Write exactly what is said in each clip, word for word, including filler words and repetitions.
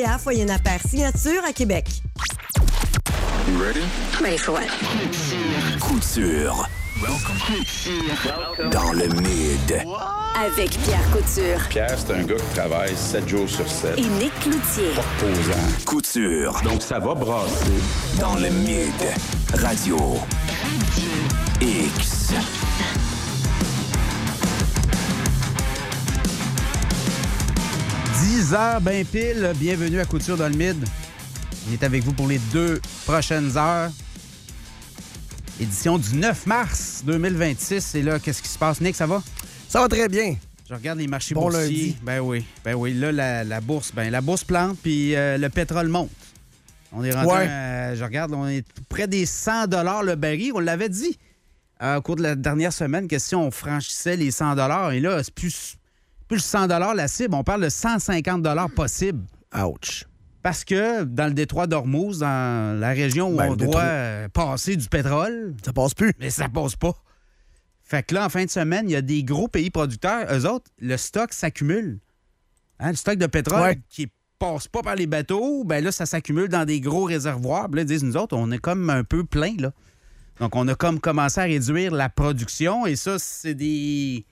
A, Foyer Napper Signature à Québec. You ready? Ready for what? Couture. Welcome. Dans le mid. Avec Pierre Couture Pierre, c'est un gars qui travaille sept jours sur sept. et Nick Cloutier. Pas reposant. Couture. Donc, ça va brasser. Dans le mid. Radio. X. dix heures, ben pile. Bienvenue à Couture dans le Mid. Il est avec vous pour les deux prochaines heures. Édition du neuf mars deux mille vingt-six. Et là, qu'est-ce qui se passe? Nick, ça va? Ça va très bien. Je regarde les marchés Bon boursiers. lundi. Ben oui, ben oui. Là, la, la bourse, ben la bourse plante, puis euh, le pétrole monte. On est rendu, Ouais. à- je regarde, on est près des cent dollars le baril. On l'avait dit euh, au cours de la dernière semaine que si on franchissait les cent dollars, et là, c'est plus, plus le cent dollars la cible, on parle de cent cinquante dollars possible. Ouch. Parce que dans le détroit d'Ormuz, dans la région où Ben, on le doit détroit. euh, passer du pétrole, Ça passe plus. mais ça passe pas. Fait que là, en fin de semaine, il y a des gros pays producteurs. Eux autres, le stock s'accumule. Hein, le stock de pétrole Ouais. qui passe pas par les bateaux, ben là, ça s'accumule dans des gros réservoirs. Puis là, ils disent, nous autres, on est comme un peu plein, là. Donc, on a comme commencé à réduire la production. Et ça, c'est des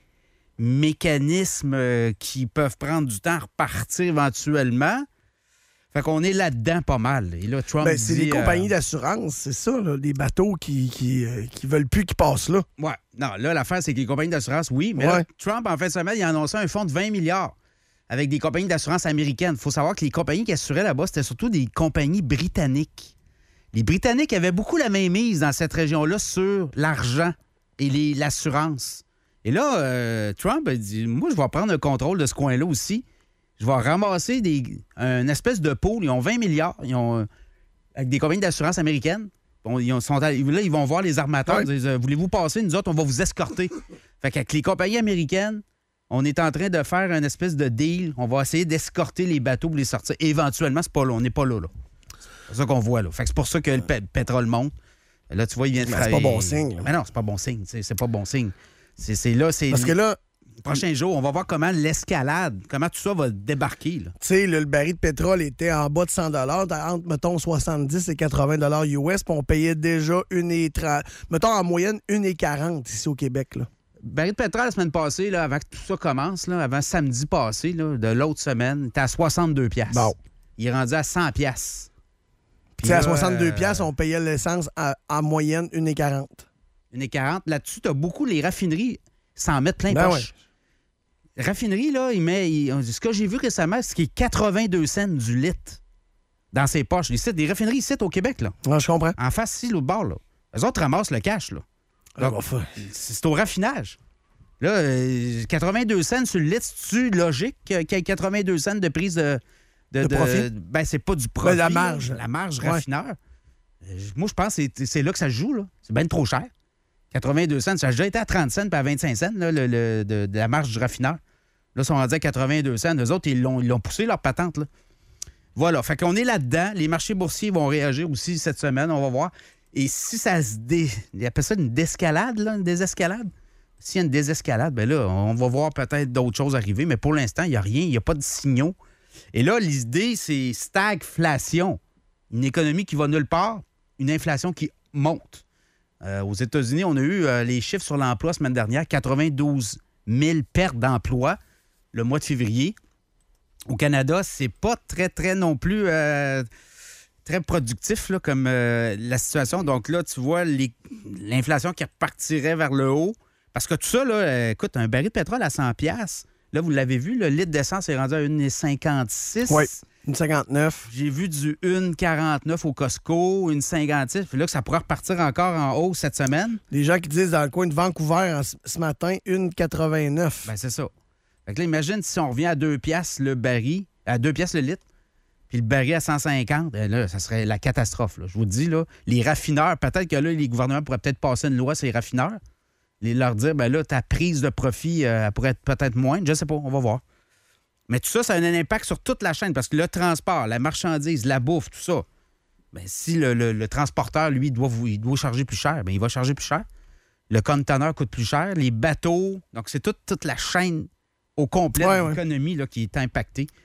mécanismes euh, qui peuvent prendre du temps à repartir éventuellement. Fait qu'on est là-dedans pas mal. Et là, Trump Ben, c'est dit, les compagnies euh, d'assurance, c'est ça, là, les bateaux qui, qui, euh, qui veulent plus qu'ils passent là. Ouais. Non, là, l'affaire, c'est que les compagnies d'assurance, oui. Mais là, Ouais. Trump, en fin de semaine, il a annoncé un fonds de vingt milliards avec des compagnies d'assurance américaines. Il faut savoir que les compagnies qui assuraient là-bas, c'était surtout des compagnies britanniques. Les Britanniques avaient beaucoup la mainmise dans cette région-là sur l'argent et les- l'assurance. Et là, euh, Trump a dit, moi, je vais prendre le contrôle de ce coin-là aussi. Je vais ramasser des, une espèce de pool. Ils ont vingt milliards. Ils ont, euh, avec des compagnies d'assurance américaines. Bon, ils ont- sont allés- là, ils vont voir les armateurs. Ouais. Ils disent, euh, voulez-vous passer? Nous autres, on va vous escorter. Fait qu'avec les compagnies américaines, on est en train de faire une espèce de deal. On va essayer d'escorter les bateaux pour les sortir. Éventuellement, c'est pas là. On n'est pas là, là. C'est ça qu'on voit, là. Fait que c'est pour ça que le pé- pétrole monte. Là, tu vois, il vient de Mais faire... c'est pas bon signe, là. Mais non, c'est pas bon signe. C'est c'est pas bon signe. C'est c'est là, c'est... Parce que là, Les prochains jours, on va voir comment l'escalade, comment tout ça va débarquer, là. tu sais, le, le baril de pétrole était en bas de cent dollars, entre, mettons, soixante-dix et quatre-vingts dollars U S, puis on payait déjà une et trente, mettons, en moyenne, une et quarante ici au Québec, là. Baril de pétrole la semaine passée, là, avant que tout ça commence, là, avant samedi passé, là, de l'autre semaine, il était à soixante-deux piastres. Bon. Il est rendu à cent piastres. Tu sais, à là, soixante-deux euh, piastres, on payait l'essence à- en moyenne une et quarante. Une et quarante. Là-dessus, tu as beaucoup les raffineries s'en mettent plein Ben poche. Raffinerie, là, il met. il- ce que j'ai vu récemment, c'est qu'il y a quatre-vingt-deux cents du litre dans ses poches. Les sites, des raffineries ici au Québec, là. Ouais, je comprends. En face, ici, l'autre bord, là. Eux autres ramassent le cash, là. Ah, bah, fa- C'est au raffinage. Là, euh, quatre-vingt-deux cents sur le litre, c'est-tu logique qu'il y ait quatre-vingt-deux cents de prise de... De profit? Ben, c'est pas du profit. Ben, la là. marge. La marge Ouais. raffineur. Euh, moi, je pense que c'est- c'est là que ça se joue, là. C'est bien trop cher. quatre-vingt-deux cents, ça a déjà été à trente cents puis à vingt-cinq cents, là, le, le- de, de la marge du raffineur. Là, ils sont rendus à quatre-vingt-deux cents. Eux autres, ils l'ont ils l'ont poussé, leur patente, là. Voilà. Fait qu'on est là-dedans. Les marchés boursiers vont réagir aussi cette semaine. On va voir. Et si ça se dé... Ils appellent ça une désescalade, là, une désescalade. S'il y a une désescalade, bien là, on va voir peut-être d'autres choses arriver. Mais pour l'instant, il n'y a rien. Il n'y a pas de signaux. Et là, l'idée, c'est stagflation. Une économie qui va nulle part, une inflation qui monte. Euh, aux États-Unis, on a eu euh, les chiffres sur l'emploi la semaine dernière, quatre-vingt-douze mille pertes d'emploi le mois de février. Au Canada, c'est pas très, très non plus euh, très productif là, comme euh, la situation. Donc là, tu vois les- l'inflation qui repartirait vers le haut. Parce que tout ça, là, euh, écoute, un baril de pétrole à cent piastres, là, vous l'avez vu, le litre d'essence est rendu à un virgule cinquante-six. Oui, une cinquante-neuf. J'ai vu du un virgule quarante-neuf au Costco, une cinquante-six. Puis là, que ça pourrait repartir encore en haut cette semaine. Les gens qui disent dans le coin de Vancouver en- ce matin, une quatre-vingt-neuf. Ben, c'est ça. Fait que là, imagine si on revient à deux piastres le baril, à deux piastres le litre, puis le baril à cent cinquante, ben là, ça serait la catastrophe. Là. Je vous dis, là, les raffineurs, peut-être que là, les gouvernements pourraient peut-être passer une loi sur les raffineurs, les, leur dire, ben là, ta prise de profit, euh, elle pourrait être peut-être moindre. Je sais pas, on va voir. Mais tout ça, ça a un impact sur toute la chaîne, parce que le transport, la marchandise, la bouffe, tout ça, ben, si le, le- le transporteur, lui, doit, vous- il doit charger plus cher, ben, il va charger plus cher. Le conteneur coûte plus cher, les bateaux. Donc, c'est toute, toute la chaîne au complet Ouais, de ouais. l'économie là, qui est impactée.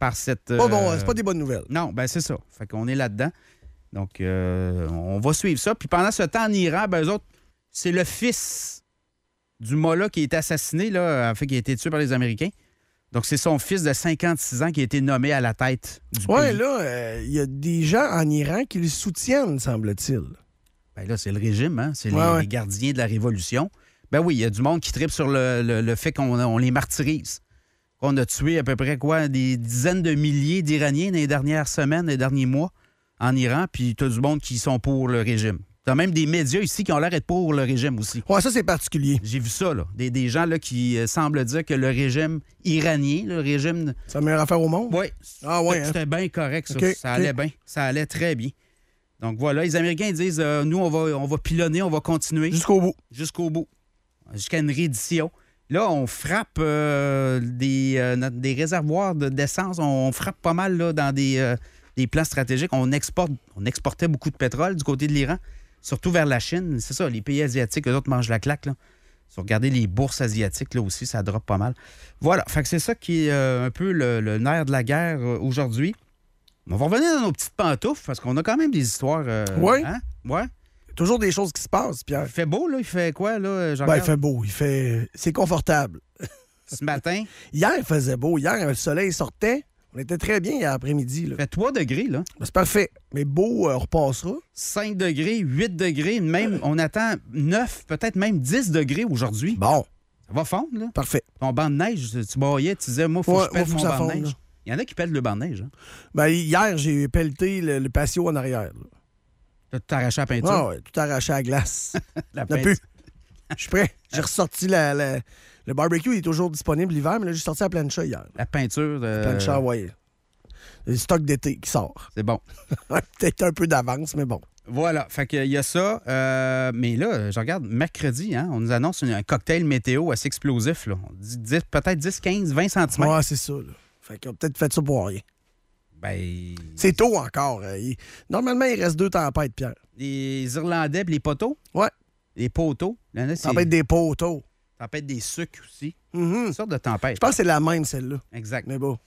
par cette... Pas bon, euh, c'est pas des bonnes nouvelles. Non, ben c'est ça. Fait qu'on est là-dedans. Donc, euh, on va suivre ça. Puis pendant ce temps, en Iran, ben eux autres, c'est le fils du mollah qui a été assassiné, là, en fait, qui a été tué par les Américains. Donc, c'est son fils de cinquante-six ans qui a été nommé à la tête du Ouais, pays. là, il euh, y a des gens en Iran qui le soutiennent, semble-t-il. Ben là, c'est le régime, hein? C'est Ouais, les, ouais. les gardiens de la Révolution. Ben oui, il y a du monde qui tripe sur le, le- le fait qu'on on les martyrise. On a tué à peu près, quoi, des dizaines de milliers d'Iraniens dans les dernières semaines, les derniers mois en Iran, puis t'as du monde qui sont pour le régime. T'as même des médias ici qui ont l'air d'être pour le régime aussi. Ouais, ça, c'est particulier. J'ai vu ça, là. Des, des gens là, qui euh, semblent dire que le régime iranien, le régime... C'est la meilleure affaire au monde? Oui. Ah ouais, hein? C'était bien correct, ça. OK, ça OK. allait bien. Ça allait très bien. Donc voilà, les Américains ils disent, euh, nous, on va, on va pilonner, on va continuer Jusqu'au bout. jusqu'au bout, jusqu'à une reddition. Là, on frappe euh, des, euh, notre- des réservoirs de- d'essence. On frappe pas mal là, dans des, euh, des plans stratégiques. On, exporte, on exportait beaucoup de pétrole du côté de l'Iran, surtout vers la Chine. C'est ça, les pays asiatiques, eux autres mangent la claque. Là. Si vous regardez les bourses asiatiques, là aussi, ça drop pas mal. Voilà, fait que c'est ça qui est euh, un peu le, le nerf de la guerre euh, aujourd'hui. On va revenir dans nos petites pantoufles, parce qu'on a quand même des histoires. Euh, Oui. Hein? Ouais. Toujours des choses qui se passent, Pierre. Il fait beau, là. Il fait quoi, là? Je Ben, il regarde. fait beau, il fait... C'est confortable. Ce matin, Hier, il faisait beau. Hier, le soleil sortait. On était très bien hier après-midi. Là. il fait trois degrés, là. Ben, c'est parfait. Mais beau, euh, on repassera. cinq degrés, huit degrés, même, on attend neuf, peut-être même dix degrés aujourd'hui. Bon, Ça va fondre, là. parfait. Ton banc de neige, tu broyais, tu disais, moi, il faut Ouais, que je pète moi, faut mon que ça banc de fonde, neige. là. Il y en a qui pèlent le banc de neige. Hein. Ben, hier, j'ai pelleté le, le patio en arrière. là. T'as tout arraché la peinture. Ah ouais, tout arraché à la glace. la Il n'y en a plus. Je suis prêt. J'ai ressorti la, la- Le barbecue, il est toujours disponible l'hiver, mais là, j'ai sorti la plancha hier. La peinture. euh, Plancha, ouais. Le stock d'été qui sort. C'est bon. Peut-être un peu d'avance, mais bon. Voilà, fait qu'il y a ça. euh, mais là, je regarde, mercredi, hein, on nous annonce une- un cocktail météo assez explosif. Là. On dit dix, peut-être dix, quinze, vingt centimètres. Ouais, c'est ça. Là. Fait qu'ils ont peut-être fait ça pour rien. Ben, C'est tôt encore. euh, il- Normalement, il reste deux tempêtes, Pierre. les Irlandais pis les poteaux. Ouais. Les poteaux. Il y en a, c'est Tempête des poteaux. tempête des sucres aussi. Mhm. Une sorte de tempête. Je pense que c'est la même, celle-là. Exact. Mais bon.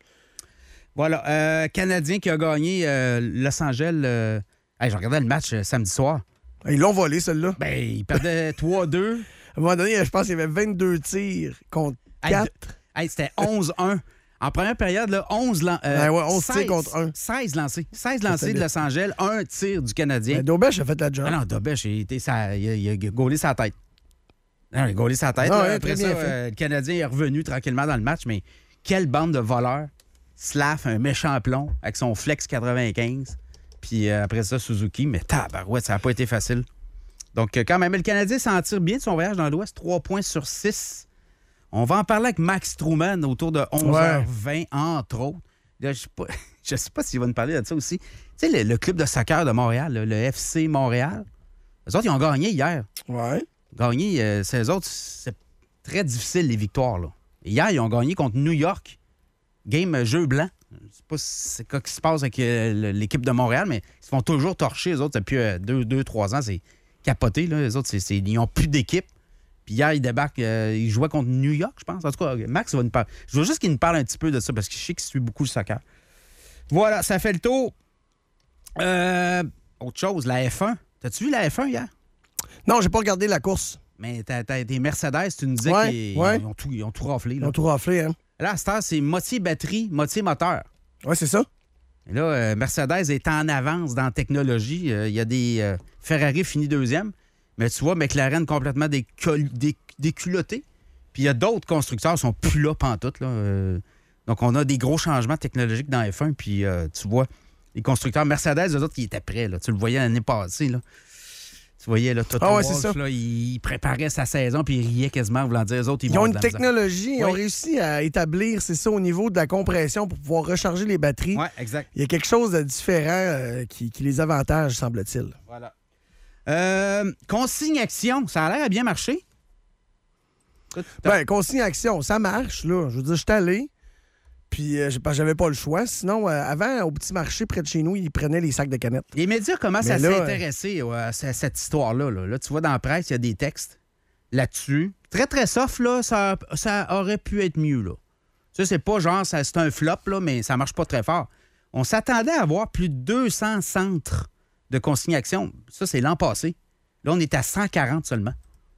Voilà. Euh, Canadien qui a gagné euh, Los Angeles. Euh... Hey, je regardais le match euh, samedi soir. Ils l'ont volé, celle-là. Ben, il perdait trois deux. À un moment donné, je pense qu'il y avait vingt-deux tirs contre Hey, quatre. Hey, c'était onze un. En première période, là, onze, lan- euh, Ouais, ouais, onze seize, tirs contre un. seize lancés. seize lancés de C'était Los Angeles, un tir du Canadien. Mais Daubèche a fait la job. Ah non, Dobèche, il, était sa- il a, il a gaulé sa tête. Non, il a gaulé sa tête. Ah là. ouais, Après très ça, bien fait. euh, le Canadien est revenu tranquillement dans le match, mais quelle bande de voleurs. Slav, un méchant plomb, avec son Flex quatre-vingt-quinze. Puis euh, après ça, Suzuki. Mais tabarouette, ça n'a pas été facile. Donc, euh, quand même, le Canadien s'en tire bien de son voyage dans l'Ouest. trois points sur six. On va en parler avec Max Truman autour de onze heures vingt, entre autres. Là, je ne sais pas s'il va nous parler de ça aussi. Tu sais, le, le club de soccer de Montréal, là, le F C Montréal, eux autres, ils ont gagné hier. Ouais. Gagné, euh, c'est eux autres, c'est très difficile, les victoires. Là. Et hier, ils ont gagné contre New York. Game euh, jeu blanc. Je ne sais pas si c'est quoi qui se passe avec euh, le- l'équipe de Montréal, mais ils se font toujours torcher, les autres, depuis euh, deux, deux, trois ans. C'est capoté, là. Les autres, c'est, c'est- ils n'ont plus d'équipe. Puis hier, ils débarquent, euh, ils jouaient contre New York, je pense. En tout cas, Max va nous parler. Je veux juste qu'il nous parle un petit peu de ça, parce que je sais qu'il suit beaucoup le soccer. Voilà, ça fait le tour. Euh, autre chose, la F un. T'as-tu vu la F un hier? Non, j'ai pas regardé la course. Mais t'as, t'as des Mercedes, tu nous disais Ouais, qu'ils ouais. ils ont, tout, ils ont tout raflé. Ils Là, ont tout raflé, hein? là à cette heure, c'est moitié batterie, moitié moteur. Ouais, c'est ça. Et là, euh, Mercedes est en avance dans la technologie. Euh, Il y a des euh, Ferrari fini deuxième. Mais tu vois, McLaren complètement décol- dé- déculotté. Puis il y a d'autres constructeurs qui sont plus là pantoute. Là. Euh, donc, on a des gros changements technologiques dans F un. Puis euh, tu vois, les constructeurs Mercedes, eux autres, qui étaient prêts. Là. Tu le voyais l'année passée. Là. Tu voyais, là, Toto Ah ouais, Wolff, c'est ça. là, il préparait sa saison, puis il riait quasiment, voulant dire, les autres, ils, Ils vont ont de une la misère. technologie, ils ont Oui. réussi à établir, c'est ça, au niveau de la compression pour pouvoir recharger les batteries. Oui, exact. Il y a quelque chose de différent euh, qui, qui les avantage, semble-t-il. Voilà. Euh, consigne-action, ça a l'air à bien marcher. Écoute, t'as- Ben, consigne action, ça marche, là. Je veux dire, je suis allé, puis euh, j'ai pas- j'avais pas le choix. Sinon, euh, avant, au petit marché près de chez nous, ils prenaient les sacs de canettes. Les médias commencent Mais à là, s'intéresser ouais, à ce- à cette histoire-là. Là. Là, tu vois, dans la presse, il y a des textes là-dessus. Très, très soft, là, ça, ça aurait pu être mieux. Là. Tu Ça, c'est pas genre, ça, c'est un flop, là, mais ça marche pas très fort. On s'attendait à avoir plus de deux cents centres de consignation. Ça, c'est l'an passé. Là, on est à cent quarante seulement.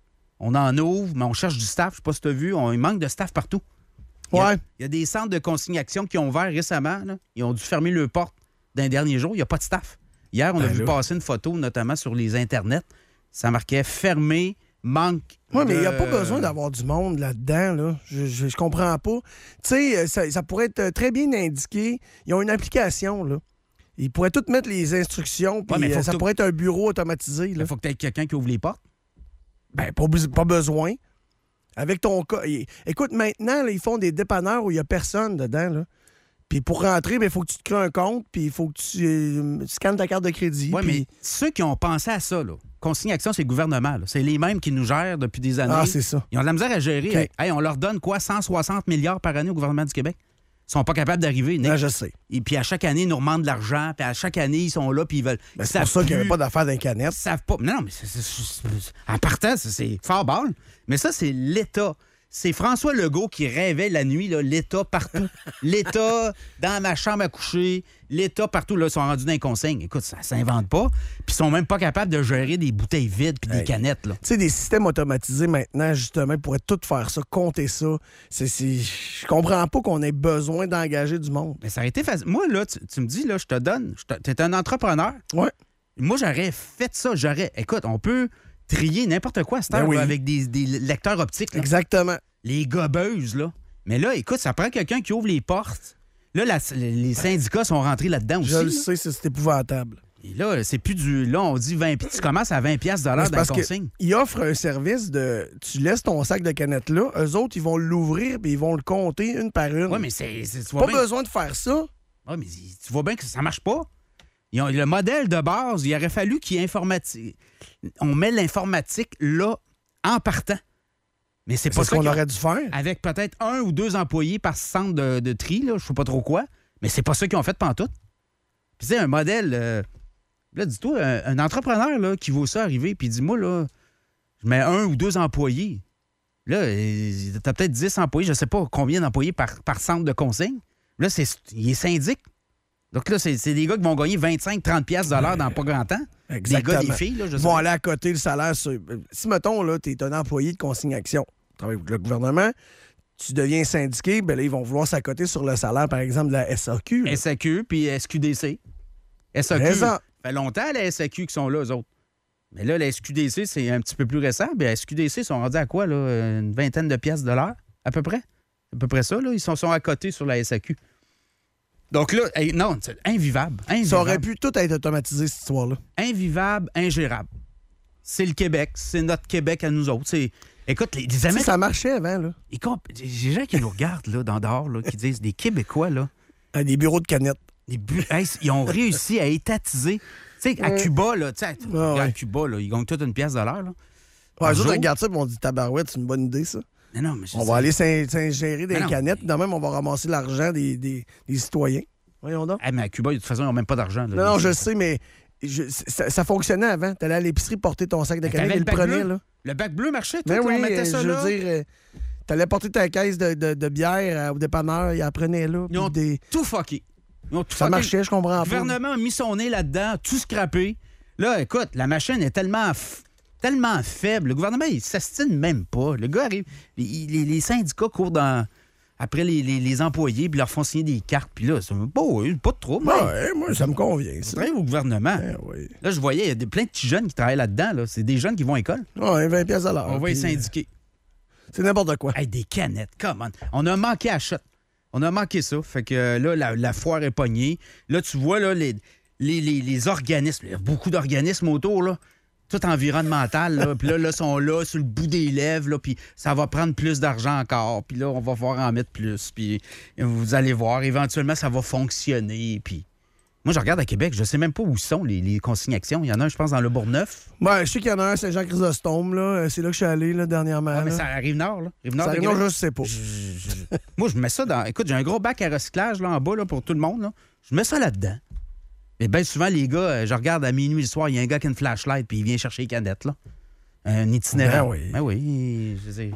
On en ouvre, mais on cherche du staff. Je sais pas si tu as vu, on, il manque de staff partout. Il y, a, Ouais. il y a des centres de consignation qui ont ouvert récemment. Là. Ils ont dû fermer leurs portes d'un dernier jour. Il n'y a pas de staff. Hier, on a Ben vu là. passer une photo, notamment sur les internets. Ça marquait « fermé, manque Oui, mais il de... n'y a pas besoin d'avoir du monde là-dedans. Là. Je, je, je comprends pas. Tu sais, ça, ça pourrait être très bien indiqué. Ils ont une application, là. Ils pourraient tout mettre les instructions, puis Ouais, mais faut euh, que ça tout- pourrait être un bureau automatisé. Là. Il faut que tu aies quelqu'un qui ouvre les portes. Ben, pas, bes- pas besoin. Avec ton cas. é- Écoute, maintenant, là, ils font des dépanneurs où il n'y a personne dedans. Là. Puis pour rentrer, il faut que tu te crées un compte, puis il faut que tu euh, scannes ta carte de crédit. Oui, puis- mais ceux qui ont pensé à ça, là, Consignation, c'est le gouvernement. là. C'est les mêmes qui nous gèrent depuis des années. Ah, c'est ça. Ils ont de la misère à gérer. OK. Hey, on leur donne quoi? cent soixante milliards par année au gouvernement du Québec? Ils sont pas capables d'arriver. Nick. Ah, je sais. Et puis à chaque année, ils nous remandent de l'argent. Puis à chaque année, ils sont là, puis ils veulent. Ben, ils c'est pour savent ça qu'il n'y avait plus. pas d'affaires d'un canette. Ils savent pas. Non, non, mais c'est, c'est- c'est- c'est- en partant, c'est, c'est fort balle. Mais ça, c'est l'État. C'est François Legault qui rêvait la nuit, là, l'État partout. L'État dans ma chambre à coucher, l'État partout. Là, ils sont rendus dans les consignes. Écoute, ça s'invente pas. Puis ils sont même pas capables de gérer des bouteilles vides puis des Hey. canettes. Là. Tu sais, des systèmes automatisés maintenant, justement, pourraient tout faire ça, compter ça. C'est, c'est... Je comprends pas qu'on ait besoin d'engager du monde. Mais ça a été facile. Moi, là, tu, tu me dis, là, je te donne. Tu es un entrepreneur. Ouais. Moi, j'aurais fait ça. J'aurais. Écoute, on peut trier n'importe quoi à cette Ben heure, oui. là, avec des, des lecteurs optiques. là. Exactement. Les gobeuses, là. Mais là, écoute, ça prend quelqu'un qui ouvre les portes. Là, la- les syndicats sont rentrés là-dedans aussi. Je le là. sais, c'est, c'est épouvantable. Et là, c'est plus du. Là, on dit vingt. Tu commences à vingt piastres de Mais l'heure c'est dans la parce consigne. qu'ils offrent un service de... Tu laisses ton sac de canettes là, eux autres, ils vont l'ouvrir puis ils vont le compter une par une. Oui, mais c'est. c'est- tu vois Pas bien- besoin de faire ça. Ouais, mais tu vois bien que ça marche pas. Ils ont- le modèle de base, il aurait fallu qu'il y ait informatique. On met l'informatique là en partant. Mais c'est C'est pas ce ça qu'on qu'ils ont- aurait dû faire. Avec peut-être un ou deux employés par centre de, de tri, là, je sais pas trop quoi. Mais c'est pas ça qu'ils ont fait pantoute. Puis tu sais, un modèle. euh, là, dis-toi, un, un entrepreneur là, qui vaut ça arriver, puis dis-moi, là, je mets un ou deux employés. Là, euh, t'as peut-être dix employés, je sais pas combien d'employés par, par centre de consigne. Là, c'est, il est syndic. Donc là, c'est, c'est des gars qui vont gagner vingt-cinq trente piastres de l'heure dans pas grand temps. Exactement. Des gars, des filles, là, je Ils sais vont pas. aller à côté le salaire. Sur... Si, mettons, là, tu es un employé de consignation, tu travailles avec le gouvernement, tu deviens syndiqué, ben là, ils vont vouloir s'accoter sur le salaire, par exemple, de la S A Q. là. S A Q puis S Q D C. S A Q, Raison. ça fait longtemps, la S A Q qui sont là, eux autres. Mais là, la S Q D C, c'est un petit peu plus récent. Bien, la S Q D C sont rendus à quoi, là? Une vingtaine de piastres de l'heure, à peu près? À peu près ça, là. Ils sont, sont à côté sur la S A Q. Donc là, hey, non, c'est invivable. invivable. Ça aurait pu tout être automatisé, cette histoire-là. Invivable, ingérable. C'est le Québec. C'est notre Québec à nous autres. C'est... Écoute, les, les Tu sais, Américains... ça marchait avant, là. ils comp- J'ai des gens qui nous regardent, là, dans dehors, là, qui disent, des Québécois, là, À des bureaux de canettes. des bu- hey, ils ont réussi à étatiser. Tu sais, à Cuba, là, tu sais, Ah, regarde, ouais. Cuba, là, ils gagnent toute une pièce de l'heure, là. Ouais, Par les autres jour. regardent ça et on dit tabarouette, c'est une bonne idée, ça. Non, non, mais je On sais- va aller s'in- s'ingérer des Mais non, canettes, mais- de même, on va ramasser l'argent des, des, des citoyens. Voyons donc. Hey, mais à Cuba, de toute façon, ils n'ont même pas d'argent. là. Non, non, je sais, mais je- ça, ça fonctionnait avant. T'allais à l'épicerie porter ton sac de Mais canettes, t'avais ils le le bac prenaient, bleu. là. Le bac bleu marchait, tout, Ben là, oui, on mettait euh, ça je là. veux dire, euh, t'allais porter ta caisse de, de- de bière euh, au dépanneur, ils la prenaient là. Ils ont puis des... tout fucké. Ils ont tout Ça fucké. marchait, je comprends Le pas. gouvernement a mis son nez là-dedans, tout scrappé. Là, écoute, la machine est tellement, f- tellement faible. Le gouvernement, il s'astine même pas. Le gars arrive, il- les, les syndicats courent dans, après les, les- les employés, puis leur font signer des cartes. Puis là, c'est pas, oui, pas de trouble. Ouais, mais moi, ça me convient, c'est ça. vrai au gouvernement. Ben oui. Là, je voyais, il y a des, plein de petits jeunes qui travaillent là-dedans. Là. C'est des jeunes qui vont à l'école. Ouais, vingt pièces à l'heure. On va les puis, syndiquer. C'est n'importe quoi. Hey, des canettes, come on. On a manqué à shot. On a manqué ça. Fait que euh, là, la, la foire est pognée. Là, tu vois, là, les, les, les, les organismes, il y a beaucoup d'organismes autour, là. Tout environnemental, là. Puis là, là, sont là, sur le bout des lèvres, là. Puis ça va prendre plus d'argent encore. Puis là, on va pouvoir en mettre plus. Puis vous allez voir, éventuellement, ça va fonctionner. Puis moi, je regarde à Québec, je sais même pas où sont les, les consignations. Il y en a un, je pense, dans le Bourgneuf. Ouais, je sais qu'il y en a un à Saint-Jean-Chrysostome, là. C'est là que je suis allé, là, dernièrement. Ah, mais là. ça arrive nord, là. Rive-Nord Ça de arrive, non, Québec. je sais pas. Je- je- moi, je mets ça dans. Écoute, j'ai un gros bac à recyclage là, en bas là, pour tout le monde. Là. Je mets ça là-dedans. Et bien souvent, les gars, euh, je regarde à minuit le soir, il y a un gars qui a une flashlight puis il vient chercher les canettes. Là. Un itinéraire. Ben oui. Ben oui. Je sais.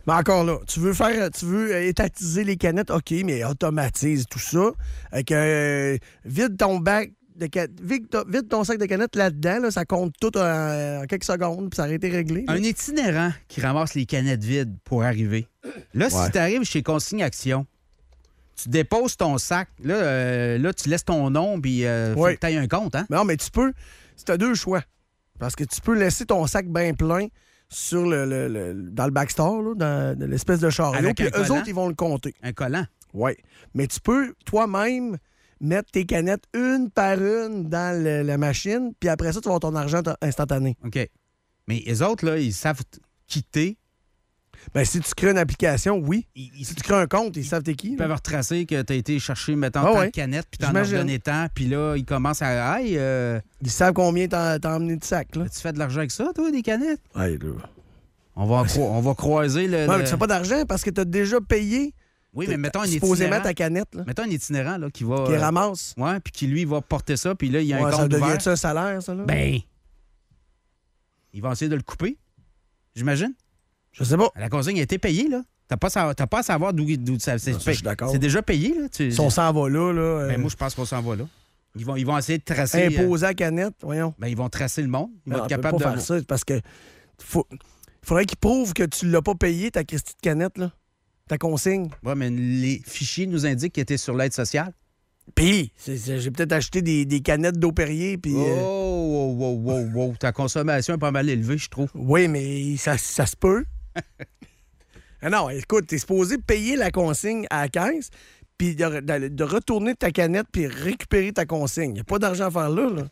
Mais encore là, tu veux faire, tu veux étatiser les canettes, OK, mais automatise tout ça. Avec, euh, vide ton bac de can... vide, ton, vide ton sac de canettes là-dedans, là, ça compte tout en, en quelques secondes, puis ça aurait été réglé. Là. Un itinérant qui ramasse les canettes vides pour arriver. Là, Ouais. si tu arrives chez Consigne Action, tu déposes ton sac, là, euh, là tu laisses ton nom, puis euh, faut Ouais. que tu aies un compte, hein? Non, mais tu peux, tu as deux choix. Parce que tu peux laisser ton sac bien plein sur le, le- le- dans le backstore, là, dans, dans l'espèce de chariot, Avec puis un eux collant? autres, ils vont le compter. Un collant. Oui. Mais tu peux toi-même mettre tes canettes une par une dans le- la machine, puis après ça, tu vas avoir ton argent t- instantané. OK. Mais les autres, là, ils savent t- quitter. Ben, si tu crées une application, oui. Ils, ils- Si tu crées un compte, ils savent t'es qui. ils là. peuvent retracer que tu as été chercher, mettons, Ah tant ouais. de canettes, puis t'en as J'imagine. redonné tant, puis là, ils commencent à... Hey, euh, Ils savent combien t'as t'as emmené de sac. Là. tu fais de l'argent avec ça, toi, des canettes? Ouais, là. On va, cro- on va croiser le... Ouais, le- mais tu fais pas d'argent parce que tu as déjà payé Oui, mais mettons un supposément itinérant. ta canette, là, Mettons un itinérant, là, qui va... qui euh, ramasse. Ouais, puis qui, lui, va porter ça, puis là, il y a un Ouais, ça compte ouvert. devient-tu un salaire, ça? Là? Ben, ils vont essayer de le couper, j'imagine. Je sais pas. La consigne a été payée, là. T'as pas, sa- t'as pas à savoir d'où, d'où ça... C'est, Ah, ça, je suis d'accord. c'est déjà payé, là. Tu- Si on s'en va là, là euh, Ben, moi, je pense qu'on s'en va là. Ils vont, ils vont essayer de tracer... euh, imposer la canette, voyons. ben, ils vont tracer le monde. Ils Non, vont on être peut capables pas de... faire ça parce que faut, faudrait qu'ils prouvent que tu l'as pas payé, ta Christie de canette, là. Ta consigne. Ouais, mais les fichiers nous indiquent qu'ils étaient sur l'aide sociale. Puis, c'est- c'est- j'ai peut-être acheté des, des canettes d'eau Perrier, puis... Oh, euh, wow, wow, wow, wow. Ta consommation est pas mal élevée, je trouve. oui, mais ça, ça se peut. Ah non, écoute, t'es supposé payer la consigne à la caisse, puis de, de- de retourner ta canette, puis récupérer ta consigne. Y a pas d'argent à faire là, là.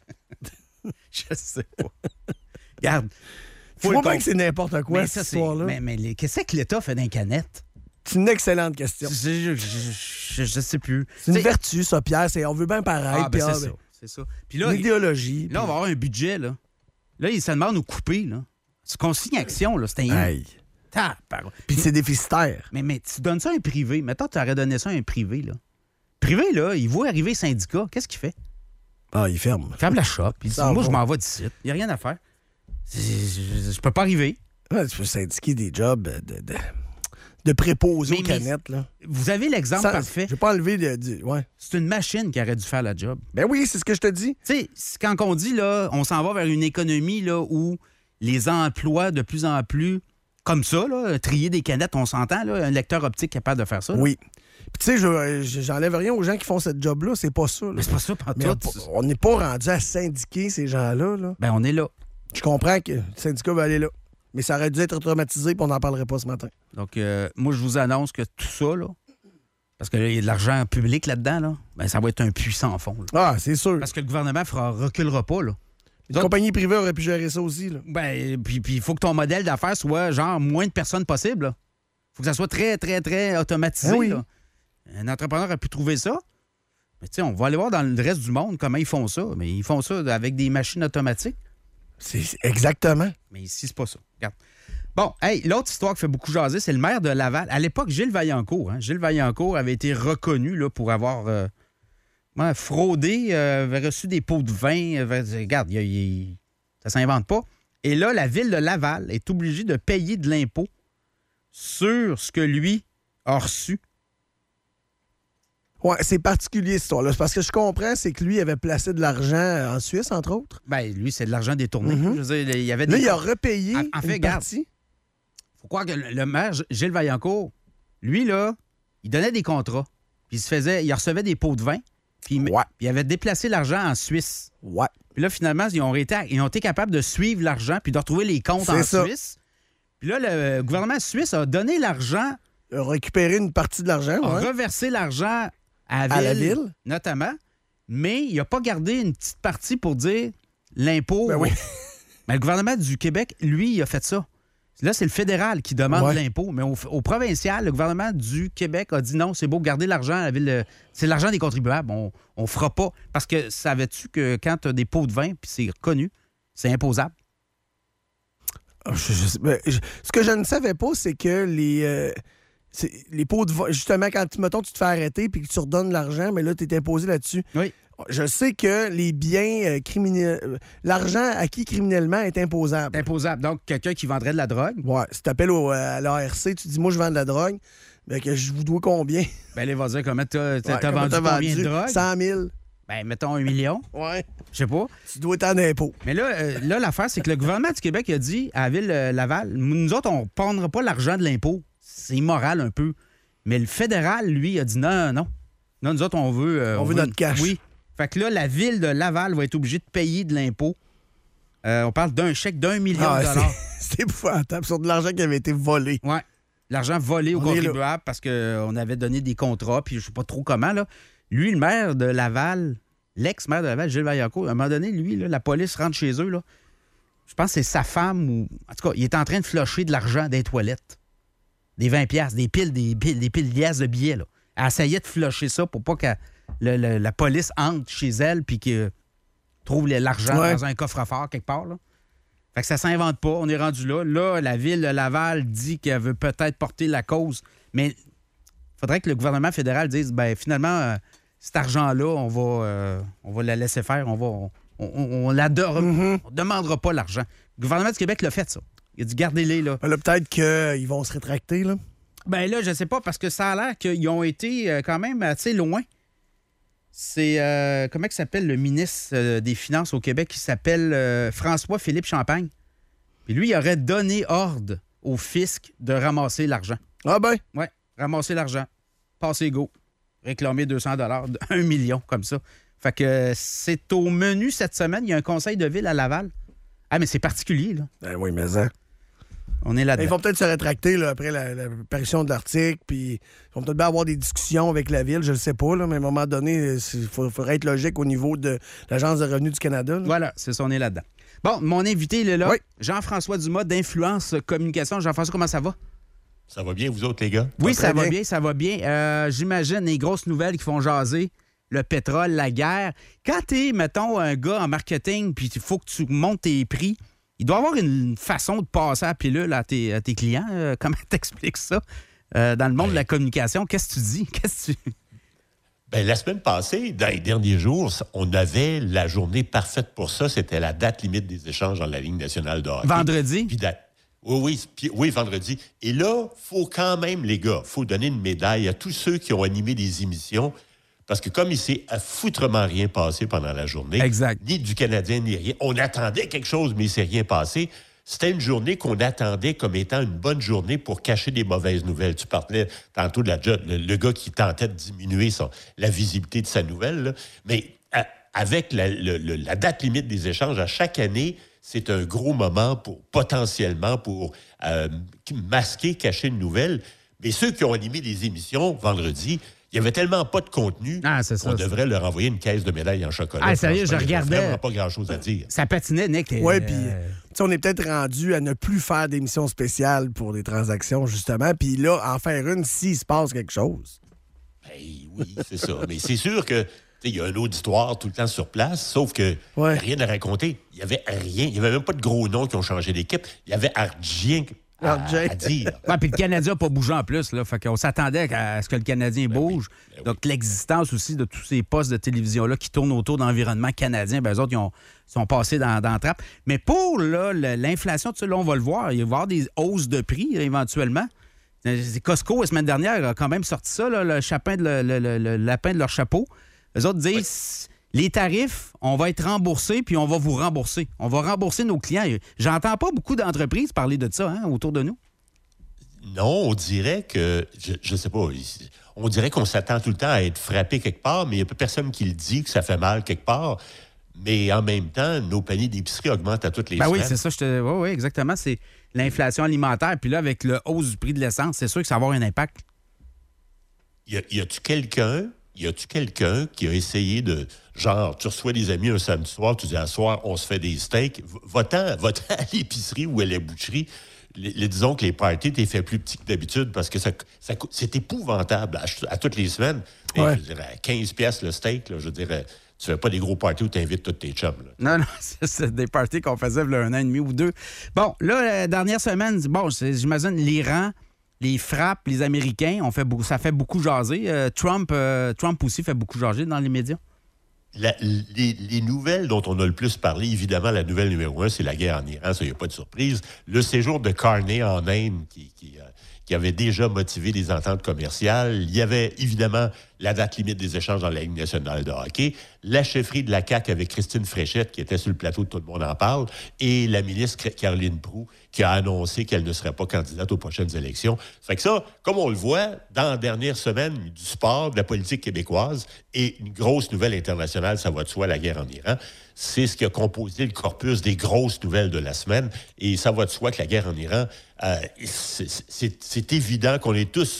Je sais pas. Regarde. Tu Faut vois le bien compte. que c'est n'importe quoi, Mais cette ça, c'est... histoire-là. Mais, mais les- qu'est-ce que l'État fait dans les canettes? C'est une excellente question. Je, je, je, je- je sais plus. C'est une T'sais- vertu, ça, Pierre. C'est, on veut bien pareil. Ah, puis, ben ah, c'est ben, ça. C'est ça. Puis Une là, idéologie. là, on va avoir un budget, là. Là, il se demande nous couper, là. C'est consigne action, là. C'était puis- Hey. Tabarouette. Puis c'est déficitaire. Mais, mais tu donnes ça à un privé. Mettons, tu aurais donné ça à un privé, là. Privé, là, il voit arriver syndicat. Qu'est-ce qu'il fait? Ah, il ferme. Il ferme la shop. Il dit, Ça moi, va. je m'en vais d'ici. Il n'y a rien à faire. C'est- Je, je peux pas arriver. Ouais, tu peux syndiquer des jobs de, de, de préposés Mais- aux mais- canettes, là. Vous avez l'exemple Sans- parfait. Je vais pas enlever de, du- ouais. C'est une machine qui aurait dû faire la job. Ben oui, c'est ce que je te dis. Tu sais, c'est quand on dit, là, on s'en va vers une économie, là, où les emplois de plus en plus, comme ça, là, trier des canettes, on s'entend, là, un lecteur optique capable de faire ça. là. Oui. Puis tu sais, je- je- j'enlève rien aux gens qui font cette job-là. C'est pas ça. là. Mais c'est pas ça, par Mais tout. on- on n'est pas rendu à syndiquer ces gens-là. Là. Ben, on est là. Je comprends que le syndicat va aller là. Mais ça aurait dû être automatisé, puis on n'en parlerait pas ce matin. Donc, euh, moi, je vous annonce que tout ça, là, parce qu'il y a de l'argent public là-dedans, là, ben, ça va être un puissant fond. là. Ah, c'est sûr. Parce que le gouvernement ne reculera pas, là. Une compagnie privée aurait pu gérer ça aussi. Là. Ben, puis il faut que ton modèle d'affaires soit, genre, moins de personnes possible. Il faut que ça soit très, très, très automatisé. Ah oui. là. Un entrepreneur a pu trouver ça. Mais tu sais, on va aller voir dans le reste du monde comment ils font ça. Mais ils font ça avec des machines automatiques. C'est c'est exactement. Mais ici, c'est pas ça. Regarde. Bon, hey, l'autre histoire qui fait beaucoup jaser, c'est le maire de Laval. À l'époque, Gilles Vaillancourt. Hein, Gilles Vaillancourt avait été reconnu là, pour avoir euh, ouais, fraudé, euh, avait reçu des pots de vin. avait- regarde, il, il- ça s'invente pas. Et là, la ville de Laval est obligée de payer de l'impôt sur ce que lui a reçu. Ouais, c'est particulier, cette histoire-là. C'est parce que je comprends, c'est que lui avait placé de l'argent en Suisse, entre autres. Ben, lui, c'est de l'argent détourné. Mhm. Je veux dire, il y avait des... Là, il a repayé En- en fait, une regarde. partie. faut croire que le le maire, Gilles Vaillancourt, lui, là, il donnait des contrats. Puis il se faisait, il recevait des pots de vin. Puis il- Ouais. puis il avait déplacé l'argent en Suisse. Ouais. Puis là, finalement, ils ont été, ils ont été capables de suivre l'argent puis de retrouver les comptes C'est en ça. Suisse. Puis là, le gouvernement suisse a donné l'argent, Il a récupéré une partie de l'argent, a ouais. reversé l'argent à, À la ville, ville. notamment, mais il n'a pas gardé une petite partie pour dire l'impôt. Ben oui. Mais le gouvernement du Québec, lui, il a fait ça. Là, c'est le fédéral qui demande Ouais. l'impôt, mais au, au provincial, le gouvernement du Québec a dit non, c'est beau, garder l'argent à la ville. de- C'est l'argent des contribuables, on ne fera pas. Parce que savais-tu que quand tu as des pots de vin, puis c'est reconnu, c'est imposable? Ah, je- je sais- ben, je- ce que je ne savais pas, c'est que les, euh, c'est- les pots de vin, justement, quand mettons, tu te fais arrêter puis que tu redonnes l'argent, mais là, tu es imposé là-dessus. Oui. Je sais que les biens euh, criminels... L'argent acquis criminellement est imposable. C'est imposable. Donc, quelqu'un qui vendrait de la drogue, Ouais, si tu appelles à l'A R C, tu dis, moi, je vends de la drogue, ben que je vous dois combien? ben, allez, va dire comment t'as, t'as Ouais, t'as comment vendu t'as combien de drogue? cent mille. Ben, mettons un million. Ouais. Je sais pas. Tu dois être en impôt. Mais là, euh, là l'affaire, c'est que le gouvernement du Québec a dit à la ville euh, Laval, nous autres, on ne prendra pas l'argent de l'impôt. C'est immoral un peu. Mais le fédéral, lui, a dit non, non, non. Non, nous autres, on veut... euh, On veut notre cash. Oui. Fait que là, la ville de Laval va être obligée de payer de l'impôt. Euh, on parle d'un chèque d'un million Ah, de dollars. c'est, c'est épouvantable. Sur de l'argent qui avait été volé. Ouais. L'argent volé aux On est contribuables parce qu'on avait donné des contrats, puis je sais pas trop comment, là. Lui, le maire de Laval, l'ex-maire de Laval, Gilles Vaillancourt, à un moment donné, lui, là, la police rentre chez eux, là. Je pense que c'est sa femme ou... En tout cas, il est en train de flusher de l'argent des toilettes. Des vingt piastres, des piles, des piles, des piles liasses de billets, là. Elle essayait de flusher ça pour pas que le, le, la police entre chez elle puis qu'elle trouve l'argent Ouais. dans un coffre-fort quelque part, là. Fait que ça s'invente pas. On est rendu là. Là, la ville de Laval dit qu'elle veut peut-être porter la cause, mais il faudrait que le gouvernement fédéral dise, ben finalement, euh, cet argent-là, on va, euh, on va la laisser faire. On va, on, on, on la de- Mm-hmm. on demandera pas l'argent. Le gouvernement du Québec l'a fait, ça. Il a dit, gardez-les, là. Ben là, peut-être qu'ils vont se rétracter, là. Ben là, je sais pas, parce que ça a l'air qu'ils ont été euh, quand même assez loin. C'est, euh, comment il s'appelle le ministre euh, des Finances au Québec? Il s'appelle euh, François-Philippe Champagne. Puis lui, il aurait donné ordre au fisc de ramasser l'argent. Ah ben, Oui, ramasser l'argent. Passer go. Réclamer deux cents dollars, un million, comme ça. Fait que euh, c'est au menu cette semaine. Il y a un conseil de ville à Laval. Ah, mais c'est particulier, là. ben oui, mais ça. On est Ils là-dedans. vont peut-être se rétracter là, après la, la parution de l'article, puis ils vont peut-être bien avoir des discussions avec la ville, je ne sais pas, là, mais à un moment donné, il faudrait être logique au niveau de l'Agence de revenus du Canada. Là. Voilà, c'est ça, on est là-dedans. Bon, mon invité, il est là. Oui. Jean-François Dumas d'Influence Communication. Jean-François, comment ça va? Ça va bien, vous autres, les gars? Oui, très ça va bien. bien, ça va bien. Euh, j'imagine les grosses nouvelles qui font jaser, le pétrole, la guerre. Quand t'es, mettons, un gars en marketing, puis il faut que tu montes tes prix, il doit y avoir une façon de passer à la pilule à tes, à tes clients. Euh, comment t'expliques ça? Euh, dans le monde de la communication, qu'est-ce que tu dis? Qu'est-ce que tu... Ben, la semaine passée, dans les derniers jours, on avait la journée parfaite pour ça. C'était la date limite des échanges dans la Ligue nationale de hockey. Vendredi? Puis da- Oui, oui, puis- oui, vendredi. Et là, faut quand même, les gars, faut donner une médaille à tous ceux qui ont animé des émissions. Parce que comme il s'est à foutrement rien passé pendant la journée, Exact. ni du Canadien, ni rien, on attendait quelque chose, mais il s'est rien passé. C'était une journée qu'on attendait comme étant une bonne journée pour cacher des mauvaises nouvelles. Tu parlais tantôt de la, le, le gars qui tentait de diminuer son, la visibilité de sa nouvelle. Là. Mais à, avec la, le, le, la date limite des échanges, à chaque année, c'est un gros moment pour potentiellement pour euh, masquer, cacher une nouvelle. Mais ceux qui ont animé les émissions vendredi, il n'y avait tellement pas de contenu Ah, c'est ça, qu'on c'est- devrait leur envoyer une caisse de médailles en chocolat. Ah, sérieux, Franchement, je il y avait regardais. vraiment pas grand-chose à dire. Ça patinait, Nick. Oui, euh, puis tu sais, on est peut-être rendu à ne plus faire d'émissions spéciales pour des transactions, justement. Puis là, en faire une s'il se passe quelque chose. Ben oui, c'est ça. Mais c'est sûr que il y a un auditoire tout le temps sur place, sauf que Ouais. y a rien à raconter. Il n'y avait rien. Il n'y avait même pas de gros noms qui ont changé d'équipe. Il y avait rien à, Rien. à dire. Ouais, puis le Canadien n'a pas bougé en plus. Là. Fait qu'on s'attendait à ce que le Canadien bouge. Ben oui. Donc, l'existence aussi de tous ces postes de télévision-là qui tournent autour de l'environnement canadien, ben, eux autres, ils ont, sont passés dans, dans la trappe. Mais pour là, le- l'inflation, tout ça, là, on va le voir. Il va y avoir des hausses de prix, là, éventuellement. Euh, Costco, la semaine dernière, a quand même sorti ça, là, le, chapin de le, le- le- le lapin de leur chapeau. Eux autres disent, les tarifs, on va être remboursés, puis on va vous rembourser. On va rembourser nos clients. J'entends pas beaucoup d'entreprises parler de ça hein, autour de nous. Non, on dirait que, je ne sais pas, on dirait qu'on s'attend tout le temps à être frappé quelque part, mais il n'y a pas personne qui le dit que ça fait mal quelque part. Mais en même temps, nos paniers d'épicerie augmentent à toutes les Ben semaines. oui, c'est ça. Je te... Oui, oui, exactement. C'est l'inflation alimentaire. Puis là, avec le hausse du prix de l'essence, c'est sûr que ça va avoir un impact. Y, a, y a-tu quelqu'un, y a-tu quelqu'un qui a essayé de, genre, tu reçois des amis un samedi soir, tu dis, à soir, on se fait des steaks, V- va-t'en, va-t'en à l'épicerie ou à la boucherie. Les, les- disons que les parties, t'es fait plus petit que d'habitude parce que ça, ça coûte- c'est épouvantable à, à toutes les semaines. Et, Ouais. je veux dire, à quinze piastres le steak, là, je veux dire, euh, tu fais pas des gros parties où tu invites tous tes chums. Là. Non, non, c'est, c'est des parties qu'on faisait il y a un an et demi ou deux. Bon, là, la dernière semaine, bon, c'est- j'imagine l'Iran, les frappes, les Américains, on fait beaucoup, ça fait beaucoup jaser. Euh, Trump, euh, Trump aussi fait beaucoup jaser dans les médias. la, les, les nouvelles dont on a le plus parlé, évidemment, la nouvelle numéro un, c'est la guerre en Iran, ça, il n'y a pas de surprise. Le séjour de Carney en Inde, qui, qui, euh, qui avait déjà motivé les ententes commerciales. Il y avait, évidemment, la date limite des échanges dans la Ligue nationale de hockey, la chefferie de la C A Q avec Christine Fréchette, qui était sur le plateau de Tout le monde en parle, et la ministre Caroline Proulx, qui a annoncé qu'elle ne serait pas candidate aux prochaines élections. Fait que ça, comme on le voit, dans la dernière semaine, du sport, de la politique québécoise, et une grosse nouvelle internationale, ça va de soi, la guerre en Iran, c'est ce qui a composé le corpus des grosses nouvelles de la semaine, et ça va de soi que la guerre en Iran, euh, c'est, c'est, c'est évident qu'on est tous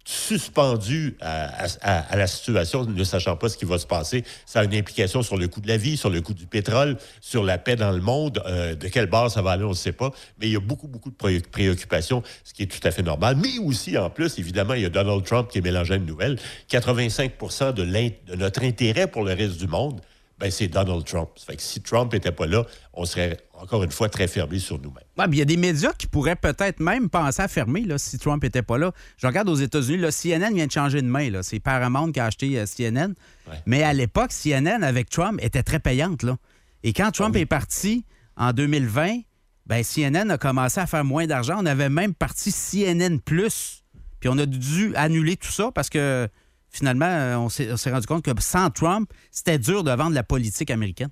suspendu à, à, à la situation, ne sachant pas ce qui va se passer. Ça a une implication sur le coût de la vie, sur le coût du pétrole, sur la paix dans le monde. Euh, de quelle base ça va aller, on ne sait pas. Mais il y a beaucoup, beaucoup de pré- préoccupations, ce qui est tout à fait normal. Mais aussi, en plus, évidemment, il y a Donald Trump qui est mélangé à une nouvelle. quatre-vingt-cinq pour cent de, de notre intérêt pour le reste du monde, ben, c'est Donald Trump. Ça fait que si Trump n'était pas là, on serait encore une fois très fermés sur nous-mêmes. Ouais, il y a des médias qui pourraient peut-être même penser à fermer là, si Trump n'était pas là. Je regarde aux États-Unis, là, C N N vient de changer de main. Là. C'est Paramount qui a acheté euh, C N N. Ouais. Mais à l'époque, C N N avec Trump était très payante. Là. Et quand Trump ah oui. est parti en deux mille vingt, ben, C N N a commencé à faire moins d'argent. On avait même parti C N N plus. Puis on a dû annuler tout ça parce que finalement, on s'est, on s'est rendu compte que sans Trump, c'était dur de vendre la politique américaine.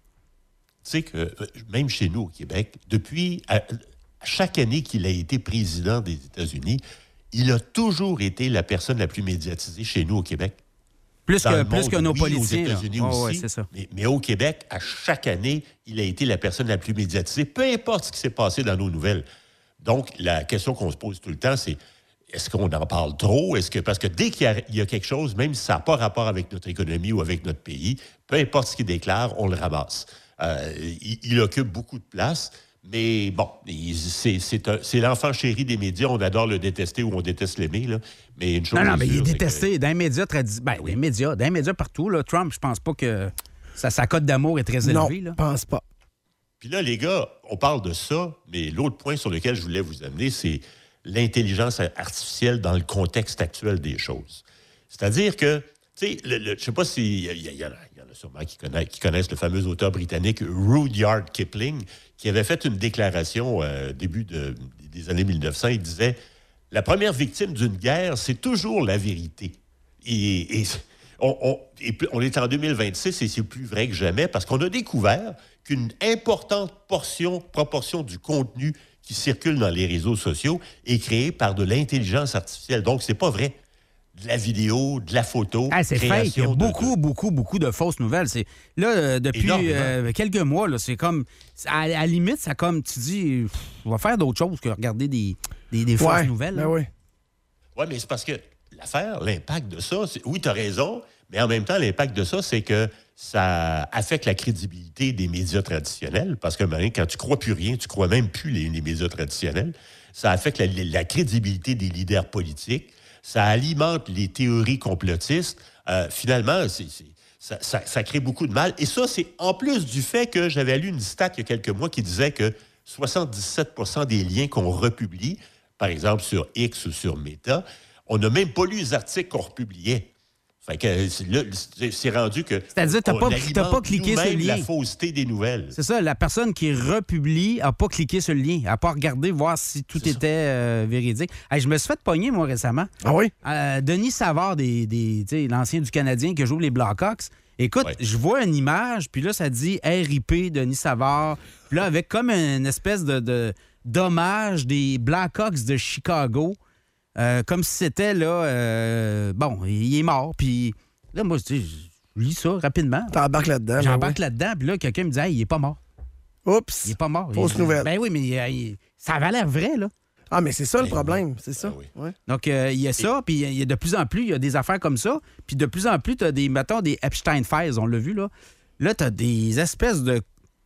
Tu sais que même chez nous au Québec, depuis à, à chaque année qu'il a été président des États-Unis, il a toujours été la personne la plus médiatisée chez nous au Québec. Plus Dans que, le plus monde, que nos oui, politiciens. Aux États-Unis oh, aussi. ouais, c'est ça. Mais, mais au Québec, à chaque année, il a été la personne la plus médiatisée, peu importe ce qui s'est passé dans nos nouvelles. Donc, la question qu'on se pose tout le temps, c'est est-ce qu'on en parle trop? Est-ce que, parce que dès qu'il y a, il y a quelque chose, même si ça n'a pas rapport avec notre économie ou avec notre pays, peu importe ce qu'il déclare, on le ramasse. Euh, il, il occupe beaucoup de place, mais bon, il, c'est, c'est, un, c'est l'enfant chéri des médias. On adore le détester ou on déteste l'aimer, là. Mais une chose non, non, mais sûre, il est détesté que... dans les médias traditionnels. Ben, oui. Dans les médias, dans les médias partout. Là, Trump, je pense pas que sa, sa cote d'amour est très élevée. Non, je pense pas. Puis là, les gars, on parle de ça, mais l'autre point sur lequel je voulais vous amener, c'est l'intelligence artificielle dans le contexte actuel des choses. C'est-à-dire que, tu sais, je ne sais pas s'il y, y, y, y en a sûrement qui connaissent, qui connaissent le fameux auteur britannique Rudyard Kipling, qui avait fait une déclaration euh, début de, des années mille neuf cents. Il disait « La première victime d'une guerre, c'est toujours la vérité. » Et, et on, on, et on est en deux mille vingt-six et c'est plus vrai que jamais parce qu'on a découvert qu'une importante portion, proportion du contenu qui circule dans les réseaux sociaux est créé par de l'intelligence artificielle. Donc, c'est pas vrai. De la vidéo, de la photo. Ah, c'est fake. Il y a beaucoup, de... beaucoup, beaucoup de fausses nouvelles. C'est, là, euh, depuis euh, quelques mois, là, c'est comme... À la limite, ça comme, tu dis, pff, on va faire d'autres choses que regarder des, des, des fausses ouais, nouvelles. Ben oui, oui, mais c'est parce que l'affaire, l'impact de ça, c'est... oui, tu as raison, mais en même temps, l'impact de ça, c'est que ça affecte la crédibilité des médias traditionnels, parce que ben, quand tu crois plus rien, tu crois même plus les, les médias traditionnels. Ça affecte la, la crédibilité des leaders politiques. Ça alimente les théories complotistes. Euh, finalement, c'est, c'est, ça, ça, ça crée beaucoup de mal. Et ça, c'est en plus du fait que j'avais lu une stat il y a quelques mois qui disait que soixante-dix-sept pour cent des liens qu'on republie, par exemple sur X ou sur Meta, on n'a même pas lu les articles qu'on republiait. Fait que là, c'est rendu que... C'est-à-dire, tu n'as pas, t'as pas cliqué sur le lien. La fausseté des nouvelles. C'est ça, la personne qui republie n'a pas cliqué sur le lien, n'a pas regardé voir si tout c'est était euh, véridique. Hey, je me suis fait pogner, moi, récemment. Ah oui? Euh, Denis Savard, des, des, l'ancien du Canadien qui joue les Blackhawks. Écoute, ouais. Je vois une image, puis là, ça dit R I P Denis Savard. Puis là, avec comme une espèce de, de d'hommage des Blackhawks de Chicago. Euh, comme si c'était, là, euh, bon, il est mort, puis là, moi, je lis ça rapidement. T'embarques là-dedans. J'embarque oui. là-dedans, puis là, quelqu'un me dit, hey, il est pas mort. Oups! Il est pas mort. Fausse il, nouvelle. Ben oui, mais il, ça avait l'air vrai, là. Ah, mais c'est ça le ben, problème, c'est ça. Ben oui. Ouais. Donc, euh, il y a ça, puis il y a de plus en plus, il y a des affaires comme ça, puis de plus en plus, tu as des, mettons, des Epstein Files, on l'a vu, là. Là, tu as des espèces de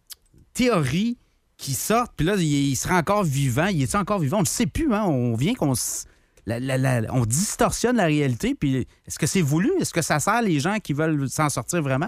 théories qui sortent, puis là, il, il sera encore vivant. Il est encore vivant? On ne sait plus, hein. On vient qu'on... La, la, la, on distorsionne la réalité, puis est-ce que c'est voulu? Est-ce que ça sert les gens qui veulent s'en sortir vraiment?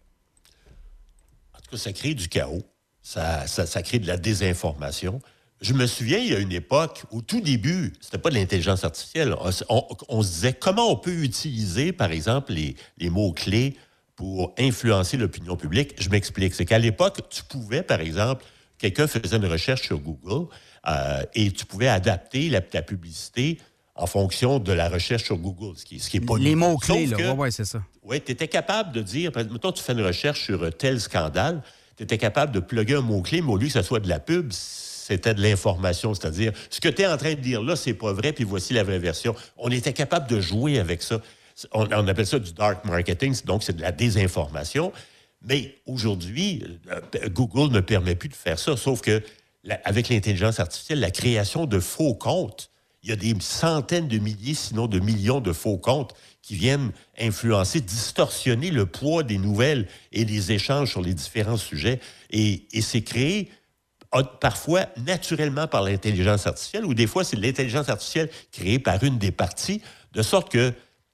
En tout cas, ça crée du chaos. Ça, ça, ça crée de la désinformation. Je me souviens, il y a une époque, au tout début, c'était pas de l'intelligence artificielle. On, on, on se disait comment on peut utiliser, par exemple, les, les mots-clés pour influencer l'opinion publique. Je m'explique. C'est qu'à l'époque, tu pouvais, par exemple, quelqu'un faisait une recherche sur Google euh, et tu pouvais adapter la, la publicité en fonction de la recherche sur Google, ce qui, ce qui est pas Les nouveau. mots-clés, Sauf là. que, Oui, ouais, c'est ça. Oui, tu étais capable de dire, mettons, tu fais une recherche sur tel scandale, tu étais capable de plugger un mot-clé, mais au lieu que ça soit de la pub, c'était de l'information. C'est-à-dire, ce que tu es en train de dire là, c'est pas vrai, puis voici la vraie version. On était capable de jouer avec ça. On, on appelle ça du dark marketing, donc c'est de la désinformation. Mais aujourd'hui, euh, Google ne permet plus de faire ça, sauf que la, avec l'intelligence artificielle, la création de faux comptes, il y a des centaines de milliers, sinon de millions de faux comptes qui viennent influencer, distorsionner le poids des nouvelles et des échanges sur les différents sujets. Et, et c'est créé parfois naturellement par l'intelligence artificielle, ou des fois, c'est l'intelligence artificielle créée par une des parties, de sorte que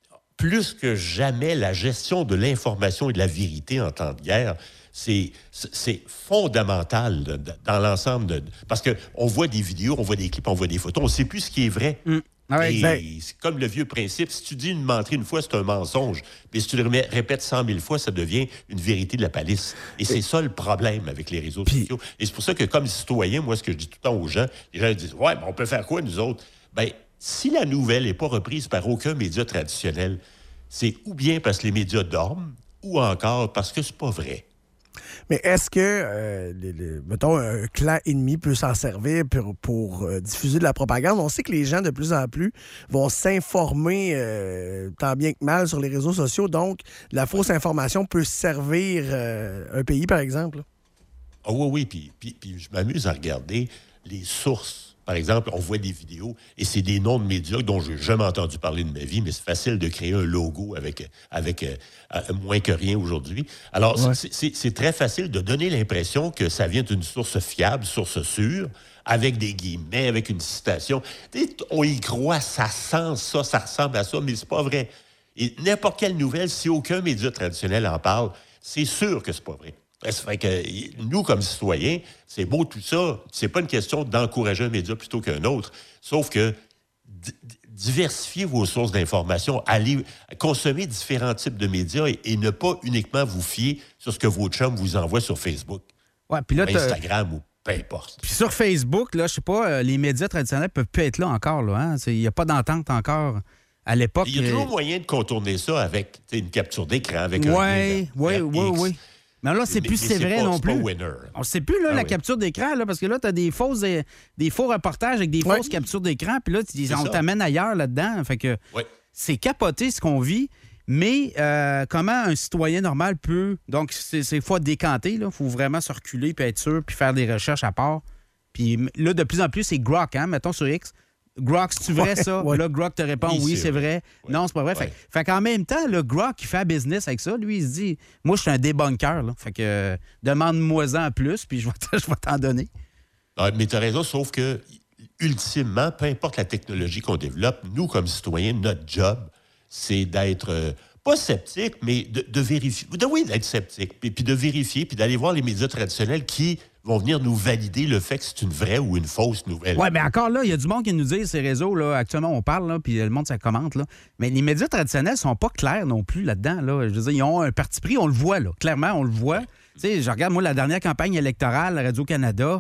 plus que jamais, la gestion de l'information et de la vérité en temps de guerre, c'est, c'est fondamental de, de, dans l'ensemble. De, parce qu'on voit des vidéos, on voit des clips, on voit des photos, on ne sait plus ce qui est vrai. Mm. Ah ouais, et ben... c'est comme le vieux principe, si tu dis une menterie une fois, c'est un mensonge. Mais si tu le répètes cent mille fois, ça devient une vérité de la palisse. Et c'est ça le problème avec les réseaux Puis... sociaux. Et c'est pour ça que comme citoyen, moi, ce que je dis tout le temps aux gens, les gens disent « Ouais, mais on peut faire quoi, nous autres? » Bien, si la nouvelle n'est pas reprise par aucun média traditionnel, c'est ou bien parce que les médias dorment, ou encore parce que c'est pas vrai. Mais est-ce que, euh, les, les, mettons, un clan ennemi peut s'en servir pour, pour euh, diffuser de la propagande? On sait que les gens, de plus en plus, vont s'informer euh, tant bien que mal sur les réseaux sociaux. Donc, la fausse information peut servir euh, un pays, par exemple. Ah oui, oui. Puis, puis, puis je m'amuse à regarder les sources. Par exemple, on voit des vidéos et c'est des noms de médias dont je n'ai jamais entendu parler de ma vie, mais c'est facile de créer un logo avec, avec euh, moins que rien aujourd'hui. Alors, ouais. c'est, c'est, c'est très facile de donner l'impression que ça vient d'une source fiable, source sûre, avec des guillemets, avec une citation. On y croit, ça sent ça, ça ressemble à ça, mais c'est pas vrai. Et n'importe quelle nouvelle, si aucun média traditionnel en parle, c'est sûr que c'est pas vrai. Ça fait que nous, comme citoyens, c'est beau tout ça. C'est pas une question d'encourager un média plutôt qu'un autre. Sauf que d- diversifiez vos sources d'information, allez consommer différents types de médias et, et ne pas uniquement vous fier sur ce que votre chum vous envoie sur Facebook, ouais, puis là, Instagram ou peu importe. Puis sur Facebook, là, je sais pas, les médias traditionnels peuvent plus être là encore. Il hein? n'y a pas d'entente encore. À l'époque... Il y a toujours euh... moyen de contourner ça avec une capture d'écran, avec ouais, un lien. Oui, oui, oui, oui. Mais là, c'est plus c'est vrai pas, non plus. On ne sait plus, là, ah, la oui. capture d'écran, là, parce que là, tu as des fausses, des faux reportages avec des ouais. fausses captures d'écran, puis là, tu, on ça. t'amène ailleurs là-dedans. Fait que ouais. c'est capoté ce qu'on vit, mais euh, comment un citoyen normal peut... Donc, c'est, c'est fois décanter, il faut vraiment se reculer, puis être sûr, puis faire des recherches à part. Puis là, de plus en plus, c'est Grok, hein, mettons sur X. Grok, c'est-tu vrai, ouais, ça? Ouais. Là, Grok te répond, oui, oui c'est, c'est vrai. vrai. Ouais. Non, c'est pas vrai. Ouais. Fait, fait qu'en même temps, le Grok qui fait un business avec ça, lui, il se dit, moi, je suis un débunker. Là. Fait que euh, demande-moi-en plus, puis je vais, t- je vais t'en donner. Ah, mais tu as raison, sauf que, ultimement, peu importe la technologie qu'on développe, nous, comme citoyens, notre job, c'est d'être, euh, pas sceptique, mais de, de vérifier. De, oui, d'être sceptique, puis, puis de vérifier, puis d'aller voir les médias traditionnels qui vont venir nous valider le fait que c'est une vraie ou une fausse nouvelle. Oui, mais encore là, il y a du monde qui nous dit, ces réseaux, là, actuellement, on parle, là, puis le monde, ça commente, là. Mais les médias traditionnels sont pas clairs non plus là-dedans, là. Je veux dire, ils ont un parti pris, on le voit, là. Clairement, on le voit. Tu sais, je regarde, moi, la dernière campagne électorale, Radio-Canada,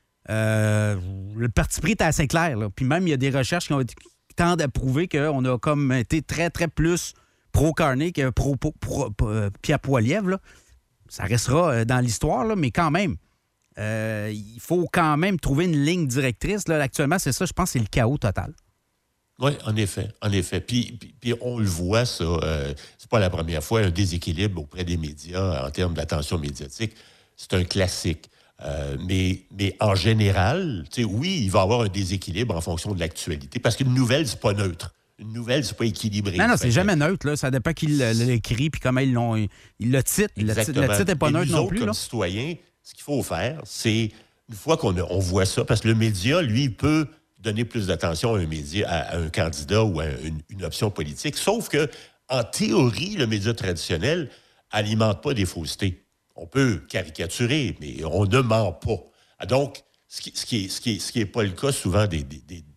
euh, le parti pris était assez clair, là. Puis même, il y a des recherches qui, ont été, qui tendent à prouver qu'on a comme été très, très plus pro-Carney que pro-Pierre Poilievre, là. Ça restera dans l'histoire, là, mais quand même. Euh, il faut quand même trouver une ligne directrice. Là, actuellement, c'est ça, je pense, c'est le chaos total. Oui, en effet, en effet. Puis, puis, puis on le voit, ça, euh, c'est pas la première fois, un déséquilibre auprès des médias en termes d'attention médiatique. C'est un classique. Euh, mais, mais en général, oui, il va y avoir un déséquilibre en fonction de l'actualité, parce qu'une nouvelle, c'est pas neutre. Une nouvelle, c'est pas équilibré. Non, non, c'est jamais neutre. Là. Ça dépend qui l'écrit puis comment ils l'ont. Ils le titre. Le titre n'est pas et neutre nous non autres, plus. Comme là. citoyens, ce qu'il faut faire, c'est, une fois qu'on a, on voit ça, parce que le média, lui, peut donner plus d'attention à un média, à, à un candidat ou à une, une option politique, sauf que, en théorie, le média traditionnel alimente pas des faussetés. On peut caricaturer, mais on ne ment pas. Donc, ce qui n'est ce qui est, ce qui est, ce qui est pas le cas souvent des, des, des,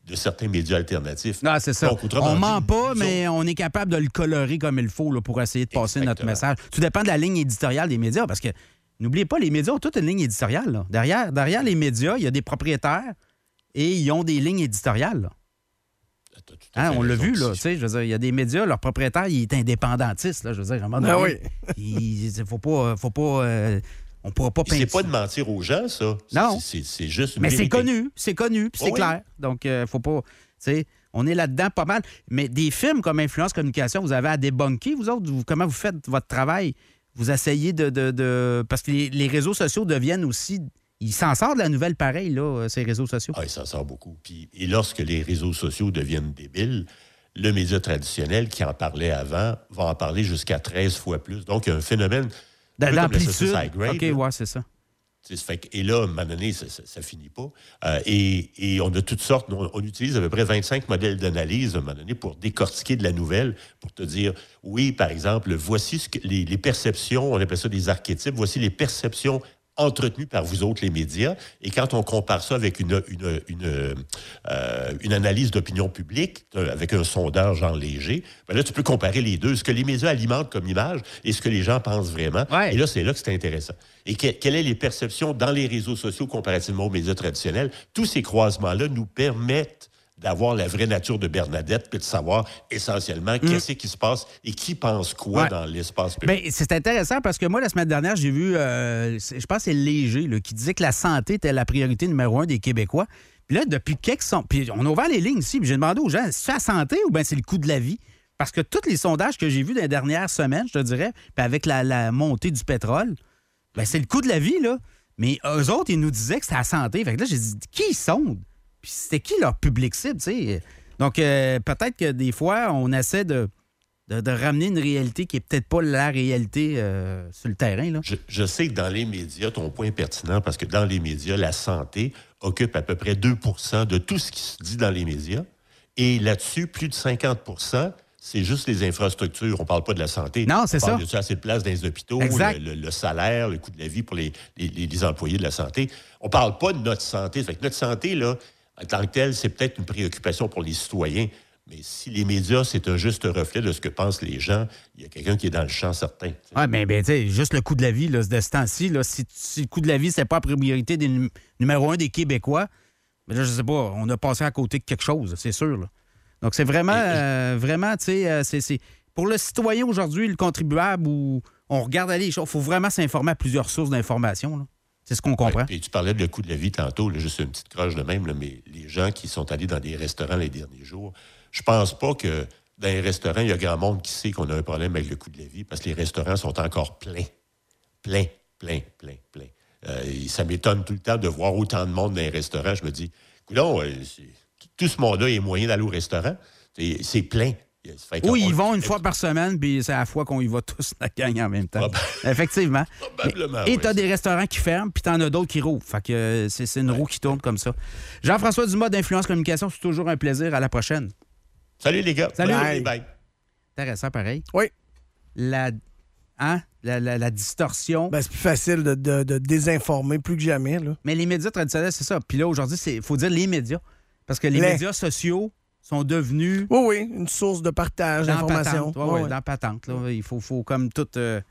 de certains médias alternatifs. Non, c'est ça. Donc, autrement on ment dit, pas, nous mais on est capable de le colorer comme il faut là, pour essayer de passer notre Exactement. message. Tout dépend de la ligne éditoriale des médias, parce que n'oubliez pas, les médias ont toute une ligne éditoriale. Là. Derrière, derrière les médias, il y a des propriétaires et ils ont des lignes éditoriales. Là. T'as tout à Hein, fait on l'a raison. vu, là. Si- Tu sais, je veux dire, il y a des médias, leur propriétaire, il est indépendantiste. Là, je veux dire, à un moment Ah donné, il ne faut pas. Faut pas euh, on ne pourra pas Puis c'est peindre. pas de mentir aux gens, ça. C'est- Non. C'est c'est juste une Mais c'est vérité. connu, c'est connu, puis c'est Oh oui. clair. Donc, il faut pas. Tu sais, on est là-dedans pas mal. Mais des films comme Influence Communication, vous avez à débunker, vous autres, vous- comment vous faites votre travail? Vous essayez de. de, de- parce que les, les réseaux sociaux deviennent aussi. Ils s'en sortent de la nouvelle pareil, là, ces réseaux sociaux. Ah, ça sort beaucoup. Puis, et lorsque les réseaux sociaux deviennent débiles, le média traditionnel qui en parlait avant va en parler jusqu'à treize fois plus. Donc, il y a un phénomène. un peu comme la D'amplitude. saucisse high grade, OK, là. ouais, c'est ça. Tu sais, ça fait que- et là, à un moment donné, ça, ça, ça finit pas. Euh, et, et on a toutes sortes. On, on utilise à peu près vingt-cinq modèles d'analyse à un moment donné pour décortiquer de la nouvelle, pour te dire, oui, par exemple, voici ce que, les, les perceptions, on appelle ça des archétypes, voici les perceptions entretenues par vous autres, les médias. Et quand on compare ça avec une, une, une, euh, une analyse d'opinion publique, euh, avec un sondage genre léger, ben là, tu peux comparer les deux, ce que les médias alimentent comme image et ce que les gens pensent vraiment. Ouais. Et là, c'est là que c'est intéressant. Et que, quelles sont les perceptions dans les réseaux sociaux comparativement aux médias traditionnels? Tous ces croisements-là nous permettent d'avoir la vraie nature de Bernadette, puis de savoir essentiellement qu'est-ce qui se passe et qui pense quoi Ouais. dans l'espace public. Bien, c'est intéressant parce que moi, la semaine dernière, j'ai vu, euh, c'est- je pense que c'est Léger, là, qui disait que la santé était la priorité numéro un des Québécois. Puis là, depuis quelques sont. Puis on a ouvert les lignes ici, puis j'ai demandé aux gens, c'est la santé ou bien c'est le coût de la vie? Parce que tous les sondages que j'ai vus dans les dernières semaines, je te dirais, puis avec la, la montée du pétrole, ben c'est le coût de la vie, là. Mais eux autres, ils nous disaient que c'était la santé. Fait que là, j'ai dit, qui ils sont? Puis c'était qui leur public cible, tu sais? Donc, euh, peut-être que des fois, on essaie de, de, de ramener une réalité qui est peut-être pas la réalité euh, sur le terrain, là. Je, je sais que dans les médias, ton point est pertinent parce que dans les médias, la santé occupe à peu près deux pour cent de tout ce qui se dit dans les médias. Et là-dessus, plus de cinquante pour cent, c'est juste les infrastructures. On ne parle pas de la santé. Non, c'est On parle ça. de assez de place dans les hôpitaux, Exact. le, le- le salaire, le coût de la vie pour les, les- les- les employés de la santé. On ne parle pas de notre santé. Fait que notre santé, là, en tant que telle, c'est peut-être une préoccupation pour les citoyens. Mais si les médias, c'est un juste reflet de ce que pensent les gens, il y a quelqu'un qui est dans le champ certain. tu sais. Oui, mais ben, tu sais, juste le coût de la vie, là, de ce temps-ci, là, si, si le coût de la vie, c'est pas la priorité des num- numéro un des Québécois, mais là, je sais pas, on a passé à côté de quelque chose, c'est sûr, là. Donc, c'est vraiment, Et- euh, vraiment, tu sais, euh, c'est, c'est- pour le citoyen aujourd'hui, le contribuable, où on regarde aller les choses, il faut vraiment s'informer à plusieurs sources d'informations, là. C'est ce qu'on comprend. Ouais, puis tu parlais de le coût de la vie tantôt, là, juste une petite croche de même, là, mais les gens qui sont allés dans des restaurants les derniers jours, je pense pas que dans les restaurants, il y a grand monde qui sait qu'on a un problème avec le coût de la vie parce que les restaurants sont encore pleins. Plein, plein, plein, plein. Euh, et ça m'étonne tout le temps de voir autant de monde dans les restaurants. Je me dis, coudonc, euh, c'est- tout ce monde-là, il y a moyen d'aller au restaurant. C'est, c'est plein. Ça fait Oui, qu'on- ils vont une fois par semaine, puis c'est à la fois qu'on y va tous la gang en même temps. Proba- Effectivement. Probablement, Et oui. tu as des restaurants qui ferment, puis tu en as d'autres qui rouvrent. Fait que euh, c'est, c'est une roue qui tourne comme ça. Jean-François Dumas d'Influence Communication, c'est toujours un plaisir. À la prochaine. Salut les gars. Salut. Bonne Bye. journée, bye. Intéressant, pareil. Oui. La, hein? la, la, la distorsion. Ben, c'est plus facile de, de- de désinformer plus que jamais, là. Mais les médias traditionnels, c'est ça. Puis là, aujourd'hui, il faut dire les médias. Parce que les Les. médias sociaux sont devenus Oui, oui, une source de partage dans d'informations. patente. Ouais, Ouais, ouais, ouais. dans patente. Là. Il faut, faut comme tout... euh,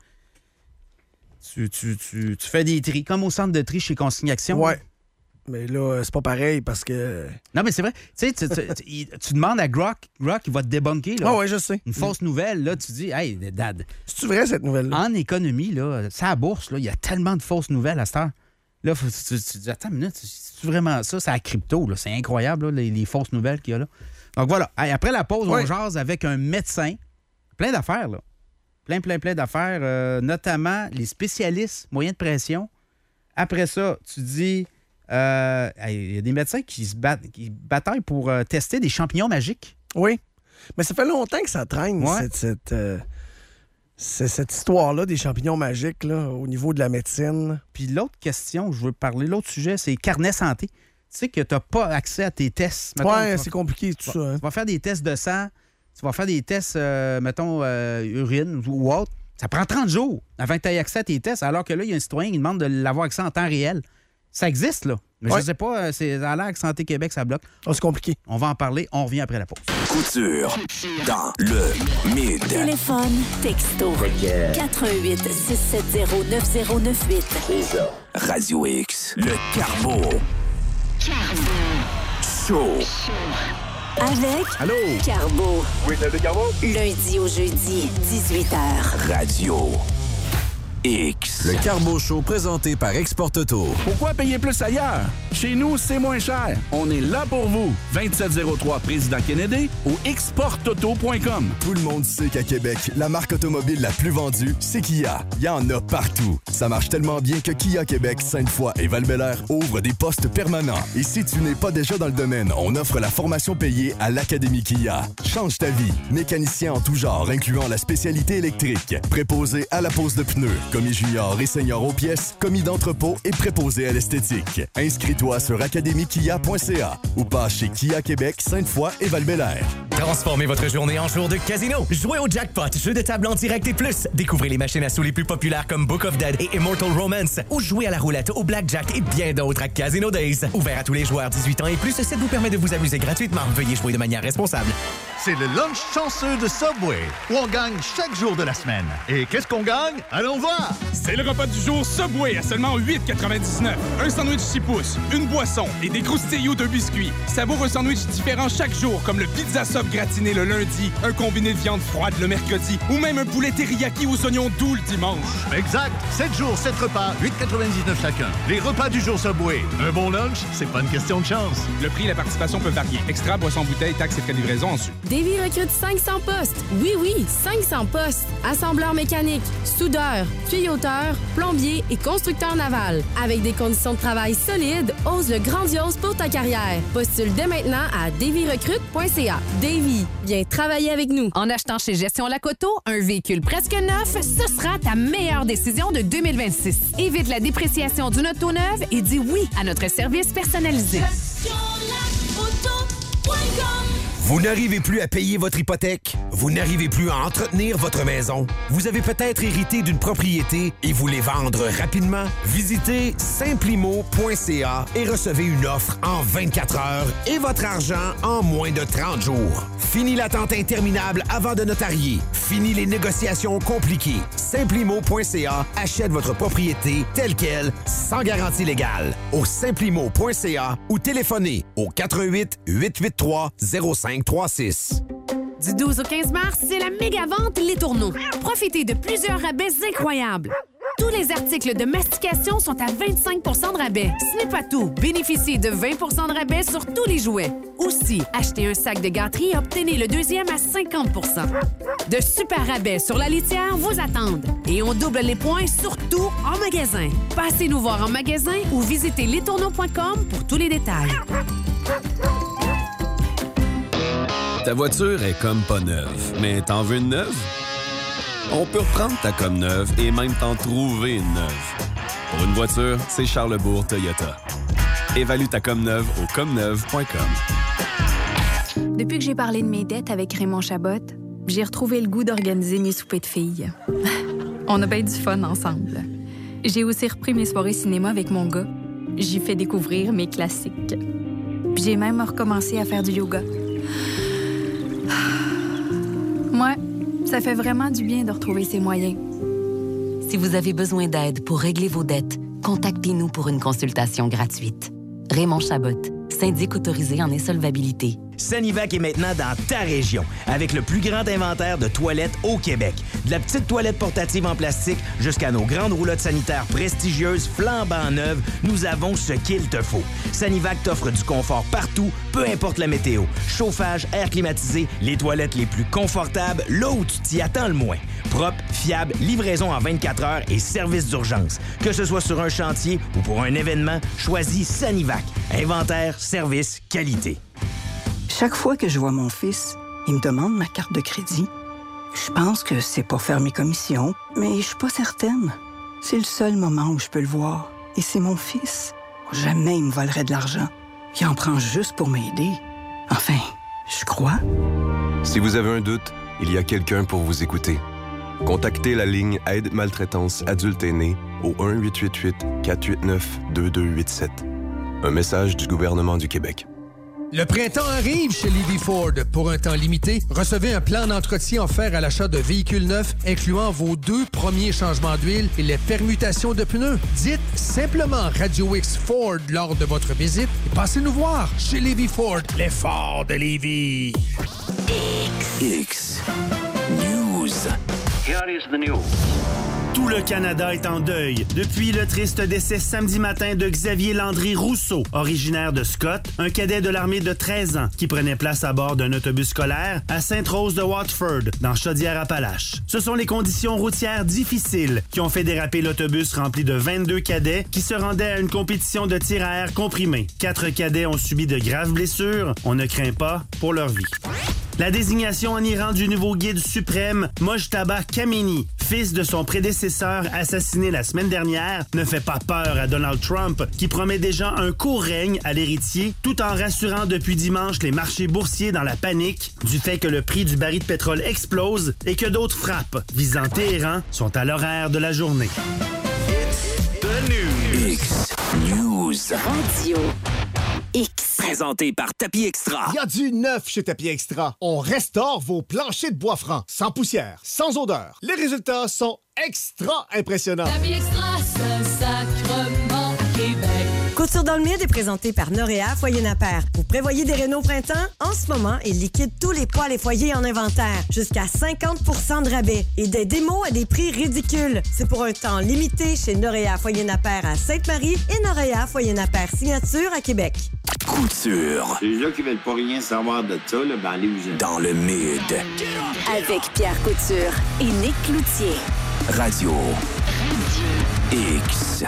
tu, tu, tu, tu fais des tris, comme au centre de tri chez Consignation. Ouais. Mais là, c'est pas pareil parce que. Non, mais c'est vrai. Tu sais, tu, tu- tu- il- tu demandes à Grok, Grok, il va te débunker. Là. Ah, ouais, je sais. Une fausse nouvelle, là, tu dis, hey, dad, C'est-tu vrai, cette nouvelle-là? en économie, là, ça à bourse, là, il y a tellement de fausses nouvelles à cette heure. Là, faut, tu, tu, tu dis, attends une minute, c'est vraiment ça? C'est la crypto, là. C'est incroyable, là, les, les fausses nouvelles qu'il y a là. Donc voilà. Hey, après la pause, Oui. on jase avec un médecin. Plein d'affaires, là. Plein, plein, plein d'affaires, euh, notamment les spécialistes, moyens de pression. Après ça, tu dis, euh, hey, il y a des médecins qui se battent, qui bataillent pour euh, tester des champignons magiques. Oui. Mais ça fait longtemps que ça traîne, Ouais. cette, cette, euh, c'est- cette histoire-là des champignons magiques là, au niveau de la médecine. Puis l'autre question que je veux parler, l'autre sujet, c'est carnet santé. Tu sais que tu n'as pas accès à tes tests. Mettons, Ouais, tu c'est vas- compliqué tout ça. hein. Tu vas faire des tests de sang, tu vas faire des tests, euh, mettons, euh, urine ou autre. Ça prend trente jours avant que tu aies accès à tes tests, alors que là, il y a un citoyen qui demande de l'avoir accès en temps réel. Ça existe, là. Mais Ouais. je sais pas, euh, c'est à l'air que Santé Québec, ça bloque. Oh, c'est compliqué. On va en parler. On revient après la pause. Couture dans le Mid. Téléphone, texto. quatre un huit, six sept zéro, neuf zéro neuf huit. Radio X, le Carbo. Show. Avec Allô? Carbo. Oui, c'est le Carbo. Lundi au jeudi, dix-huit heures. Radio X. Le Carbo Show présenté par Export Auto. Pourquoi payer plus ailleurs? Chez nous, c'est moins cher. On est là pour vous. vingt-sept zéro trois Président Kennedy ou export auto point com. Tout le monde sait qu'à Québec, la marque automobile la plus vendue, c'est Kia. Il y en a partout. Ça marche tellement bien que Kia Québec, Sainte-Foy et Val-Bélair ouvrent des postes permanents. Et si tu n'es pas déjà dans le domaine, on offre la formation payée à l'Académie Kia. Change ta vie. Mécanicien en tout genre, incluant la spécialité électrique. Préposé à la pose de pneus. Commis junior et senior aux pièces, commis d'entrepôt et préposé à l'esthétique. Inscris-toi sur académie kia point c a ou passe chez Kia Québec, Sainte-Foy et Val-Bélair. Transformez votre journée en jour de casino. Jouez au jackpot, jeu de table en direct et plus. Découvrez les machines à sous les plus populaires comme Book of Dead et Immortal Romance. Ou jouez à la roulette, au blackjack et bien d'autres à Casino Days. Ouvert à tous les joueurs dix-huit ans et plus, ça vous permet de vous amuser gratuitement. Veuillez jouer de manière responsable. C'est le lunch chanceux de Subway, où on gagne chaque jour de la semaine. Et qu'est-ce qu'on gagne? Allons voir! C'est le repas du jour Subway à seulement huit quatre-vingt-dix-neuf. Un sandwich six pouces, une boisson et des croustilloux de biscuits. Savoure un sandwich différent chaque jour, comme le pizza sub gratiné le lundi, un combiné de viande froide le mercredi, ou même un poulet teriyaki aux oignons doux le dimanche. Exact! sept jours, sept repas, huit quatre-vingt-dix-neuf chacun. Les repas du jour Subway. Un bon lunch, c'est pas une question de chance. Le prix et la participation peuvent varier. Extra, boisson, bouteille, taxes et frais de livraison ensuite. Davy recrute cinq cents postes. Oui, oui, cinq cents postes. Assembleur mécanique, soudeur, tuyauteur, plombier et constructeur naval. Avec des conditions de travail solides, ose le grandiose pour ta carrière. Postule dès maintenant à davy recrute point c a. Davy, viens travailler avec nous. En achetant chez Gestion Lacoto, un véhicule presque neuf, ce sera ta meilleure décision de deux mille vingt-six. Évite la dépréciation d'une auto neuve et dis oui à notre service personnalisé. Vous n'arrivez plus à payer votre hypothèque? Vous n'arrivez plus à entretenir votre maison? Vous avez peut-être hérité d'une propriété et voulez vendre rapidement? Visitez simplimo point c a et recevez une offre en vingt-quatre heures et votre argent en moins de trente jours. Fini l'attente interminable avant de notarier. Fini les négociations compliquées. simplimo point c a achète votre propriété telle qu'elle, sans garantie légale. Au simplimo point c a ou téléphonez au quatre un huit, huit huit trois, zéro cinq trois six. Du douze au quinze mars, c'est la méga vente Les Tourneaux. Profitez de plusieurs rabais incroyables. Tous les articles de mastication sont à vingt-cinq pour cent de rabais. Ce n'est pas tout. Bénéficiez de vingt pour cent de rabais sur tous les jouets. Aussi, achetez un sac de gâterie et obtenez le deuxième à cinquante pour cent. De super rabais sur la litière vous attendent. Et on double les points surtout en magasin. Passez nous voir en magasin ou visitez les tourneaux point com pour tous les détails. Ta voiture est comme pas neuve, mais t'en veux une neuve? On peut reprendre ta comme neuve et même t'en trouver une neuve. Pour une voiture, c'est Charlesbourg Toyota. Évalue ta comme neuve au comme neuve point com. Depuis que j'ai parlé de mes dettes avec Raymond Chabot, j'ai retrouvé le goût d'organiser mes soupers de filles. On a bien du fun ensemble. J'ai aussi repris mes soirées cinéma avec mon gars. J'y fais découvrir mes classiques. Puis j'ai même recommencé à faire du yoga. Moi, ça fait vraiment du bien de retrouver ses moyens. Si vous avez besoin d'aide pour régler vos dettes, contactez-nous pour une consultation gratuite. Raymond Chabot, syndic autorisé en insolvabilité. Sanivac est maintenant dans ta région, avec le plus grand inventaire de toilettes au Québec. De la petite toilette portative en plastique jusqu'à nos grandes roulottes sanitaires prestigieuses flambant neuves, nous avons ce qu'il te faut. Sanivac t'offre du confort partout, peu importe la météo. Chauffage, air climatisé, les toilettes les plus confortables, là où tu t'y attends le moins. Propre, fiable, livraison en vingt-quatre heures et service d'urgence. Que ce soit sur un chantier ou pour un événement, choisis Sanivac. Inventaire, service, qualité. Chaque fois que je vois mon fils, il me demande ma carte de crédit. Je pense que c'est pour faire mes commissions, mais je suis pas certaine. C'est le seul moment où je peux le voir. Et c'est mon fils. Jamais il me volerait de l'argent. Il en prend juste pour m'aider. Enfin, je crois. Si vous avez un doute, il y a quelqu'un pour vous écouter. Contactez la ligne Aide maltraitance adulte aîné au un huit huit huit quatre huit neuf deux deux huit sept. Un message du gouvernement du Québec. Le printemps arrive chez Levy Ford. Pour un temps limité, recevez un plan d'entretien offert à l'achat de véhicules neufs, incluant vos deux premiers changements d'huile et les permutations de pneus. Dites simplement Radio X Ford lors de votre visite et passez nous voir chez Levy Ford, les Fords de Lévis. X. X. News. Here is the news. Tout le Canada est en deuil depuis le triste décès samedi matin de Xavier Landry Rousseau, originaire de Scott, un cadet de l'armée de treize ans qui prenait place à bord d'un autobus scolaire à Sainte-Rose de Watford, dans Chaudière-Appalaches. Ce sont les conditions routières difficiles qui ont fait déraper l'autobus rempli de vingt-deux cadets qui se rendaient à une compétition de tir à air comprimé. Quatre cadets ont subi de graves blessures. On ne craint pas pour leur vie. La désignation en Iran du nouveau guide suprême, Mojtaba Khamenei, fils de son prédécesseur assassiné la semaine dernière, ne fait pas peur à Donald Trump, qui promet déjà un court règne à l'héritier, tout en rassurant depuis dimanche les marchés boursiers dans la panique du fait que le prix du baril de pétrole explose et que d'autres frappes visant Téhéran sont à l'horaire de la journée. The News. X News. Radio X. Présenté par Tapis Extra. Il y a du neuf chez Tapis Extra. On restaure vos planchers de bois franc, sans poussière, sans odeur. Les résultats sont extra impressionnants. Tapis Extra, Saint-Sacrement, Québec. Couture dans le Mid est présentée par Noréa Foyer Napper. Vous prévoyez des rénaux printemps? En ce moment, ils liquident tous les poêles et foyers en inventaire. Jusqu'à cinquante pour cent de rabais. Et des démos à des prix ridicules. C'est pour un temps limité chez Noréa Foyer Napper à Sainte-Marie et Noréa Foyer Napper Signature à Québec. Couture. Les gens qui veulent pas rien savoir de ça, là, ben allez-vous. Dans le Mid. Avec Pierre Couture et Nick Cloutier. Radio X.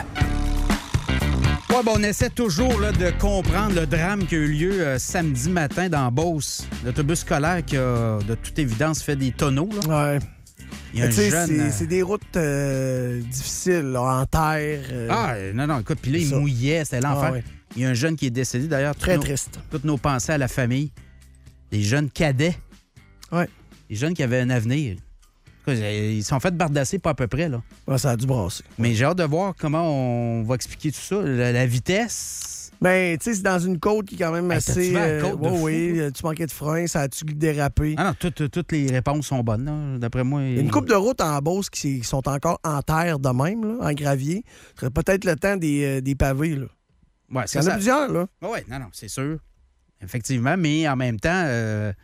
Ouais, ben on essaie toujours là, de comprendre le drame qui a eu lieu euh, samedi matin dans Beauce. L'autobus scolaire qui a, de toute évidence, fait des tonneaux. Là. Ouais. Il y a un jeune, jeune... C'est, c'est des routes euh, difficiles, là, en terre. Euh... Ah, non, non, écoute, puis là, il ça. mouillait, c'était l'enfer. Ah, ouais. Il y a un jeune qui est décédé, d'ailleurs. Très nos, triste. Toutes nos pensées à la famille. Des jeunes cadets. Ouais. Des jeunes qui avaient un avenir. Ils se sont fait bardasser pas à peu près, là. Ouais, ça a dû brasser. Mais j'ai hâte de voir comment on va expliquer tout ça. La, la vitesse... Ben, tu sais, c'est dans une côte qui est quand même hey, assez... Euh, côte de oui, oui, tu manquais de frein, ça a-tu dérapé? Ah non, toutes, toutes les réponses sont bonnes, là, d'après moi. Il y a une couple de routes en Beauce qui sont encore en terre de même, là, en gravier. Ce serait peut-être le temps des, des pavés, là. Ouais, Il y en a ça... plusieurs, là. Oui, non, non, c'est sûr. Effectivement, mais en même temps... Euh...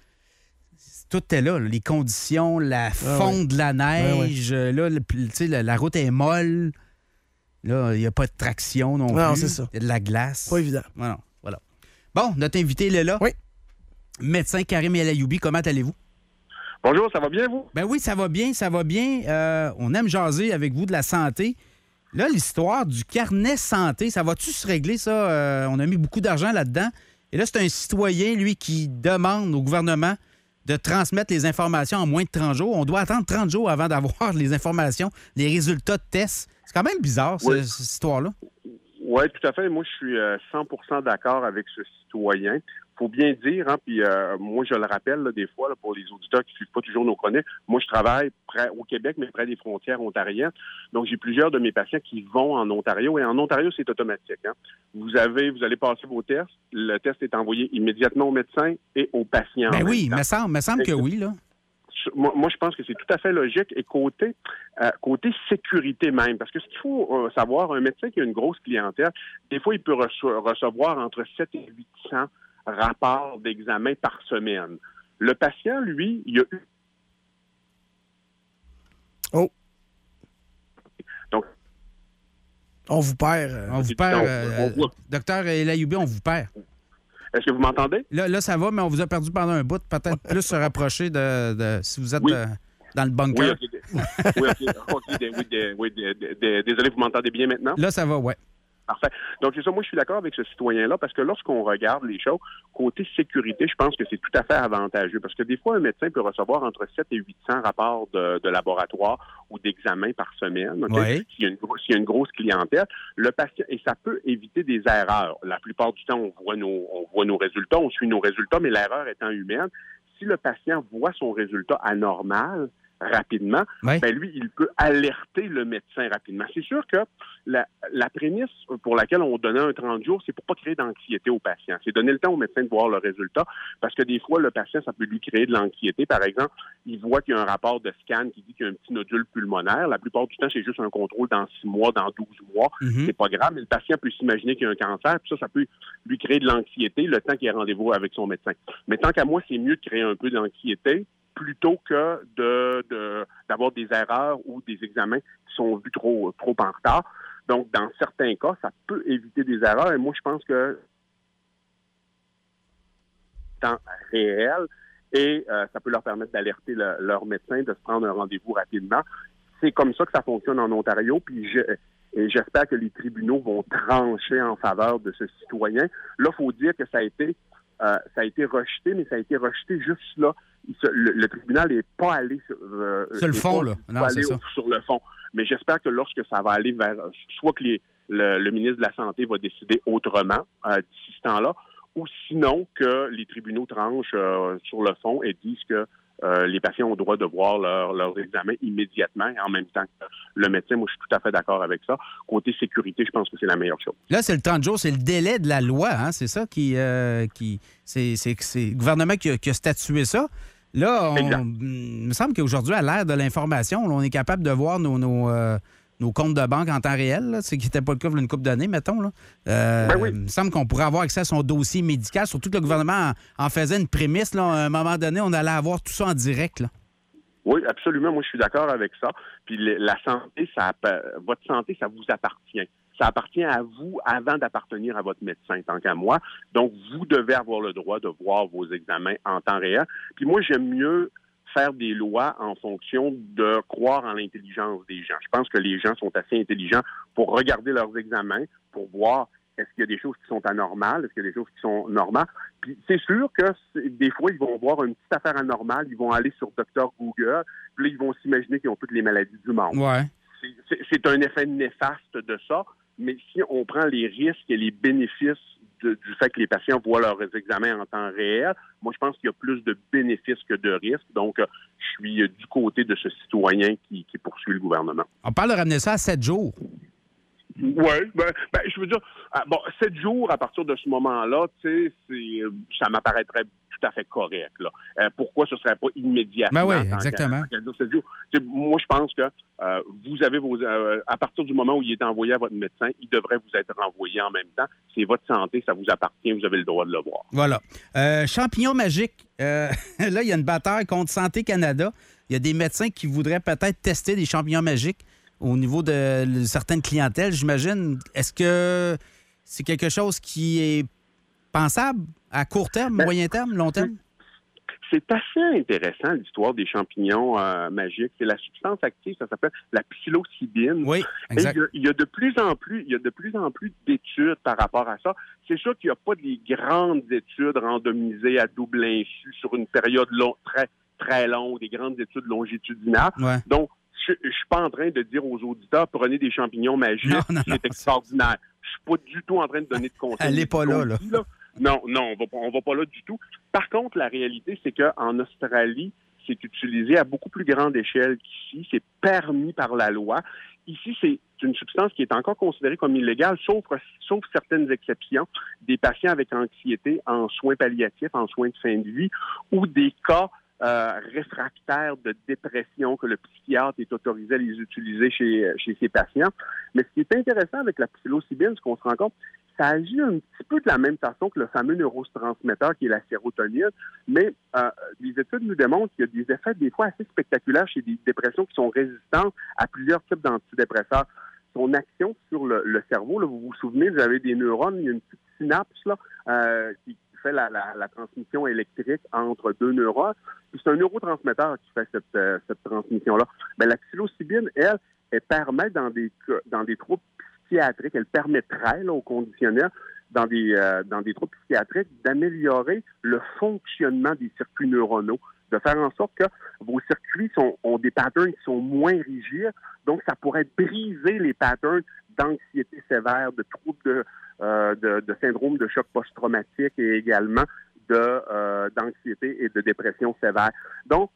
Tout est là, là, les conditions, la fonte ah ouais. de la neige, ah ouais. là, le, la, la route est molle. Là, il n'y a pas de traction non, non plus. C'est ça. Il y a de la glace. Pas évident. Voilà, voilà. Bon, notre invité, il est là. Oui. Médecin Karim El Ayoubi, comment allez-vous? Bonjour, ça va bien, vous? Ben oui, ça va bien, ça va bien. Euh, on aime jaser avec vous de la santé. Là, l'histoire du carnet santé, ça va-tu se régler, ça? Euh, on a mis beaucoup d'argent là-dedans. Et là, c'est un citoyen, lui, qui demande au gouvernement de transmettre les informations en moins de trente jours. On doit attendre trente jours avant d'avoir les informations, les résultats de tests. C'est quand même bizarre, oui. cette, cette histoire-là. Oui, tout à fait. Moi, je suis cent pour cent d'accord avec ce citoyen. Il faut bien dire, hein, puis euh, moi, je le rappelle là, des fois, là, pour les auditeurs qui ne suivent pas toujours nos chroniques, moi, je travaille près, au Québec, mais près des frontières ontariennes. Donc, j'ai plusieurs de mes patients qui vont en Ontario. Et en Ontario, c'est automatique. Hein. Vous avez, vous allez passer vos tests. Le test est envoyé immédiatement au médecin et au patient. Ben oui, il me semble, me semble que oui, là. Moi, moi, je pense que c'est tout à fait logique. Et côté euh, côté sécurité même, parce que ce qu'il faut euh, savoir, un médecin qui a une grosse clientèle, des fois, il peut reço- recevoir entre sept et huit cents rapports d'examen par semaine. Le patient, lui, il a eu... Oh! Donc... On vous perd. Euh... On vous perd. Euh, euh, docteur El Ayoubi, on vous perd. Est-ce que vous m'entendez? Là, là, ça va, mais on vous a perdu pendant un bout. Peut-être plus se rapprocher de, de si vous êtes oui. euh, dans le bunker. Oui, OK. oui, OK. okay. oui, de, oui de, de, de, désolé, vous m'entendez bien maintenant? Là, ça va, oui. Parfait. Donc, c'est ça, moi, je suis d'accord avec ce citoyen-là parce que lorsqu'on regarde les choses, côté sécurité, je pense que c'est tout à fait avantageux parce que des fois, un médecin peut recevoir entre sept et huit cents rapports de, de laboratoire ou d'examen par semaine. Okay? Oui. S'il y a une, s'il y a une grosse clientèle, le patient, et ça peut éviter des erreurs. La plupart du temps, on voit nos, on voit nos résultats, on suit nos résultats, mais l'erreur étant humaine. Si le patient voit son résultat anormal, rapidement, ouais. ben lui, il peut alerter le médecin rapidement. C'est sûr que la, la prémisse pour laquelle on donnait un trente jours, c'est pour pas créer d'anxiété au patient. C'est donner le temps au médecin de voir le résultat, parce que des fois, le patient, ça peut lui créer de l'anxiété. Par exemple, il voit qu'il y a un rapport de scan qui dit qu'il y a un petit nodule pulmonaire. La plupart du temps, c'est juste un contrôle dans six mois, dans douze mois. Mm-hmm. C'est pas grave, mais le patient peut s'imaginer qu'il y a un cancer, puis ça, ça peut lui créer de l'anxiété le temps qu'il ait rendez-vous avec son médecin. Mais tant qu'à moi, c'est mieux de créer un peu d'anxiété plutôt que de, de d'avoir des erreurs ou des examens qui sont vus trop, trop en retard. Donc, dans certains cas, ça peut éviter des erreurs. Et moi, je pense que temps réel et euh, ça peut leur permettre d'alerter le, leur médecin, de se prendre un rendez-vous rapidement. C'est comme ça que ça fonctionne en Ontario. Puis je, et j'espère que les tribunaux vont trancher en faveur de ce citoyen. Là, il faut dire que ça a été euh, ça a été rejeté, mais ça a été rejeté juste là. Le, le tribunal n'est pas allé sur, euh, sur le fond, là. Non, aller c'est ça. sur le fond. Mais j'espère que lorsque ça va aller vers, soit que les, le, le ministre de la Santé va décider autrement euh, d'ici ce temps-là, ou sinon que les tribunaux tranchent euh, sur le fond et disent que euh, les patients ont le droit de voir leur, leurs examens immédiatement et en même temps que le médecin. Moi, je suis tout à fait d'accord avec ça. Côté sécurité, je pense que c'est la meilleure chose. Là, c'est le trente jours, c'est le délai de la loi, hein? C'est ça qui... Euh, qui c'est, c'est, c'est le gouvernement qui a, qui a statué ça. Là, on, il me semble qu'aujourd'hui, à l'ère de l'information, là, on est capable de voir nos, nos, euh, nos comptes de banque en temps réel. Là, c'est qui n'était pas le cas il y a une couple d'années, mettons. Là. Euh, ben oui. Il me semble qu'on pourrait avoir accès à son dossier médical, surtout que le gouvernement en, en faisait une prémisse. Là, à un moment donné, on allait avoir tout ça en direct. Là. Oui, absolument. Moi, je suis d'accord avec ça. Puis la santé, ça, votre santé, ça vous appartient. Ça appartient à vous avant d'appartenir à votre médecin, tant qu'à moi. Donc, vous devez avoir le droit de voir vos examens en temps réel. Puis moi, j'aime mieux faire des lois en fonction de croire en l'intelligence des gens. Je pense que les gens sont assez intelligents pour regarder leurs examens, pour voir est-ce qu'il y a des choses qui sont anormales, est-ce qu'il y a des choses qui sont normales. Puis c'est sûr que des fois, ils vont voir une petite affaire anormale, ils vont aller sur docteur Google, puis là, ils vont s'imaginer qu'ils ont toutes les maladies du monde. Ouais. C'est, c'est, c'est un effet néfaste de ça. Mais si on prend les risques et les bénéfices de, du fait que les patients voient leurs examens en temps réel, moi, je pense qu'il y a plus de bénéfices que de risques. Donc, euh, je suis euh, du côté de ce citoyen qui, qui poursuit le gouvernement. On parle de ramener ça à sept jours. Oui, ben, ben, je veux dire, euh, bon, sept jours à partir de ce moment-là, tu sais, c'est, ça m'apparaîtrait tout à fait correct. Là. Euh, pourquoi ce ne serait pas immédiatement? Ben oui, exactement. Qu'à, qu'à sept jours? Moi, je pense que euh, vous avez vos, euh, à partir du moment où il est envoyé à votre médecin, il devrait vous être renvoyé en même temps. C'est votre santé, ça vous appartient, vous avez le droit de le voir. Voilà. Euh, champignon magique. Euh, là, il y a une bataille contre Santé Canada. Il y a des médecins qui voudraient peut-être tester des champignons magiques au niveau de, de certaines clientèles, j'imagine. Est-ce que c'est quelque chose qui est pensable à court terme, ben, moyen terme, long terme? C'est assez intéressant, l'histoire des champignons euh, magiques. C'est la substance active, ça s'appelle la psilocybine. Oui, exact. Et il y, y a de plus en plus, il y a de plus en plus d'études par rapport à ça. C'est sûr qu'il n'y a pas des grandes études randomisées à double insu sur une période long, très, très longue, des grandes études longitudinales. Ouais. Donc, je ne suis pas en train de dire aux auditeurs, prenez des champignons magiques, non, non, c'est non, extraordinaire. Je suis pas du tout en train de donner de conseils. Elle n'est pas là, là. là. Non, non, on va, on va pas là du tout. Par contre, la réalité, c'est qu'en Australie, c'est utilisé à beaucoup plus grande échelle qu'ici. C'est permis par la loi. Ici, c'est une substance qui est encore considérée comme illégale, sauf, sauf certaines exceptions, des patients avec anxiété en soins palliatifs, en soins de fin de vie, ou des cas Euh, réfractaires de dépression que le psychiatre est autorisé à les utiliser chez, chez ses patients. Mais ce qui est intéressant avec la psilocybine, ce qu'on se rend compte, ça agit un petit peu de la même façon que le fameux neurotransmetteur qui est la sérotonine, mais euh, les études nous démontrent qu'il y a des effets des fois assez spectaculaires chez des dépressions qui sont résistantes à plusieurs types d'antidépresseurs. Son action sur le, le cerveau, là, vous vous souvenez, vous avez des neurones, il y a une petite synapse là, euh, qui fait la, la, la transmission électrique entre deux neurones. Puis c'est un neurotransmetteur qui fait cette, euh, cette transmission-là. Mais la psilocybine, elle, elle permet dans des dans des troubles psychiatriques, elle permettrait là, aux conditionneurs dans des euh, dans des troubles psychiatriques d'améliorer le fonctionnement des circuits neuronaux, de faire en sorte que vos circuits sont, ont des patterns qui sont moins rigides. Donc, ça pourrait briser les patterns d'anxiété sévère, de troubles de Euh, de, de syndrome de choc post-traumatique et également de, euh, d'anxiété et de dépression sévère. Donc,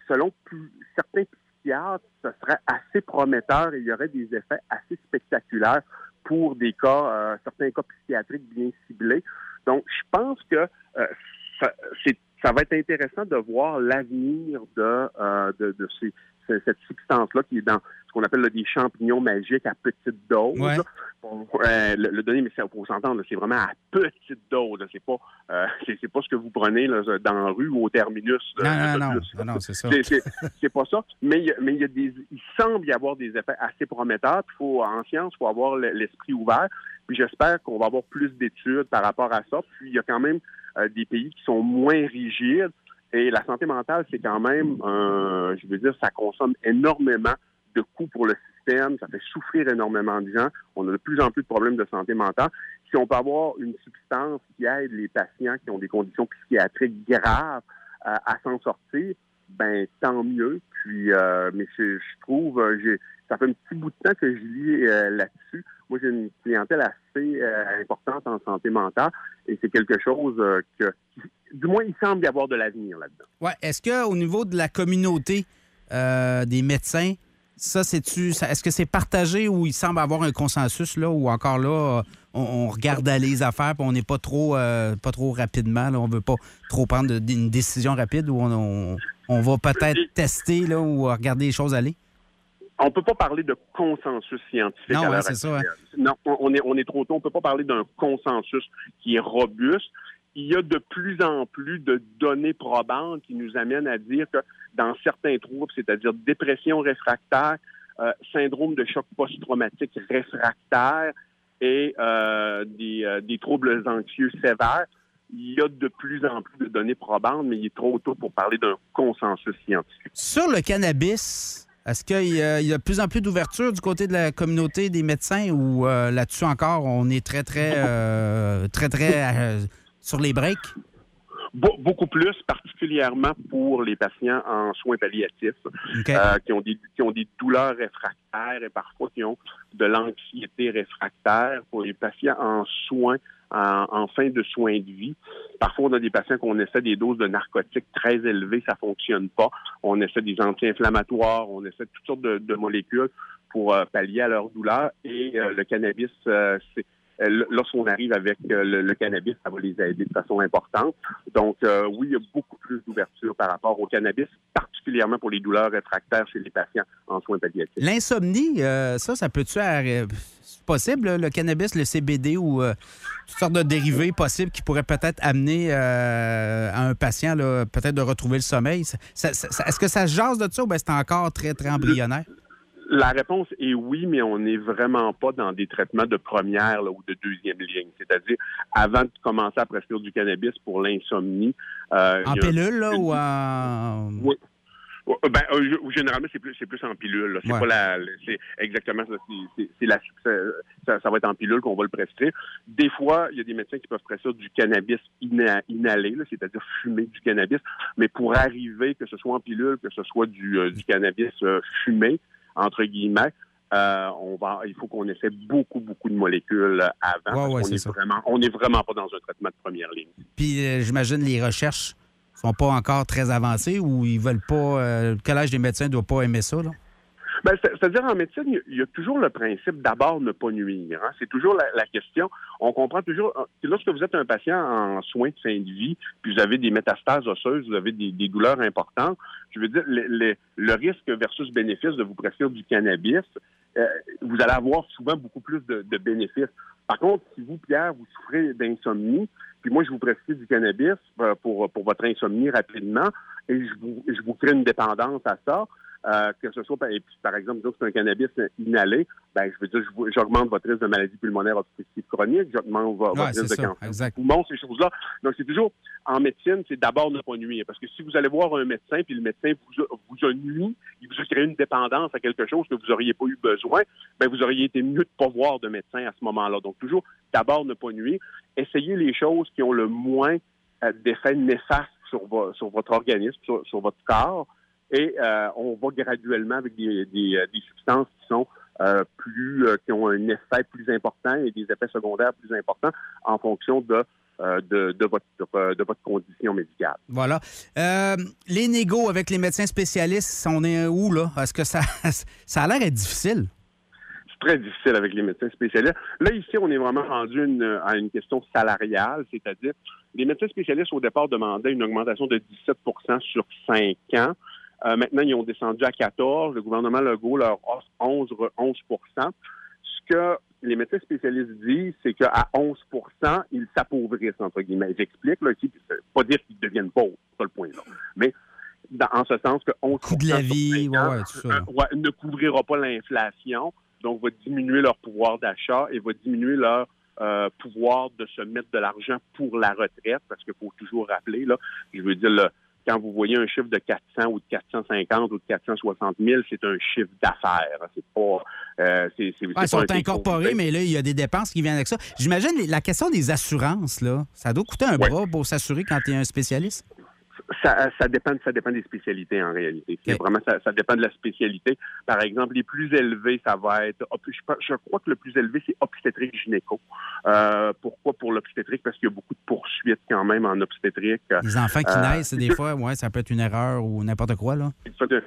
selon plus, certains psychiatres, ce serait assez prometteur et il y aurait des effets assez spectaculaires pour des cas, euh, certains cas psychiatriques bien ciblés. Donc, je pense que euh, ça, c'est, ça va être intéressant de voir l'avenir de, euh, de, de ces, cette substance-là qui est dans ce qu'on appelle là, des champignons magiques à petite dose. Ouais. Bon, euh, le, le donner, mais c'est pour s'entendre, là, c'est vraiment à petite dose. Là. C'est pas, euh, c'est, c'est pas ce que vous prenez là, dans la rue ou au terminus. Là, non, non, là, non, non, non, c'est ça. C'est, c'est, c'est pas ça. Mais il mais il y a des, il semble y avoir des effets assez prometteurs. Puis faut, en science, il faut avoir l'esprit ouvert. Puis j'espère qu'on va avoir plus d'études par rapport à ça. Puis il y a quand même euh, des pays qui sont moins rigides. Et la santé mentale, c'est quand même, euh, je veux dire, ça consomme énormément de coûts pour le système, ça fait souffrir énormément de gens. On a de plus en plus de problèmes de santé mentale. Si on peut avoir une substance qui aide les patients qui ont des conditions psychiatriques graves euh, à s'en sortir, ben tant mieux. Puis, euh, mais je, je trouve, euh, j'ai, ça fait un petit bout de temps que je lis euh, là-dessus. Moi, j'ai une clientèle assez euh, importante en santé mentale et c'est quelque chose euh, que, du moins, il semble y avoir de l'avenir là-dedans. Ouais. Est-ce qu'au niveau de la communauté euh, des médecins, ça, c'est-tu, ça, est-ce que c'est partagé ou il semble avoir un consensus là, ou encore là, on, on regarde aller les affaires puis on n'est pas trop, euh, pas trop rapidement, là, on veut pas trop prendre de, une décision rapide où on, on, on va peut-être tester là, ou regarder les choses aller? On peut pas parler de consensus scientifique. Non, à ouais, l'heure c'est ça. Ouais. Non, on est, on est trop tôt. On peut pas parler d'un consensus qui est robuste. Il y a de plus en plus de données probantes qui nous amènent à dire que dans certains troubles, c'est-à-dire dépression réfractaire, euh, syndrome de choc post-traumatique réfractaire et euh, des, euh, des troubles anxieux sévères, il y a de plus en plus de données probantes, mais il est trop tôt pour parler d'un consensus scientifique. Sur le cannabis, est-ce qu'il y a, il y a de plus en plus d'ouverture du côté de la communauté des médecins ou euh, là-dessus encore, on est très, très, euh, très, très... Euh, sur les breaks? Be- beaucoup plus, particulièrement pour les patients en soins palliatifs, okay. euh, qui ont des qui ont des douleurs réfractaires et parfois qui ont de l'anxiété réfractaire. Pour les patients en soins, en, en fin de soins de vie, parfois on a des patients qu'on essaie des doses de narcotiques très élevées, ça fonctionne pas. On essaie des anti-inflammatoires, on essaie toutes sortes de, de molécules pour euh, pallier à leur douleur. Et euh, le cannabis, euh, c'est lorsqu'on arrive avec euh, le, le cannabis, ça va les aider de façon importante. Donc, euh, oui, il y a beaucoup plus d'ouverture par rapport au cannabis, particulièrement pour les douleurs réfractaires chez les patients en soins palliatifs. L'insomnie, euh, ça, ça peut-tu... Euh, c'est possible, là, le cannabis, le C B D ou euh, toutes sortes de dérivés possibles qui pourraient peut-être amener euh, à un patient, là, peut-être de retrouver le sommeil. Ça, ça, ça, est-ce que ça se jase de ça ou bien c'est encore très, très embryonnaire? La réponse est oui, mais on n'est vraiment pas dans des traitements de première là, ou de deuxième ligne. C'est-à-dire, avant de commencer à prescrire du cannabis pour l'insomnie... Euh, en pilule, là, ou en... Oui. Ben, euh, généralement, c'est plus, c'est plus en pilule. Là. C'est ouais. pas la, c'est exactement ça. C'est, c'est, c'est la, ça, ça va être en pilule qu'on va le prescrire. Des fois, il y a des médecins qui peuvent prescrire du cannabis ina, inhalé, là, c'est-à-dire fumer du cannabis. Mais pour arriver, que ce soit en pilule, que ce soit du, euh, du cannabis euh, fumé, entre guillemets, euh, on va, il faut qu'on essaie beaucoup, beaucoup de molécules avant. Ouais, ouais, on c'est est ça. vraiment, on n'est vraiment pas dans un traitement de première ligne. Puis, euh, j'imagine les recherches sont pas encore très avancées ou ils veulent pas... Euh, le Collège des médecins ne doit pas aimer ça, là? Ben, c'est-à-dire, en médecine, il y a toujours le principe d'abord ne pas nuire. Hein? C'est toujours la, la question. On comprend toujours... Lorsque vous êtes un patient en soins de fin de vie, puis vous avez des métastases osseuses, vous avez des, des douleurs importantes, je veux dire, le, le, le risque versus bénéfice de vous prescrire du cannabis, euh, vous allez avoir souvent beaucoup plus de, de bénéfices. Par contre, si vous, Pierre, vous souffrez d'insomnie, puis moi, je vous prescris du cannabis pour, pour votre insomnie rapidement, et je vous, je vous crée une dépendance à ça, Euh, que ce soit, et puis, par exemple, dire que c'est un cannabis inhalé, ben, je veux dire, je, j'augmente votre risque de maladie pulmonaire obstructive chronique, j'augmente votre ouais, risque de ça, cancer exact. du poumon, ces choses-là. Donc, c'est toujours, en médecine, c'est d'abord ne pas nuire. Parce que si vous allez voir un médecin, puis le médecin vous a, vous a nui, il vous a créé une dépendance à quelque chose que vous n'auriez pas eu besoin, ben, vous auriez été mieux de ne pas voir de médecin à ce moment-là. Donc, toujours, d'abord ne pas nuire. Essayez les choses qui ont le moins euh, d'effets néfastes sur, vo- sur votre organisme, sur, sur votre corps. Et euh, on va graduellement avec des, des, des substances qui sont euh, plus, euh, qui ont un effet plus important et des effets secondaires plus importants en fonction de euh, de, de, votre, de votre condition médicale. Voilà. Euh, les négos avec les médecins spécialistes, on est où, là? Est-ce que ça, ça a l'air d'être difficile? C'est très difficile avec les médecins spécialistes. Là, ici, on est vraiment rendu une, à une question salariale, c'est-à-dire les médecins spécialistes, au départ, demandaient une augmentation de dix-sept pour cent sur cinq ans. Euh, maintenant, ils ont descendu à quatorze. Le gouvernement Legault leur offre onze pour cent. Ce que les médecins spécialistes disent, c'est qu'à onze pour cent, ils s'appauvrissent, entre guillemets. Ils expliquent, là, ici, c'est pas dire qu'ils deviennent pauvres, c'est pas le point, là. Mais dans, en ce sens que onze pour cent coût de la vie, ans, ouais, tout ça. euh, ouais, ne couvrira pas l'inflation, donc va diminuer leur pouvoir d'achat et va diminuer leur euh, pouvoir de se mettre de l'argent pour la retraite, parce qu'il faut toujours rappeler, là, je veux dire, le quand vous voyez un chiffre de quatre cents ou de quatre cent cinquante ou de quatre cent soixante mille, c'est un chiffre d'affaires. C'est pas... Euh, c'est, c'est, Ouais, c'est ils sont pas un incorporés, mais là, il y a des dépenses qui viennent avec ça. J'imagine la question des assurances, là, ça doit coûter un ouais. bras pour s'assurer quand tu es un spécialiste? Ça, ça, dépend, ça dépend des spécialités, en réalité. C'est okay. Vraiment, ça, ça dépend de la spécialité. Par exemple, les plus élevés, ça va être... Je, je crois que le plus élevé, c'est obstétrique gynéco. Euh, pourquoi pour l'obstétrique? Parce qu'il y a beaucoup de poursuites quand même en obstétrique. Les enfants qui euh, naissent, des fois, ouais, ça peut être une erreur ou n'importe quoi, là.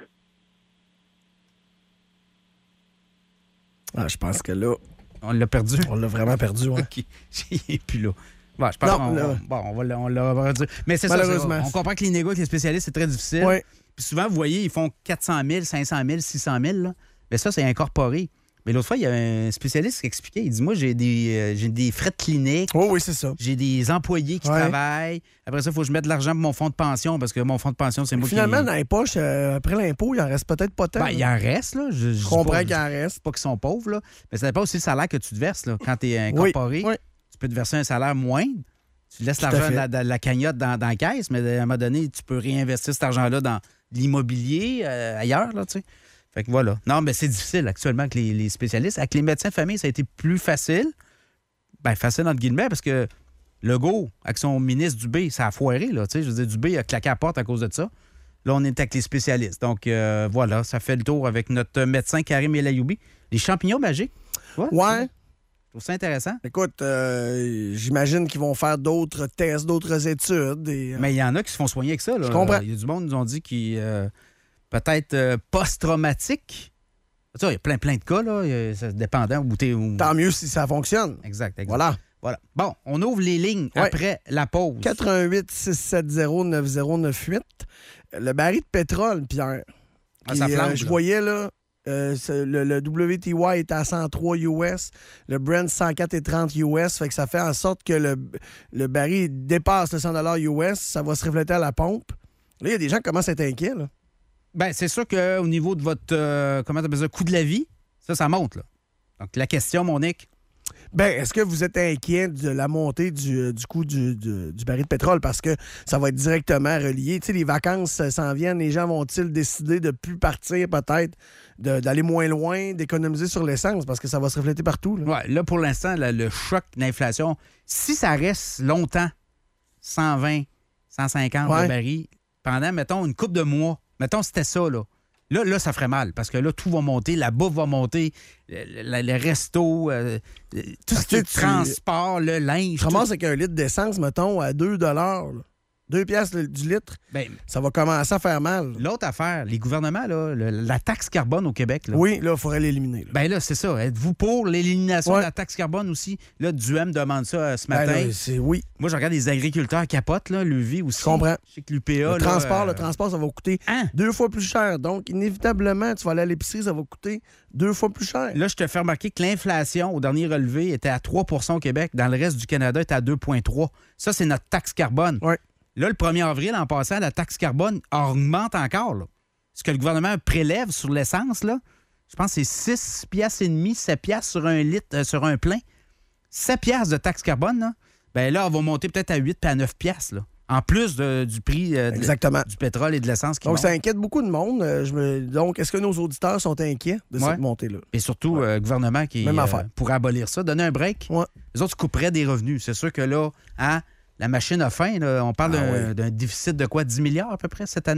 Ah, je pense que là... On l'a perdu? On l'a vraiment perdu, oui. OK. Il n'est plus là. Bon, je pense non, qu'on là... bon, on va, on l'a redire. Mais c'est ça, c'est, on comprend que les négos avec les spécialistes, c'est très difficile. Oui. Puis souvent, vous voyez, ils font quatre cent mille, cinq cent mille, six cent mille. Là. Mais ça, c'est incorporé. Mais l'autre fois, il y a un spécialiste qui expliquait, il dit, moi, j'ai des, euh, j'ai des frais de clinique. Oh, oui, c'est ça. J'ai des employés qui ouais. travaillent. Après ça, il faut que je mette de l'argent pour mon fonds de pension parce que mon fonds de pension, c'est moi Finalement, qui... dans les poches, euh, après l'impôt, il en reste peut-être pas tant. Ben, il en reste, là. Je, je comprends qu'il en reste. Pas qu'ils sont pauvres, là. Mais ça dépend aussi le salaire que tu te verses, là. Quand tu es incorporé, oui, oui. tu peux te verser un salaire moindre. Tu laisses Tout l'argent de la, de la cagnotte dans, dans la caisse, mais à un moment donné, tu peux réinvestir cet argent-là dans l'immobilier euh, ailleurs, là, tu sais. Fait que voilà. Non, mais c'est difficile actuellement avec les, les spécialistes. Avec les médecins de famille, ça a été plus facile. Ben, facile entre guillemets, parce que Legault, avec son ministre Dubé, ça a foiré, là, tu sais. Je veux dire, Dubé a claqué à la porte à cause de ça. Là, on est avec les spécialistes. Donc, euh, voilà, ça fait le tour avec notre médecin Karim El Ayoubi. Les champignons magiques. Ouais. ouais. Je trouve ça intéressant. Écoute, euh, j'imagine qu'ils vont faire d'autres tests, d'autres études. Et, euh... Mais il y en a qui se font soigner avec ça. Là. Je comprends. Il y a du monde qui nous ont dit qu'ils euh, peut-être euh, post-traumatique. Il y a plein, plein de cas, là. C'est dépendant où t'es. Où... Tant mieux si ça fonctionne. Exact, exact. Voilà. Voilà. Bon, on ouvre les lignes ouais. après la pause. quatre un huit, six sept zéro, neuf zéro neuf huit. Le baril de pétrole, Pierre. Ah, ça flambe, euh, je voyais, là. Euh, le, le W T I est à cent trois U S, le Brent cent quatre et trente U S, fait que ça fait en sorte que le, le baril dépasse le cent dollars U S, ça va se refléter à la pompe. Là, il y a des gens qui commencent à être inquiets. Là. Bien, c'est sûr qu'au niveau de votre euh, comment t'appelles ça, coût de la vie, ça, ça monte. Là. Donc, la question, Monique. Bien, est-ce que vous êtes inquiet de la montée du, du coût du, du, du baril de pétrole? Parce que ça va être directement relié. Tu sais, les vacances s'en viennent. Les gens vont-ils décider de ne plus partir, peut-être, de, d'aller moins loin, d'économiser sur l'essence? Parce que ça va se refléter partout. Là, ouais, là pour l'instant, là, le choc d'inflation, si ça reste longtemps, cent vingt, cent cinquante ouais. le baril, pendant, mettons, une couple de mois, mettons, c'était ça, là. Là, là, ça ferait mal, parce que là, tout va monter, la bouffe va monter, le, le resto, euh, tout ce qui est transport, le linge. Je commence avec un litre d'essence, mettons, à deux dollars. deux piastres du litre, ben, ça va commencer à faire mal. L'autre affaire, les gouvernements, là, le, la taxe carbone au Québec. Là, oui, là, il faudrait l'éliminer. Là. Ben là, c'est ça. Êtes-vous pour l'élimination ouais. de la taxe carbone aussi? Là, D U M demande ça euh, ce matin. Ben là, c'est oui. Moi, je regarde les agriculteurs capotent, là, le vie aussi. Je comprends. Je sais que l'U P A... Le là, transport, euh... le transport, ça va coûter hein? deux fois plus cher. Donc, inévitablement, tu vas aller à l'épicerie, ça va coûter deux fois plus cher. Là, je te fais remarquer que l'inflation, au dernier relevé, était à trois pour cent au Québec. Dans le reste du Canada, était à deux virgule trois. Ça, c'est notre taxe carbone. Oui. Là, le premier avril, en passant, la taxe carbone augmente encore. Là. Ce que le gouvernement prélève sur l'essence, là, je pense que c'est six piastres et demi, sept piastres sur un litre, euh, sur un plein. sept piastres de taxe carbone, là, ben là, on va monter peut-être à huit puis à neuf piastres, là. En plus de, du prix euh, de, Exactement. du pétrole et de l'essence qui Donc, monte. ça inquiète beaucoup de monde. Euh, je me... Donc, est-ce que nos auditeurs sont inquiets de ouais. cette montée-là? Et surtout, ouais. euh, le gouvernement qui Même euh, affaire. pourrait abolir ça, donner un break. Ouais. Les autres couperaient des revenus. C'est sûr que là, hein, la machine a faim. Là, on parle ah, d'un, oui. d'un déficit de quoi? dix milliards à peu près cette année?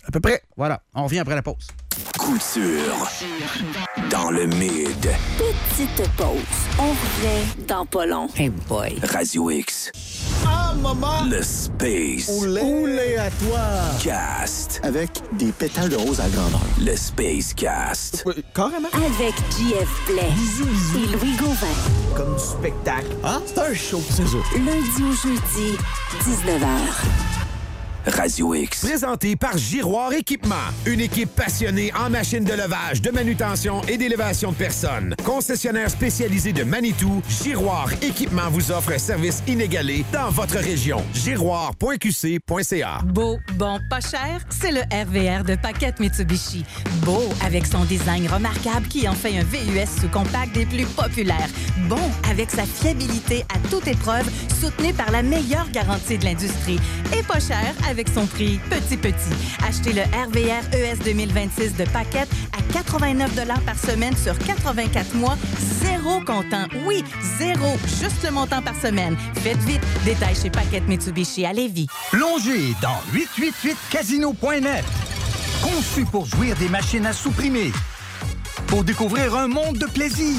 À peu près. Voilà, on revient après la pause. Couture dans le mid. Petite pause. On revient dans pas long. Hey boy. Radio X. Ah, maman! Le Space. Oulé. Oulé à toi! Cast. Avec des pétales de rose à grandeur. Le Space Cast. Oui, carrément. Avec J F Blais. Bisous, bisous. Et Louis Gauvin. Comme du spectacle. Ah, c'est un show, c'est ça. Lundi au jeudi, dix-neuf heures. Radio X. Présenté par Giroir Équipement. Une équipe passionnée en machines de levage, de manutention et d'élévation de personnes. Concessionnaire spécialisé de Manitou, Giroir Équipement vous offre un service inégalé dans votre région. giroir point q c point c a. Beau, bon, pas cher, c'est le R V R de Paquette Mitsubishi. Beau, avec son design remarquable qui en fait un V U S sous-compact des plus populaires. Bon, avec sa fiabilité à toute épreuve, soutenue par la meilleure garantie de l'industrie. Et pas cher, avec son prix petit petit. Achetez le R V R E S deux mille vingt-six de Paquette à quatre-vingt-neuf dollars par semaine sur quatre-vingt-quatre mois, zéro comptant. Oui, zéro, juste le montant par semaine. Faites vite, détail chez Paquette Mitsubishi à Lévis. Plongez dans huit cent quatre-vingt-huit casino point net. Conçu pour jouir des machines à supprimer. Pour découvrir un monde de plaisir.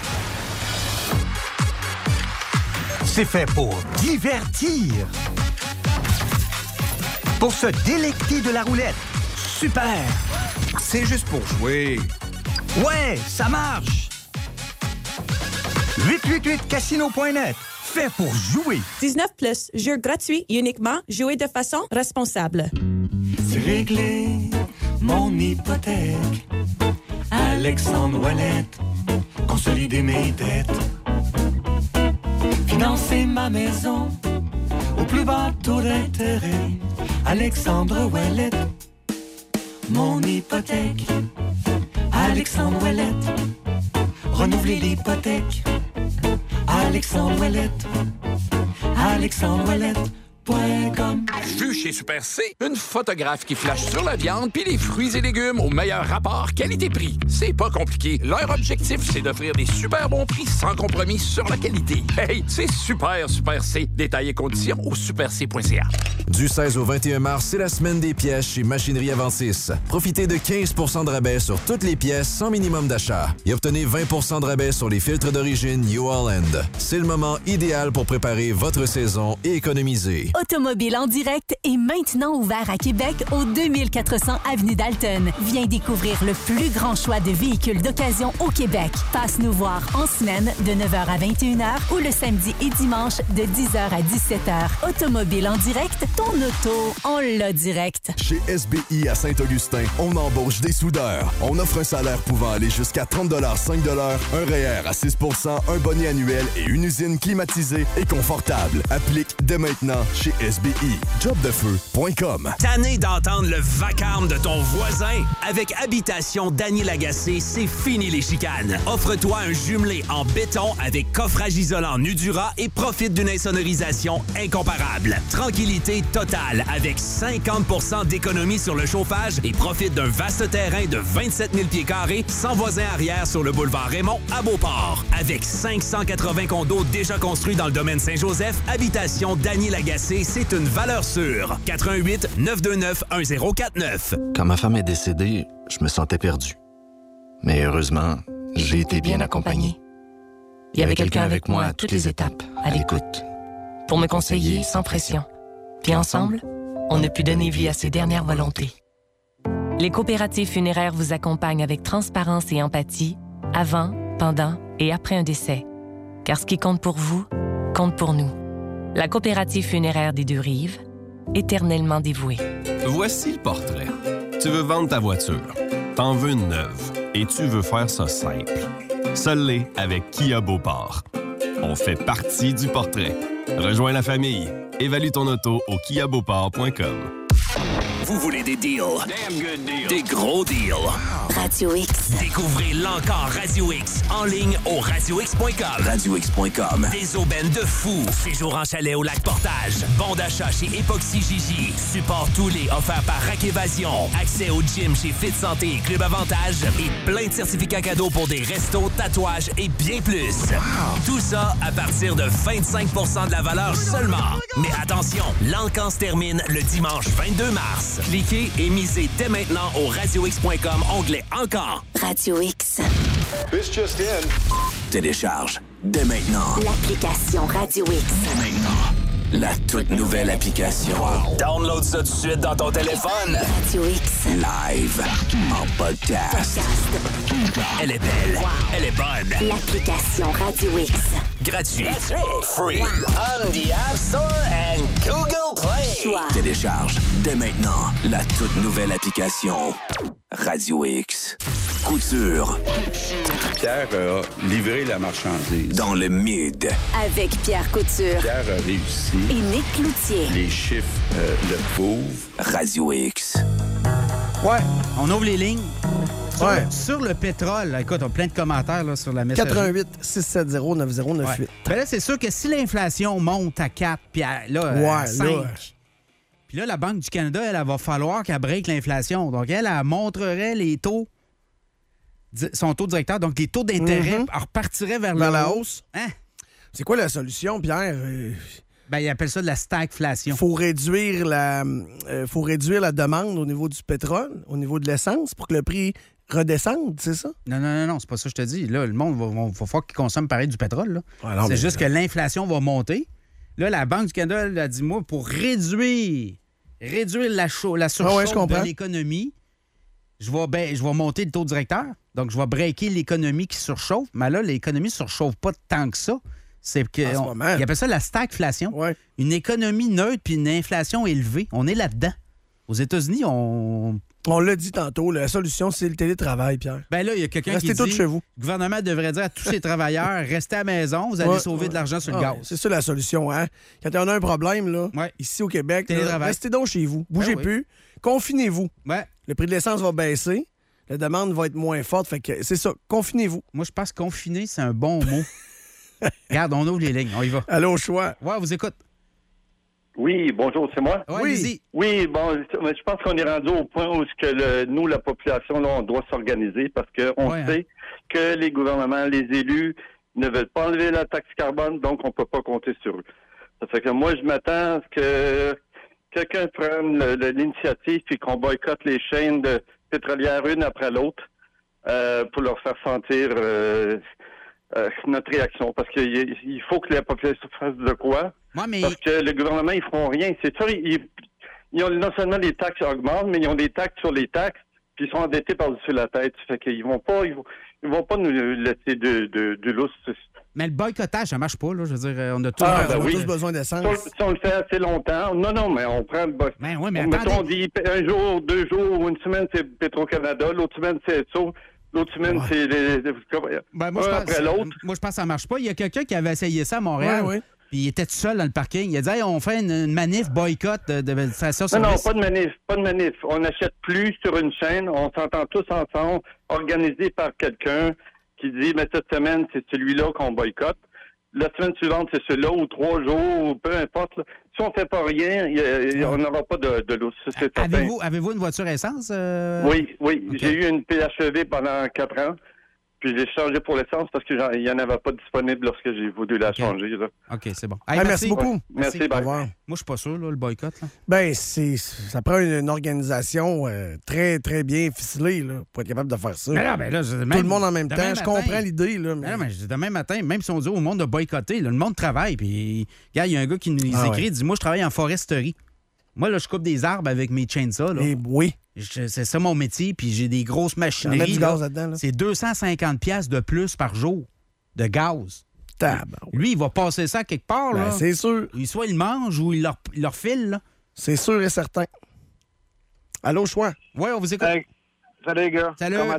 C'est fait pour divertir. Pour se délecter de la roulette. Super! C'est juste pour jouer. Ouais, ça marche! huit cent quatre-vingt-huit casino point net. Fait pour jouer. dix-neuf plus, jeu gratuit uniquement, jouer de façon responsable. C'est réglé, mon hypothèque. Alexandre Ouellette, consolider mes dettes. Financer ma maison au plus bas taux d'intérêt. Alexandre Ouellette, mon hypothèque. Alexandre Ouellette, renouveler l'hypothèque. Alexandre Ouellette, alexandre ouellette point com. Vu chez Super C, une photographe qui flash sur la viande puis les fruits et légumes au meilleur rapport qualité-prix. C'est pas compliqué. Leur objectif, c'est d'offrir des super bons prix sans compromis sur la qualité. Hey, c'est super, Super C. Détails et conditions au super c point c a. Du seize au vingt et un mars, c'est la semaine des pièces chez Machinerie Aventis. Profitez de quinze pour cent de rabais sur toutes les pièces sans minimum d'achat. Et obtenez vingt pour cent de rabais sur les filtres d'origine New Holland. C'est le moment idéal pour préparer votre saison et économiser. Automobile en direct est maintenant ouvert à Québec au deux mille quatre cents avenue Dalton. Viens découvrir le plus grand choix de véhicules d'occasion au Québec. Passe nous voir en semaine de neuf heures à vingt et une heures ou le samedi et dimanche de dix heures à dix-sept heures. Automobile en direct, ton auto, on l'a direct. Chez S B I à Saint-Augustin, on embauche des soudeurs. On offre un salaire pouvant aller jusqu'à trente dollars, cinq dollars, un R E E R à six pour cent, un bonnet annuel et une usine climatisée et confortable. Applique dès maintenant chez S B I. job de feu point com. Tanné d'entendre le vacarme de ton voisin? Avec Habitation Dany Lagacé, c'est fini les chicanes. Offre-toi un jumelé en béton avec coffrage isolant Nudura et profite d'une insonorisation incomparable. Tranquillité totale avec cinquante pour cent d'économie sur le chauffage et profite d'un vaste terrain de vingt-sept mille pieds carrés sans voisin arrière sur le boulevard Raymond à Beauport. Avec cinq cent quatre-vingts condos déjà construits dans le domaine Saint-Joseph, Habitation Dany Lagacé, c'est une valeur sûre. quatre un huit, neuf deux neuf, un zéro quatre neuf. Quand ma femme est décédée, je me sentais perdu. Mais heureusement, j'ai été bien accompagné. Il y avait quelqu'un avec moi à toutes les étapes, à l'écoute, pour me conseiller sans pression. Puis ensemble, on a pu donner vie à ses dernières volontés. Les coopératives funéraires vous accompagnent avec transparence et empathie, avant, pendant et après un décès. Car ce qui compte pour vous, compte pour nous. La coopérative funéraire des Deux-Rives, éternellement dévouée. Voici le portrait. Tu veux vendre ta voiture, t'en veux une neuve et tu veux faire ça simple. Seul l'est avec Kia Beauport. On fait partie du portrait. Rejoins la famille. Évalue ton auto au kia beauport point com. Vous voulez des deals? Des gros deals? Radio X. Découvrez l'encore Radio X en ligne au radio x point com. radio x point com. Des aubaines de fou. Séjour en chalet au lac Portage. Bon d'achat chez Epoxy Gigi. Support Toulé offert par Rack Évasion. Accès au gym chez Fit Santé et Club Avantage. Et plein de certificats cadeaux pour des restos, tatouages et bien plus. Tout ça à partir de vingt-cinq pour cent de la valeur seulement. Mais attention, l'encan se termine le dimanche vingt-deux mars. Cliquez et misez dès maintenant au radio x point com, onglet Encore. Radio X. This just in. Télécharge dès maintenant. L'application Radio X. Dès maintenant. La toute nouvelle application. Download ça tout de suite dans ton téléphone. Radio X. Live. En podcast. Elle est belle. Elle est bonne. L'application Radio X. Gratuit. Free. On the App Store and Google Play. Choix. Télécharge dès maintenant la toute nouvelle application Radio X. Couture. Pierre a livré la marchandise. Dans le mid. Avec Pierre Couture. Pierre a réussi. Et Nick Cloutier. Les chiffres euh, le prouvent. Radio X. Ouais, on ouvre les lignes. Sur, Ouais. le, sur le pétrole, là, écoute, on a plein de commentaires là, sur la messagerie. quatre un huit six sept zéro neuf zéro neuf huit. Ouais. Ben là, c'est sûr que si l'inflation monte à quatre, puis à, là, Ouais, à cinq, là. puis là, la Banque du Canada, elle, elle va falloir qu'elle break l'inflation. Donc, elle, elle montrerait les taux, di- son taux directeur, donc les taux d'intérêt Mhm. repartiraient vers, Vers le la haut. hausse. Hein? C'est quoi la solution, Pierre? Euh, Ben, ils appellent ça de la stagflation. faut réduire la euh, faut réduire la demande au niveau du pétrole, au niveau de l'essence, pour que le prix redescende, c'est ça? Non, non, non, non, c'est pas ça que je te dis. Là, le monde va, va, va falloir qu'il consomme pareil du pétrole. Là. Ouais, non, c'est mais- juste que l'inflation va monter. Là, la Banque du Canada, elle a dit, moi, pour réduire, réduire la, chau- la Ah surchauffe ouais, je comprends. de l'économie, je vais, ben, je vais monter le taux directeur. Donc, je vais breaker l'économie qui surchauffe. Mais là, l'économie ne surchauffe pas tant que ça. C'est que, En ce on- moment. ils appellent ça la stagflation. Ouais. Une économie neutre puis une inflation élevée. On est là-dedans. Aux États-Unis, on... On l'a dit tantôt, la solution, c'est le télétravail, Pierre. Ben là, il y a quelqu'un qui Restez dit... tous chez vous. Le gouvernement devrait dire à tous ses travailleurs, restez à la maison, vous allez Ouais, sauver ouais. de l'argent sur le Ah, gaz. c'est ça la solution, hein? Quand on a un problème, là, Ouais. ici au Québec, là, Télétravail. restez donc chez vous. Bougez Ben oui. plus. Confinez-vous. Ouais. Le prix de l'essence va baisser. La demande va être moins forte. Fait que c'est ça. Confinez-vous. Moi, je pense que confiner, c'est un bon mot. Regarde, on ouvre les lignes, on y va. Allô, au choix. Ouais, on vous écoute. Oui, bonjour, c'est moi? Ouais, Oui. allez-y. Oui, bon, je pense qu'on est rendu au point où ce que le- nous, la population, là, on doit s'organiser parce qu'on Ouais, hein. sait que les gouvernements, les élus ne veulent pas enlever la taxe carbone, donc on peut pas compter sur eux. Ça fait que moi, je m'attends à ce que quelqu'un prenne le- le- l'initiative et qu'on boycotte les chaînes de pétrolières une après l'autre euh, pour leur faire sentir euh, euh, notre réaction. Parce qu'il il faut que la population fasse de quoi. Moi, mais Parce que le gouvernement, ils feront rien. C'est sûr, ils, ils ont non seulement les taxes augmentent, mais ils ont des taxes sur les taxes, puis ils sont endettés par-dessus la tête. Ça fait qu'ils vont pas, ils vont, ils vont pas nous laisser de, de, de lousse. mais le boycottage, ça marche pas, là. Je veux dire, on a tous... Ah, ben on a oui. tous besoin Si on, d'essence. si on le fait assez longtemps, non, non, mais on prend le boy- Ben oui, mais on, mettons, on attendez. dit un jour, deux jours, ou une semaine, c'est Petro-Canada, l'autre semaine, c'est ça, l'autre semaine, Ouais. c'est les, les- Ben, moi, je un pense, après l'autre. moi, je pense que ça marche pas. Il y a quelqu'un qui avait essayé ça à Montréal. Ouais, ouais. Puis il était tout seul dans le parking. Il a dit, hey, on fait une, une manif boycott de, de station Non, non, service. pas de manif, pas de manif. On n'achète plus sur une chaîne, on s'entend tous ensemble, organisé par quelqu'un qui dit, mais cette semaine, c'est celui-là qu'on boycotte. La semaine suivante, c'est celui-là, ou trois jours, ou peu importe. là. Si on fait pas rien, il y a- il y a- on n'aura pas de, de lousse, ça, c'est certain. Avez-vous, avez-vous une voiture essence? euh? Oui, oui. Ok. J'ai eu une P H E V pendant quatre ans. Puis j'ai changé pour l'essence parce qu'il n'y en avait pas disponible lorsque j'ai voulu la Ok. changer. Là. OK, c'est bon. Ah, merci beaucoup. Merci, Au bye. revoir. Moi, je suis pas sûr, là, le boycott. Là. Ben, c'est, ça prend une, une organisation euh, très, très bien ficelée là, pour être capable de faire ça. Mais là, ben là, je- Tout même- le monde en même temps. demain Je matin- comprends l'idée. Là, mais... Ben non, mais je dis demain matin, même si on dit au monde de boycotter, là, le monde travaille. Puis, regarde, il y a un gars qui nous Ah écrit, ouais. il dit, moi, je travaille en foresterie. Moi, là, je coupe des arbres avec mes chainsaws. Là. Et oui. Je- C'est ça mon métier, puis j'ai des grosses On met machineries. du là. gaz là-dedans. Là. C'est deux cent cinquante piastres de plus par jour de gaz. Tabarouette. Lui, il va passer ça quelque part. Ben, Là. c'est sûr. Il- Soit il mange ou il leur, il leur file. Là. C'est sûr et certain. Allô, choix. Ouais, on vous écoute. Hey, salut les gars. Salut. Comment Allô. toi?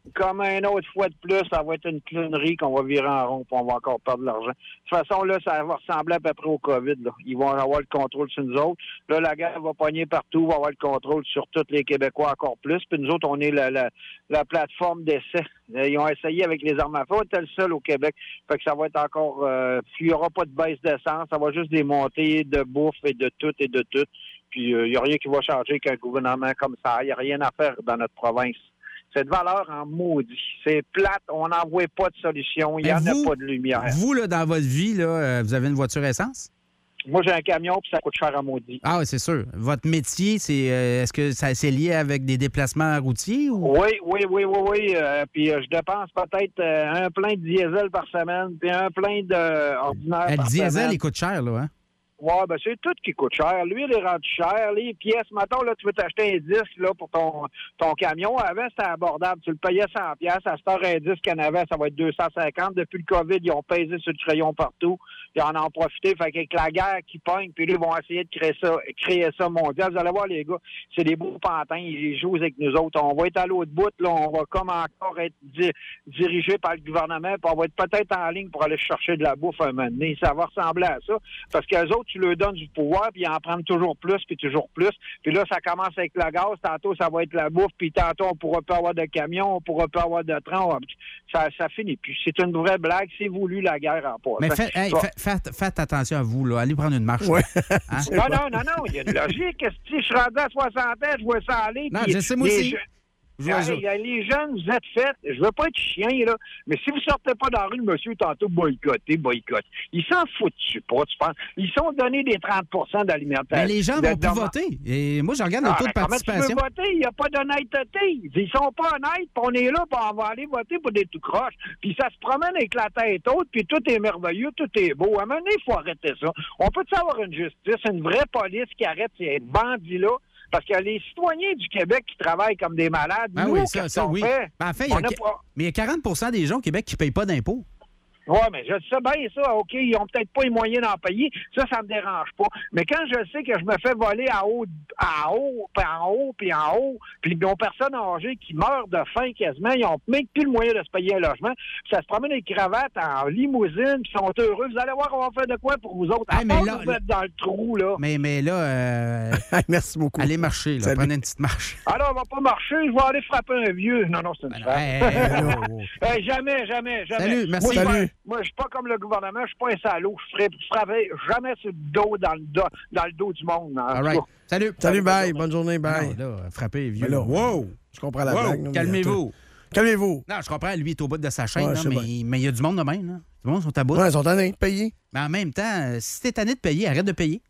comme un autre fois de plus, ça va être une clownerie qu'on va virer en rond puis on va encore perdre de l'argent. De toute façon, là, ça va ressembler à peu près au COVID. Là. Ils vont avoir le contrôle sur nous autres. Là, la guerre va pogner partout, va avoir le contrôle sur tous les Québécois encore plus. Puis nous autres, on est la, la, la plateforme d'essai. Ils ont essayé avec les armes à feu. On était le seul au Québec. Fait que ça va être encore... Euh, il n'y aura pas de baisse d'essence. Ça va juste des montées de bouffe et de tout et de tout. Puis il euh, n'y a rien qui va changer qu'un gouvernement comme ça. Il n'y a rien à faire dans notre province. C'est de valeur en maudit. C'est plate. On n'en voit pas de solution. Il n'y en a pas de lumière. Vous, là, dans votre vie, là, vous avez une voiture essence? Moi, j'ai un camion puis ça coûte cher à maudit. Ah oui, c'est sûr. Votre métier, c'est euh, est-ce que ça c'est lié avec des déplacements routiers? Ou... Oui, oui, oui, oui, oui. Euh, puis euh, je dépense peut-être euh, un plein de diesel par semaine puis un plein d'ordinaire euh, par Le diesel, semaine. il coûte cher, là, hein? Oui, ben c'est tout qui coûte cher. L'huile est rendue cher. Les pièces, mettons, là, tu veux t'acheter un disque là, pour ton, ton camion. Avant, c'était abordable. Tu le payais cent piastres. À cette heure, un disque en avant, ça va être deux cent cinquante. Depuis le COVID, ils ont pesé sur le crayon partout. Ils en ont profité. Fait qu'avec la guerre qui pogne, puis là, ils vont essayer de créer ça, créer ça mondial. Vous allez voir, les gars, c'est des beaux pantins. Ils jouent avec nous autres. On va être à l'autre bout. Là, on va comme encore être di- dirigé par le gouvernement. Puis on va être peut-être en ligne pour aller chercher de la bouffe un moment donné. Ça va ressembler à ça. Parce qu'eux autres, tu leur donnes du pouvoir, puis ils en prennent toujours plus, puis toujours plus. Puis là, ça commence avec le gaz, tantôt, ça va être la bouffe, puis tantôt, on pourra pas avoir de camion, on pourra pas avoir de train. Ça, ça finit. Puis c'est une vraie blague. C'est voulu, la guerre en passant. Mais fait, hey, Bon. fait- faites, faites attention à vous, là. Allez prendre une marche. Ouais. Hein? Non, non, non, non, il y a une logique. Si je suis rendu à soixante ans, je vois ça aller. Non, puis je sais, moi les aussi. je- Je vois ça. Hey, hey, les jeunes, vous êtes faits. Je veux pas être chien, là, mais si vous sortez pas dans la rue, le monsieur, tantôt, boycotter, boycotte. Ils s'en foutent pas, tu penses. Ils sont donnés des trente pour cent d'alimentation. Mais les gens de- vont plus de- voter. Et moi, je regarde le Ah, taux de ben, comment tu participation. peux voter? Il n'y a pas d'honnêteté. Ils sont pas honnêtes, puis on est là, puis on va aller voter pour des tout croches. Puis ça se promène avec la tête haute, puis tout est merveilleux, tout est beau. À un moment donné, il faut arrêter ça. On peut-tu avoir une justice, une vraie police qui arrête ces bandits-là? Parce qu'il y a les citoyens du Québec qui travaillent comme des malades. Ah Nous, oui, qu'est-ce ça, ça, qu'on oui. fait? Ben, en fait, il y a On a que- pas- mais il y a quarante pour cent des gens au Québec qui ne payent pas d'impôts. Oui, mais je sais bien ça. OK, ils ont peut-être pas les moyens d'en payer. Ça, ça me dérange pas. Mais quand je sais que je me fais voler à haut, à haut, puis en haut, puis en haut, puis ils ont personnes âgées qui meurent de faim quasiment, ils ont même plus le moyen de se payer un logement, puis ça se promène les cravates en limousine, puis ils sont heureux. Vous allez voir, on va faire de quoi pour vous autres. À Hey, mais part là- de vous mettre dans le trou, là. Mais, mais là, euh, merci beaucoup. Allez marcher, là. Salut. Prenez une petite marche. Alors, on va pas marcher, je vais aller frapper un vieux. Non, non, c'est une femme. hey, hey, Hey, jamais, jamais, jamais. Salut, merci. Moi, je suis Salut. pas- Moi, je suis pas comme le gouvernement, je suis pas un salaud. Je ferai, je ferai jamais sur le dos dans le dos, dans le dos du monde. en All tout right. cas. Salut. Salut, bye. Bonne journée, bye. Non, là, frapper vieux. Mais là, wow! Je comprends la Wow, blague. là, mais calmez-vous. attends. Calmez-vous. Non, je comprends, lui, il est au bout de sa chaîne, Ouais, là, je sais mais mais il y a du monde de même. Là. Du monde sont à bout. Ouais, ils sont tannés de payer. Mais en même temps, euh, si t'es tanné de payer, arrête de payer.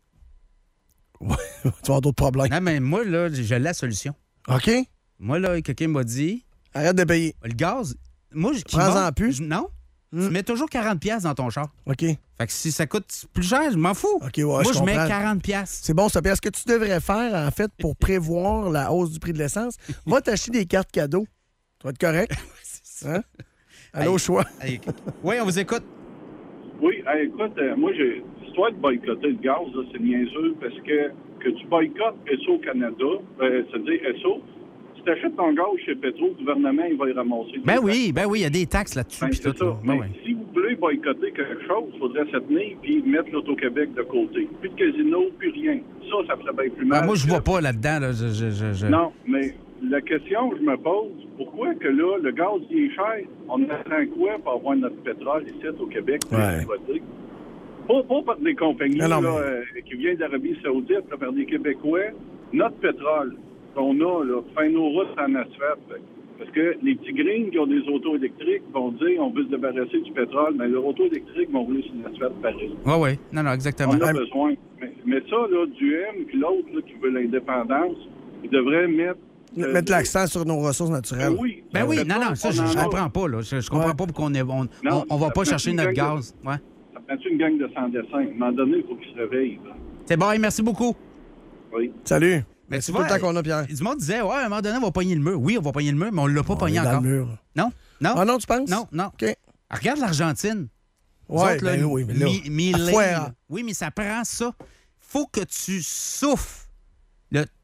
Tu vas avoir d'autres problèmes. Non, mais moi, là, j'ai la solution. OK? Moi, là, quelqu'un m'a dit... Arrête de payer. Le gaz, moi, je... qui Prends-en monte, plus. je- Non. Tu mets toujours quarante piastres dans ton char. OK. Fait que si ça coûte plus cher, je m'en fous. OK, ouais, moi, je, mets comprends. quarante piastres. C'est bon, ça. Puis est-ce que tu devrais faire, en fait, pour prévoir la hausse du prix de l'essence? Va t'acheter des cartes cadeaux. Tu vas être correct. Hein? Allô, Hey, choix. hey, Oui, on vous écoute. Oui, hey, écoute, euh, moi, j'ai l'histoire de boycotter le gaz, là, c'est niaiseux parce que que tu boycottes S O Canada, euh, c'est-à-dire S O, si tu achètes ton gaz chez Petro, le gouvernement, il va y ramasser. Ben oui, ben oui, il y a des taxes là-dessus. Ben, puis c'est tout, ça. là. Ben Mais oui. si vous voulez boycotter quelque chose, il faudrait se tenir puis mettre l'Auto-Québec de côté. Plus de casino, plus rien. Ça, ça ferait bien plus mal. Ben, moi, je vois pas là-dedans. Là. Je, je, je, je- Non, mais la question que je me pose, pourquoi que là, le gaz, il est cher? On attend quoi pour avoir notre pétrole ici au Québec? Ouais. exploité? Pas, pas par des compagnies Non, non, là, mais- euh, qui viennent d'Arabie Saoudite, là, par des Québécois. Notre pétrole qu'on a, là, fait nos routes en asphalte. Fait. Parce que les petits green qui ont des autos électriques vont dire on veut se débarrasser du pétrole, mais leurs autos électriques vont rouler sur l'asphalte pareil. Oui, oui. Non, non, exactement. On a besoin. Mais, mais ça, là, du M puis l'autre là, qui veut l'indépendance, ils devraient mettre. euh, Mettre l'accent sur nos ressources naturelles. Ben oui. Ben oui, Le non, non, pétrole, ça, on je, en je a. comprends pas. Là. Je, je comprends Ouais. pas pourquoi on, est, on, Non, on, on va ça pas prend chercher une notre gang de- gaz. Ouais. Ça prend une gang de sans-dessin. À un moment donné, il faut qu'ils se réveillent. là. C'est bon, hey, merci beaucoup. Oui. Salut. Mais C'est tu tout le vois, temps qu'on a, Pierre. Du monde disait, ouais, à un moment donné, on va pogner le mur. Oui, on va pogner le mur, mais on l'a pas On pogné est dans encore. le mur. Non? Non? Ah non, tu penses? Non, non. OK. Regarde l'Argentine. Nous Ouais, autres, là, ben oui, mais là, mi- à mille fois, lignes. hein. Oui, mais ça prend ça. Faut que tu souffles. Le-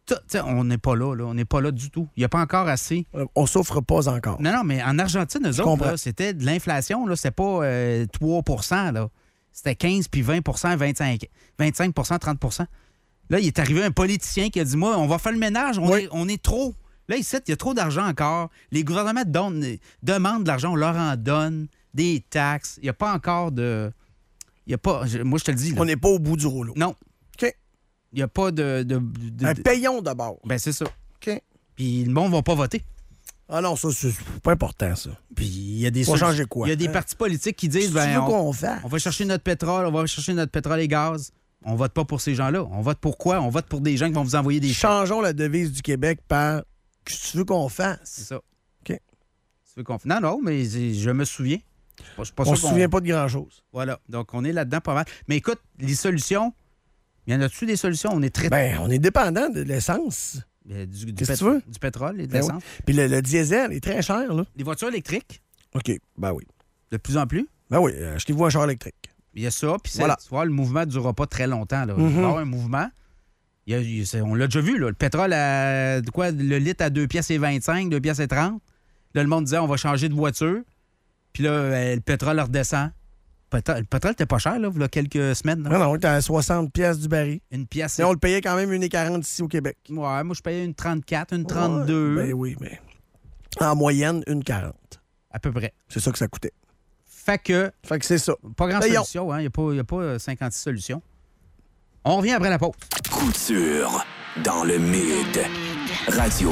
Tout, on n'est pas là, là. On n'est pas là du tout. Il n'y a pas encore assez. Euh, on souffre pas encore. Non, non, mais en Argentine, eux autres, là, c'était de l'inflation. Là, c'était pas euh, trois pour cent. Là. C'était quinze, puis vingt pour cent, vingt-cinq, vingt-cinq pour cent, trente pour cent. Là, il est arrivé un politicien qui a dit, moi, on va faire le ménage, on, oui. est, on est trop. Là, ici, il y a trop d'argent encore. Les gouvernements donnent, demandent de l'argent, on leur en donne, des taxes. Il n'y a pas encore de... Il y a pas... Moi, je te le dis. Là. On n'est pas au bout du rouleau. Non. OK. Il n'y a pas de... de, de un de... payons d'abord. Ben c'est ça. OK. Puis le monde ne va pas voter. Ah non, ça, c'est pas important, ça. Puis il y a des... Faut changer quoi? Il y a des hein? partis politiques qui disent... Ben, ben, on, fait? on va chercher notre pétrole, on va chercher notre pétrole et gaz. On vote pas pour ces gens-là. On vote pour quoi? On vote pour des gens qui vont vous envoyer des... Changeons la devise du Québec par... Qu'est-ce que tu veux qu'on fasse? C'est ça. OK. Tu veux qu'on... Non, non, mais je me souviens. Pas, pas on ne se souvient pas de grand-chose. Voilà. Donc, on est là-dedans pas mal. Mais écoute, les solutions... Il y en a-tu des solutions? On est très... Ben, on est dépendant de l'essence. Du, du, Qu'est-ce pét- que tu veux? Du pétrole et de ben l'essence. Oui. Puis le, le diesel est très cher, là. Les voitures électriques. OK. Ben oui. De plus en plus. Ben oui. Euh, achetez-vous un char électrique. Il y a ça. Puis voilà. Tu vois, le mouvement ne durera pas très longtemps. Là. Mm-hmm. Il va y avoir un mouvement. Il y a, il y a, on l'a déjà vu, là. Le pétrole, à, de quoi, le litre à deux piastres et vingt-cinq, deux piastres et trente. Là, le monde disait, on va changer de voiture. Puis là, le pétrole redescend. Le pétrole n'était pas cher, là, il y a quelques semaines. Là. Non, non, il était à soixante piastres du baril. Une pièce. Mais on le payait quand même une quarante ici au Québec. Ouais, moi, je payais une trente-quatre, une trente-deux. Ouais, ben oui, mais en moyenne, une quarante. À peu près. C'est ça que ça coûtait. Fait que... Fait que c'est ça. Pas grande Payons. solution, hein. Il n'y a, a pas cinquante-six solutions. On revient après la pause. Couture dans le Mid. Radio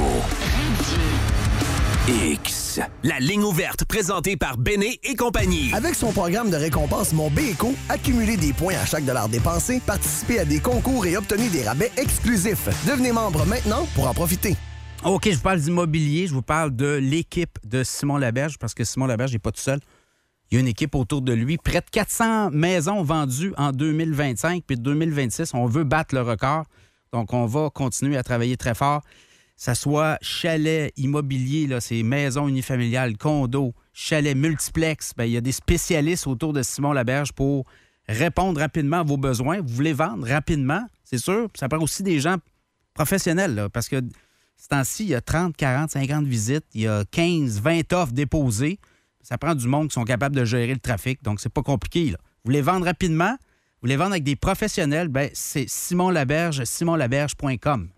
X. La ligne ouverte présentée par Béné et compagnie. Avec son programme de récompense Mon Béco, accumulez des points à chaque dollar dépensé, participez à des concours et obtenez des rabais exclusifs. Devenez membre maintenant pour en profiter. OK, je vous parle d'immobilier, je vous parle de l'équipe de Simon Laberge, parce que Simon Laberge n'est pas tout seul. Il y a une équipe autour de lui. Près de quatre cents maisons vendues en deux mille vingt-cinq, puis deux mille vingt-six, on veut battre le record. Donc, on va continuer à travailler très fort. Ça soit chalet, immobilier, là, c'est maisons unifamiliales, condos, chalet, multiplex. Bien, il y a des spécialistes autour de Simon Laberge pour répondre rapidement à vos besoins. Vous voulez vendre rapidement, c'est sûr. Ça prend aussi des gens professionnels, là, parce que ce temps-ci, il y a trente, quarante, cinquante visites, il y a quinze, vingt offres déposées. Ça prend du monde qui sont capables de gérer le trafic, donc c'est pas compliqué. Là. Vous voulez vendre rapidement, vous voulez vendre avec des professionnels, bien, c'est Simon Laberge, simon laberge point com.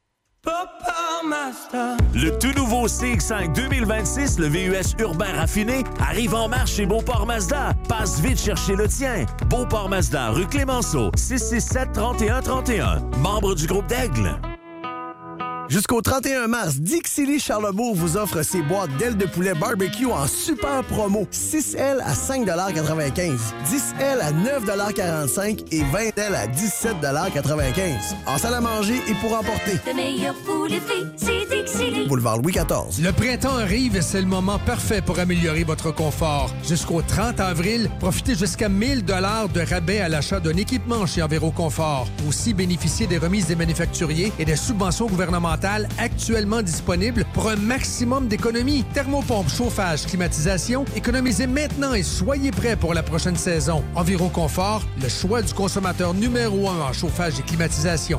Le tout nouveau C X cinq deux mille vingt-six, le V U S urbain raffiné, arrive en marche chez Beauport Mazda. Passe vite chercher le tien. Beauport Mazda, rue Clémenceau, six six sept, trente et un trente et un. Membre du groupe d'Aigle. Jusqu'au trente et un mars, Dixili Charlebourg vous offre ses boîtes d'ailes de poulet barbecue en super promo. six ailes à cinq quatre-vingt-quinze, dix ailes à neuf quarante-cinq et vingt ailes à dix-sept quatre-vingt-quinze. En salle à manger et pour emporter. Le meilleur poulet frit, c'est Dixili. Boulevard Louis quatorze. Le printemps arrive et c'est le moment parfait pour améliorer votre confort. Jusqu'au trente avril, profitez jusqu'à mille dollars de rabais à l'achat d'un équipement chez Enviro Confort. Aussi, bénéficiez des remises des manufacturiers et des subventions gouvernementales actuellement disponibles pour un maximum d'économies. Thermopompe, chauffage, climatisation, économisez maintenant et soyez prêts pour la prochaine saison. Enviro Confort, le choix du consommateur numéro un en chauffage et climatisation.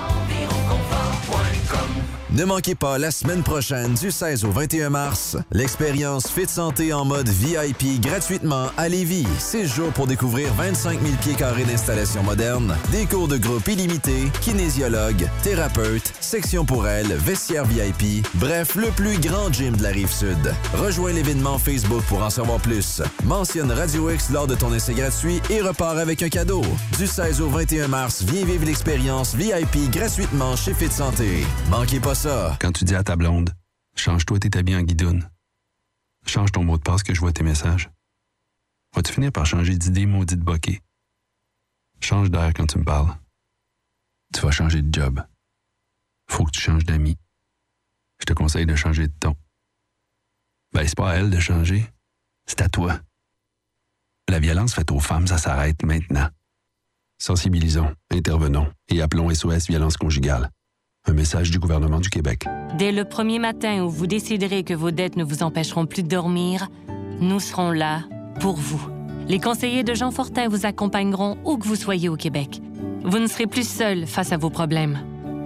Ne manquez pas la semaine prochaine, du seize au vingt et un mars, l'expérience Fit Santé en mode V I P gratuitement à Lévis. Six jours pour découvrir vingt-cinq mille pieds carrés d'installations modernes, des cours de groupe illimités, kinésiologue, thérapeute, section pour elle, vestiaire V I P, bref, le plus grand gym de la Rive-Sud. Rejoins l'événement Facebook pour en savoir plus. Mentionne Radio X lors de ton essai gratuit et repars avec un cadeau. Du seize au vingt et un mars, viens vivre l'expérience V I P gratuitement chez Fit Santé. Manquez pas ça. Quand tu dis à ta blonde, change-toi tes habits en guidoune. Change ton mot de passe que je vois tes messages. Vas-tu finir par changer d'idée maudite bokeh? Change d'air quand tu me parles. Tu vas changer de job. Faut que tu changes d'amis. Je te conseille de changer de ton. Ben, c'est pas à elle de changer. C'est à toi. La violence faite aux femmes, ça s'arrête maintenant. Sensibilisons, intervenons et appelons S O S Violence Conjugale. Un message du gouvernement du Québec. Dès le premier matin où vous déciderez que vos dettes ne vous empêcheront plus de dormir, nous serons là pour vous. Les conseillers de Jean Fortin vous accompagneront où que vous soyez au Québec. Vous ne serez plus seul face à vos problèmes.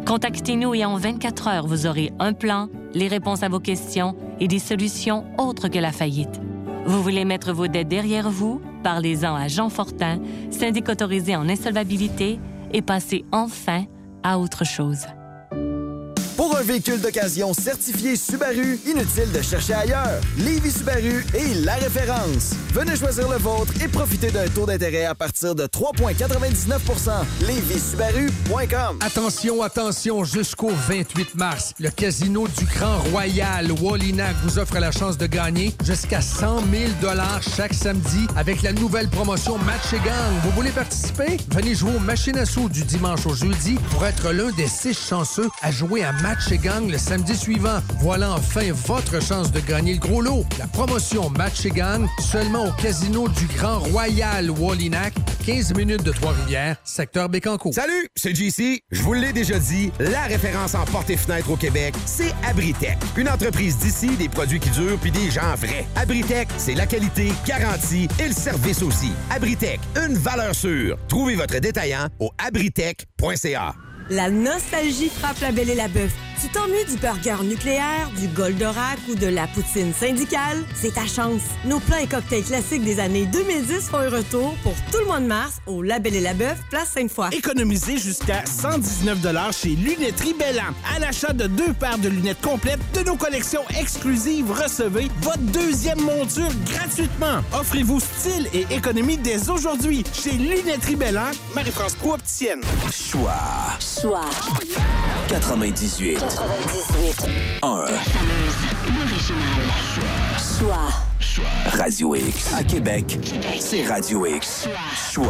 Contactez-nous et en vingt-quatre heures, vous aurez un plan, les réponses à vos questions et des solutions autres que la faillite. Vous voulez mettre vos dettes derrière vous? Parlez-en à Jean Fortin, syndic autorisé en insolvabilité, et passez enfin à autre chose. Pour un véhicule d'occasion certifié Subaru, inutile de chercher ailleurs. Lévis Subaru est la référence. Venez choisir le vôtre et profitez d'un taux d'intérêt à partir de trois virgule quatre-vingt-dix-neuf pour cent. lévis subaru point com. Attention, attention, jusqu'au vingt-huit mars, le Casino du Grand Royal Wallinac vous offre la chance de gagner jusqu'à cent mille dollars chaque samedi avec la nouvelle promotion Match et Gang. Vous voulez participer? Venez jouer aux machines à sous du dimanche au jeudi pour être l'un des six chanceux à jouer à Match et Gang le samedi suivant. Voilà enfin votre chance de gagner le gros lot. La promotion Match et Gang seulement au Casino du Grand Royal Wallinac, quinze minutes de Trois-Rivières, secteur Bécancour. Salut, c'est J C. Je vous l'ai déjà dit, la référence en portes et fenêtres au Québec, c'est Abritech. Une entreprise d'ici, des produits qui durent puis des gens vrais. Abritech, c'est la qualité, garantie et le service aussi. Abritech, une valeur sûre. Trouvez votre détaillant au abritech point c a. La nostalgie frappe la Belle et la Bœuf. Tu t'ennuies du burger nucléaire, du Goldorak ou de la poutine syndicale? C'est ta chance. Nos plats et cocktails classiques des années deux mille dix font un retour pour tout le mois de mars au La Belle et la Bœuf, place Sainte-Foy. Économisez jusqu'à cent dix-neuf dollars chez Lunetterie Belland. À l'achat de deux paires de lunettes complètes de nos collections exclusives, recevez votre deuxième monture gratuitement. Offrez-vous style et économie dès aujourd'hui chez Lunetterie Belland, Marie-France Pro-Opticienne. Choix. Choix. quatre-vingt-dix-huit. quatre-vingt-dix-huit. un. La fameuse l'original. Choix. Choix. Radio X. À Québec, c'est Radio X. Choix.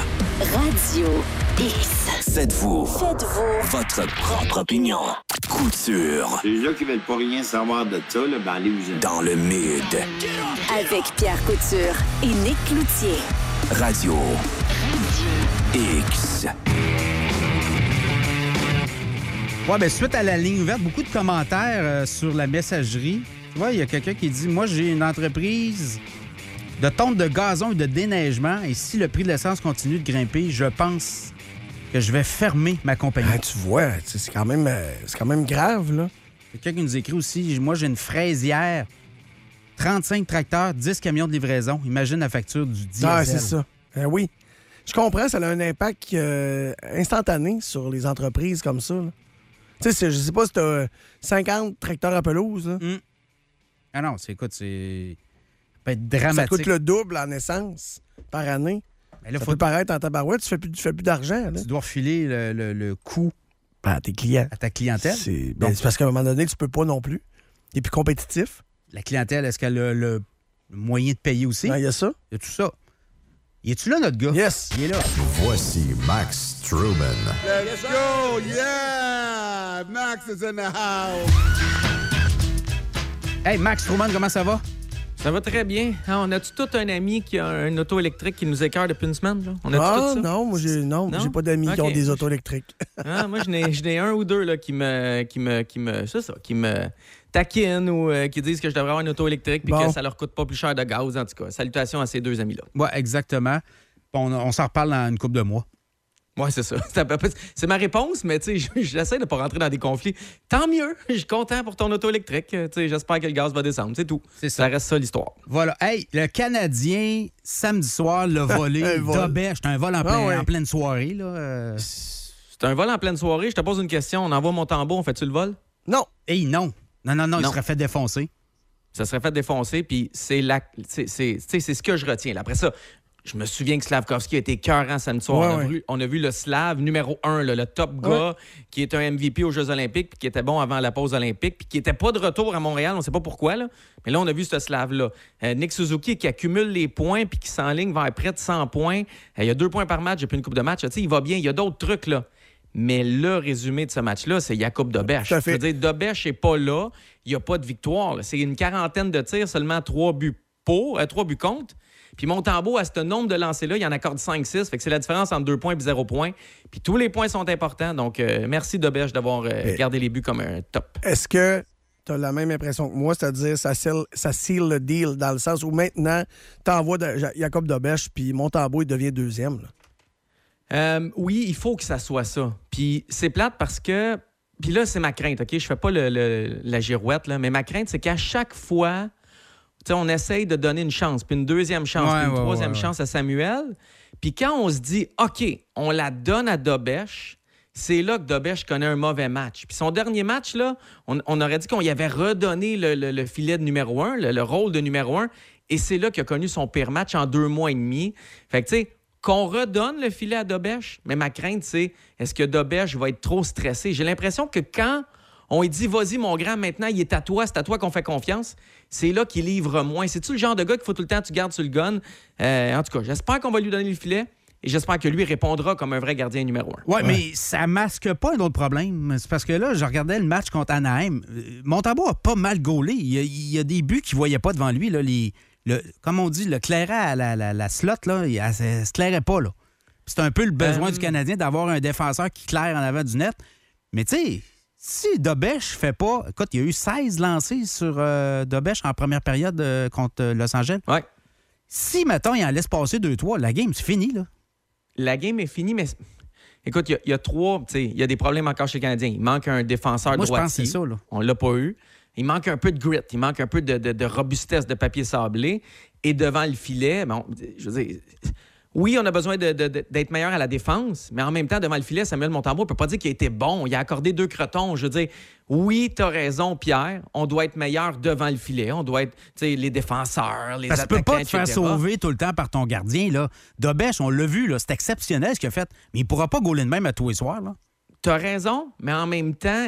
Radio X. Faites-vous. Faites-vous. Votre propre opinion. Couture. Les gens qui veulent pas rien savoir de ça, là, ben allez-vous-en. Dans le mid. Avec Pierre Couture et Nick Cloutier. Radio. Radio X. Ouais, bien, suite à la ligne ouverte, beaucoup de commentaires euh, sur la messagerie. Tu vois, il y a quelqu'un qui dit « Moi, j'ai une entreprise de tonte de gazon et de déneigement, et si le prix de l'essence continue de grimper, je pense que je vais fermer ma compagnie. Ah, » Tu vois, c'est quand même, euh, c'est quand même grave, là. Quelqu'un qui nous écrit aussi « Moi, j'ai une fraisière, trente-cinq tracteurs, dix camions de livraison. Imagine la facture du diesel. » Ah, c'est ça. Euh, oui. Je comprends, ça a un impact euh, instantané sur les entreprises comme ça, là. Tu sais, je sais pas si t'as cinquante tracteurs à pelouse. Là. Mm. Ah non, c'est, écoute, c'est... ça peut être dramatique. Ça coûte le double en essence par année. Mais là, ça faut peut paraître en tabarouette, tu fais plus, tu fais plus d'argent. Là. Tu dois refiler le, le, le coût à tes clients. À ta clientèle. C'est, ben, c'est parce qu'à un moment donné, tu peux pas non plus. Il est plus compétitif. La clientèle, est-ce qu'elle a le moyen de payer aussi? Il y a ça. Il y a tout ça. Y es-tu là, notre gars? Yes. Il est là. Voici Max Truman. Let's go! Yeah! Max is in the house! Hey, Max Truman, comment ça va? Ça va très bien. Ah, on a-tu tout un ami qui a un auto électrique qui nous écœure depuis une semaine? Là? On a ah, tout ça? non, moi, j'ai, non, non? j'ai pas d'amis okay. qui ont des autos électriques. ah, moi, j'en ai, j'en ai un ou deux là, qui me... Qui me, qui me c'est ça, qui me... taquinent ou euh, qui disent que je devrais avoir une auto électrique puis bon. que ça leur coûte pas plus cher de gaz, en tout cas. Salutations à ces deux amis-là. Oui, exactement. On, on s'en reparle dans une couple de mois. Oui, c'est ça. C'est ma réponse, mais tu sais, j'essaie de pas rentrer dans des conflits. Tant mieux. Je suis content pour ton auto électrique. Tu sais, j'espère que le gaz va descendre. C'est tout. C'est ça. Ça reste ça, l'histoire. Voilà. Hey, le Canadien, samedi soir, l'a volé d'Obèche. C'est un vol en, plein, ah ouais. en pleine soirée, là. Euh... C'est un vol en pleine soirée. Je te pose une question. On envoie mon tambour. On fait-tu le vol? Non. Hey, non. Non, non, non, non, il serait fait défoncer. Ça serait fait défoncer, puis c'est, la, c'est, c'est, c'est, c'est ce que je retiens. Là. Après ça, je me souviens que Slavkovski a été écœurant samedi soir. Ouais, on, a ouais. vu, on a vu le Slav numéro un, là, le top gars, ouais. qui est un M V P aux Jeux olympiques, puis qui était bon avant la pause olympique, puis qui n'était pas de retour à Montréal, on ne sait pas pourquoi. Là. Mais là, on a vu ce Slav-là. Euh, Nick Suzuki qui accumule les points, puis qui s'enligne vers près de cent points. Euh, il y a deux points par match, depuis une coupe de match. Il va bien, il y a d'autres trucs, là. Mais le résumé de ce match-là, c'est Jakub Dobeš. Je veux dire, Dobeš n'est pas là. Il n'y a pas de victoire. Là. C'est une quarantaine de tirs, seulement trois buts pour, euh, trois buts contre. Puis Montembeault, à ce nombre de lancers-là, il en accorde cinq six. Fait que c'est la différence entre deux points et zéro points. Puis tous les points sont importants. Donc, euh, merci Dobeš d'avoir euh, gardé les buts comme un top. Est-ce que tu as la même impression que moi? C'est-à-dire, ça seal, ça seal le deal dans le sens où maintenant, tu envoies Jakub Dobeš, puis Montembeault, il devient deuxième, là. Euh, oui, il faut que ça soit ça. Puis c'est plate parce que... Puis là, c'est ma crainte, OK? Je fais pas le, le, la girouette, là, mais ma crainte, c'est qu'à chaque fois, on essaye de donner une chance, puis une deuxième chance, ouais, puis une ouais, troisième ouais, ouais. chance à Samuel. Puis quand on se dit, OK, on la donne à Dobèche, c'est là que Dobèche connaît un mauvais match. Puis son dernier match, là, on, on aurait dit qu'on y avait redonné le, le, le filet de numéro un, le, le rôle de numéro un, et c'est là qu'il a connu son pire match en deux mois et demi. Fait que, tu sais, qu'on redonne le filet à Dobèche, mais ma crainte, c'est est-ce que Dobèche va être trop stressé? J'ai l'impression que quand on lui dit « Vas-y, mon grand, maintenant, il est à toi, c'est à toi qu'on fait confiance », c'est là qu'il livre moins. C'est-tu le genre de gars qu'il faut tout le temps que tu gardes sur le gun? Euh, en tout cas, j'espère qu'on va lui donner le filet et j'espère que lui répondra comme un vrai gardien numéro un. Oui, ouais. Mais ça masque pas un autre problème. C'est parce que là, je regardais le match contre Anaheim. Montembeault a pas mal gaulé. Il y a, il y a des buts qu'il voyait pas devant lui, là, les... Le, comme on dit, le clairet à la, la, la slot, là, il ne se clairait pas. Là. C'est un peu le besoin euh... du Canadien d'avoir un défenseur qui claire en avant du net. Mais tu sais, si Dobèche fait pas... Écoute, il y a eu seize lancés sur euh, Dobèche en première période euh, contre euh, Los Angeles. Ouais. Si, mettons, il en laisse passer deux trois, la game, c'est fini. Là. La game est finie, mais... Écoute, il y, y a trois... Tu sais, il y a des problèmes encore chez les Canadiens. Il manque un défenseur Moi, droitier. Je pense que c'est ça, là. On l'a pas eu. Il manque un peu de grit, il manque un peu de, de, de robustesse de papier sablé. Et devant le filet, bon, je veux dire, oui, on a besoin de, de, de, d'être meilleur à la défense, mais en même temps, devant le filet, Samuel Montembeault ne peut pas dire qu'il a été bon. Il a accordé deux crotons. Je veux dire, oui, tu as raison, Pierre, on doit être meilleur devant le filet. On doit être, tu sais, les défenseurs, les Parce attaquants, que tu peux pas te faire et cetera. sauver tout le temps par ton gardien. Là. Dobèche, on l'a vu, là, c'est exceptionnel ce qu'il a fait, mais il pourra pas gauler de même à tous les soirs. Tu as raison, mais en même temps...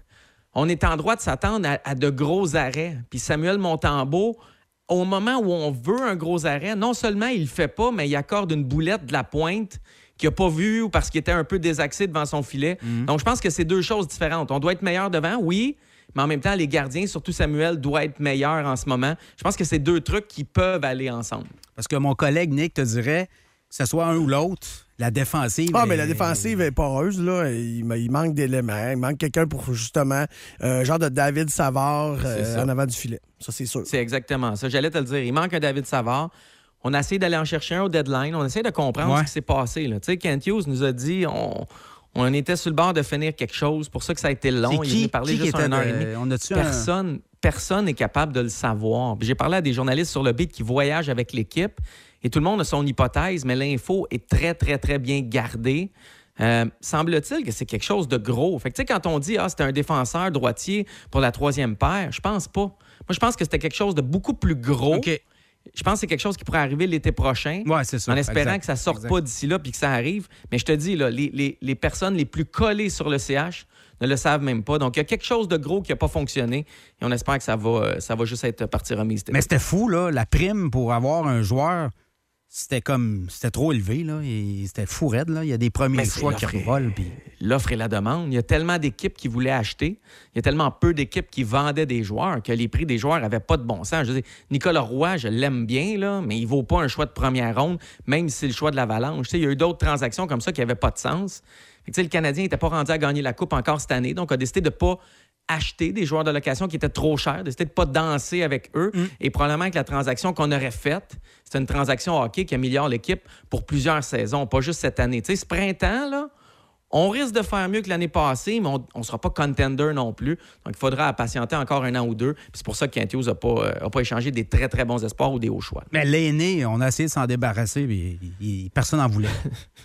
On est en droit de s'attendre à, à de gros arrêts. Puis Samuel Montembeault, au moment où on veut un gros arrêt, non seulement il le fait pas, mais il accorde une boulette de la pointe qu'il n'a pas vue ou parce qu'il était un peu désaxé devant son filet. Mm-hmm. Donc, je pense que c'est deux choses différentes. On doit être meilleur devant, oui, mais en même temps, les gardiens, surtout Samuel, doit être meilleur en ce moment. Je pense que c'est deux trucs qui peuvent aller ensemble. Parce que mon collègue Nick te dirait que ce soit un ou l'autre, la défensive... Ah, est... mais la défensive est poreuse, là. Il, il manque d'éléments. Il manque quelqu'un pour, justement, euh, genre de David Savard euh, en avant du filet. Ça, c'est sûr. C'est exactement ça. J'allais te le dire. Il manque un David Savard. On a essayé d'aller en chercher un au deadline. On essaie de comprendre ouais. ce qui s'est passé. Tu sais, Kent Hughes nous a dit... On... On était sur le bord de finir quelque chose. Pour ça que ça a été long. C'est qui, il nous parlait juste une heure et demie. On a-tu personne, un... personne n'est capable de le savoir. Puis j'ai parlé à des journalistes sur le beat qui voyagent avec l'équipe et tout le monde a son hypothèse, mais l'info est très, très, très bien gardée. Euh, semble-t-il que c'est quelque chose de gros. Fait que, tu sais, quand on dit « Ah, c'était un défenseur droitier pour la troisième paire », je pense pas. Moi, je pense que c'était quelque chose de beaucoup plus gros. Okay. Je pense que c'est quelque chose qui pourrait arriver l'été prochain, ouais, c'est ça. en espérant exact. que ça ne sorte exact. pas d'ici là puis que ça arrive. Mais je te dis, là, les, les, les personnes les plus collées sur le C H ne le savent même pas. Donc, il y a quelque chose de gros qui n'a pas fonctionné et on espère que ça va, ça va juste être partie remise. Mais c'était fou, là. La prime pour avoir un joueur, c'était comme... C'était trop élevé, là. Et c'était fou raide, là. Il y a des premiers choix qui revolent. Puis... L'offre et la demande. Il y a tellement d'équipes qui voulaient acheter. Il y a tellement peu d'équipes qui vendaient des joueurs que les prix des joueurs n'avaient pas de bon sens. Je veux dire, Nicolas Roy, je l'aime bien, là, mais il ne vaut pas un choix de première ronde, même si c'est le choix de l'Avalanche. Tu sais, il y a eu d'autres transactions comme ça qui n'avaient pas de sens. Fait que, tu sais, le Canadien n'était pas rendu à gagner la Coupe encore cette année, donc a décidé de ne pas acheter des joueurs de location qui étaient trop chers, décidé de ne pas danser avec eux. Mm. Et probablement que la transaction qu'on aurait faite, c'est une transaction hockey qui améliore l'équipe pour plusieurs saisons, pas juste cette année. Tu sais, ce printemps, là, on risque de faire mieux que l'année passée, mais on ne sera pas contender non plus. Donc, il faudra patienter encore un an ou deux. Puis c'est pour ça que Kent Hughes n'a pas, euh, pas échangé des très, très bons espoirs ou des hauts choix. Mais l'aîné, on a essayé de s'en débarrasser, mais il, il, personne n'en voulait.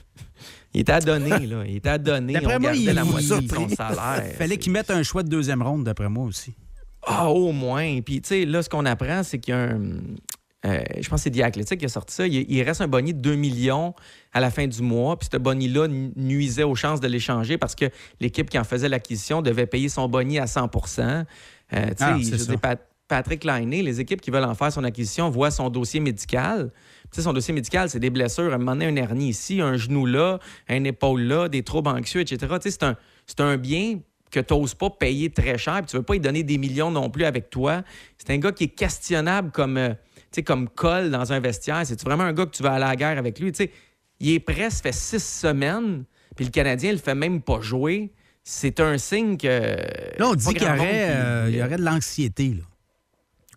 Il était à donner, là. Il était à donner. D'après on moi, gardait il la moitié de son il salaire. fallait qu'il mette un choix de deuxième ronde, d'après moi aussi. Ah, au moins. Puis, tu sais, là, ce qu'on apprend, c'est qu'il y a un... Euh, je pense que c'est The Athletic qui a sorti ça. Il, il reste un boni de deux millions à la fin du mois. Puis ce boni-là nuisait aux chances de l'échanger parce que l'équipe qui en faisait l'acquisition devait payer son boni à cent pour cent. Euh, tu sais, ah, je dis, Pat- Patrick Laine, les équipes qui veulent en faire son acquisition voient son dossier médical. Tu sais, son dossier médical, c'est des blessures. À un moment donné, un hernie ici, un genou là, un épaule là, des troubles anxieux, et cetera. Tu sais, c'est un, c'est un bien que tu n'oses pas payer très cher. Puis tu ne veux pas y donner des millions non plus avec toi. C'est un gars qui est questionnable comme... Euh, Tu sais, comme Cole dans un vestiaire, c'est-tu vraiment un gars que tu vas aller à la guerre avec lui? Tu sais, il est prêt, ça fait six semaines, puis le Canadien ne le fait même pas jouer. C'est un signe que... Là, on dit qu'il y aurait, euh, il y aurait de l'anxiété, là.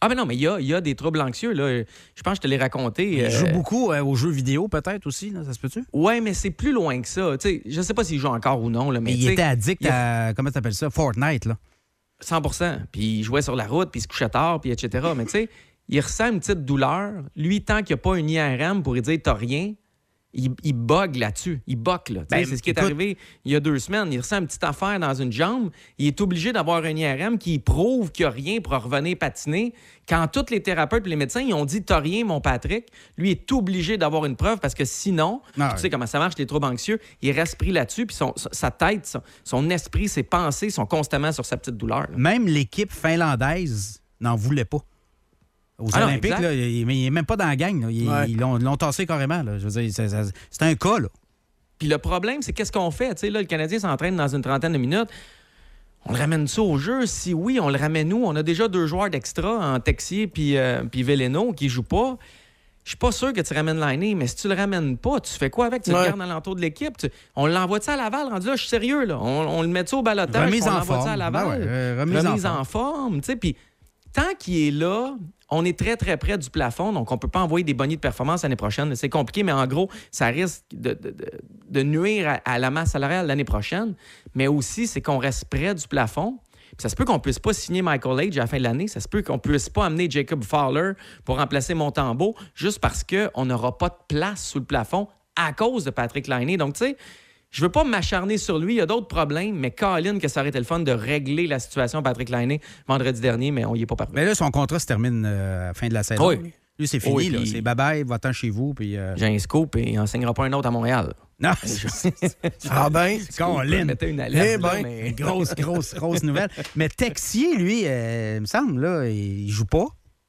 Ah, mais non, mais il y a, y a des troubles anxieux. Là. Je pense que je te l'ai raconté. Il euh... joue beaucoup euh, aux jeux vidéo, peut-être aussi, là, ça se peut-tu? Oui, mais c'est plus loin que ça. T'sais, je sais pas s'il joue encore ou non. Là, mais il était addict a... à, comment tu appelles ça, Fortnite, là. cent pour cent. Puis il jouait sur la route, puis il se couchait tard, puis et cetera. Mais tu sais, il ressent une petite douleur. Lui, tant qu'il n'y a pas un I R M pour lui dire « t'as rien », il, il bug là-dessus. Il boque, là. Ben, c'est ce qui est écoute... arrivé il y a deux semaines. Il ressent une petite affaire dans une jambe. Il est obligé d'avoir un I R M qui prouve qu'il n'y a rien pour revenir patiner. Quand tous les thérapeutes et les médecins ils ont dit « t'as rien, mon Patrick », lui est obligé d'avoir une preuve parce que sinon, ah, tu ouais. sais comment ça marche, les troubles anxieux, il reste pris là-dessus, puis son, sa tête, son, son esprit, ses pensées sont constamment sur sa petite douleur. Là. Même l'équipe finlandaise n'en voulait pas. Aux ah Olympiques, non, là, il n'est même pas dans la gang. Là. Ils, ouais. ils, l'ont, ils l'ont tassé carrément. Là. Je veux dire, c'est, c'est, c'est un cas. Là. Puis le problème, c'est qu'est-ce qu'on fait? T'sais, là, le Canadien s'entraîne dans une trentaine de minutes. On le ramène ça au jeu? Si oui, on le ramène nous. On a déjà deux joueurs d'extra en Texier puis euh, Veleno qui ne jouent pas. Je suis pas sûr que tu ramènes Lainé, mais si tu le ramènes pas, tu fais quoi avec? Tu ouais. le gardes dans l'entour de l'équipe? Tu... On l'envoie-tu à Laval? Rendu là, je suis sérieux. Là. On, on le met-tu au balotage? Remise on en l'envoie-tu forme. à Laval? Ben ouais, euh, remise, remise en, en forme. forme puis tant qu'il est là, on est très, très près du plafond, donc on ne peut pas envoyer des bonnies de performance l'année prochaine. C'est compliqué, mais en gros, ça risque de, de, de, de nuire à, à la masse salariale l'année prochaine. Mais aussi, c'est qu'on reste près du plafond. Puis ça se peut qu'on ne puisse pas signer Michael Age à la fin de l'année. Ça se peut qu'on ne puisse pas amener Jacob Fowler pour remplacer Montembeault juste parce qu'on n'aura pas de place sous le plafond à cause de Patrick Lainé. Donc, tu sais, je veux pas m'acharner sur lui. Il y a d'autres problèmes, mais Colin, que ça aurait été le fun de régler la situation Patrick Lainé vendredi dernier, mais on y est pas parvenu. Mais là, son contrat se termine euh, à la fin de la saison. Oui. Lui, c'est fini. Oui, là. puis... C'est bye-bye, va-t'en chez vous. Puis, euh... j'ai un scoop et il n'enseignera pas un autre à Montréal. Non. Ah ben, Colin. Mettez une alerte. Eh ben, mais... grosse, grosse, grosse nouvelle. Mais Texier, lui, euh, il me semble, là, il joue pas.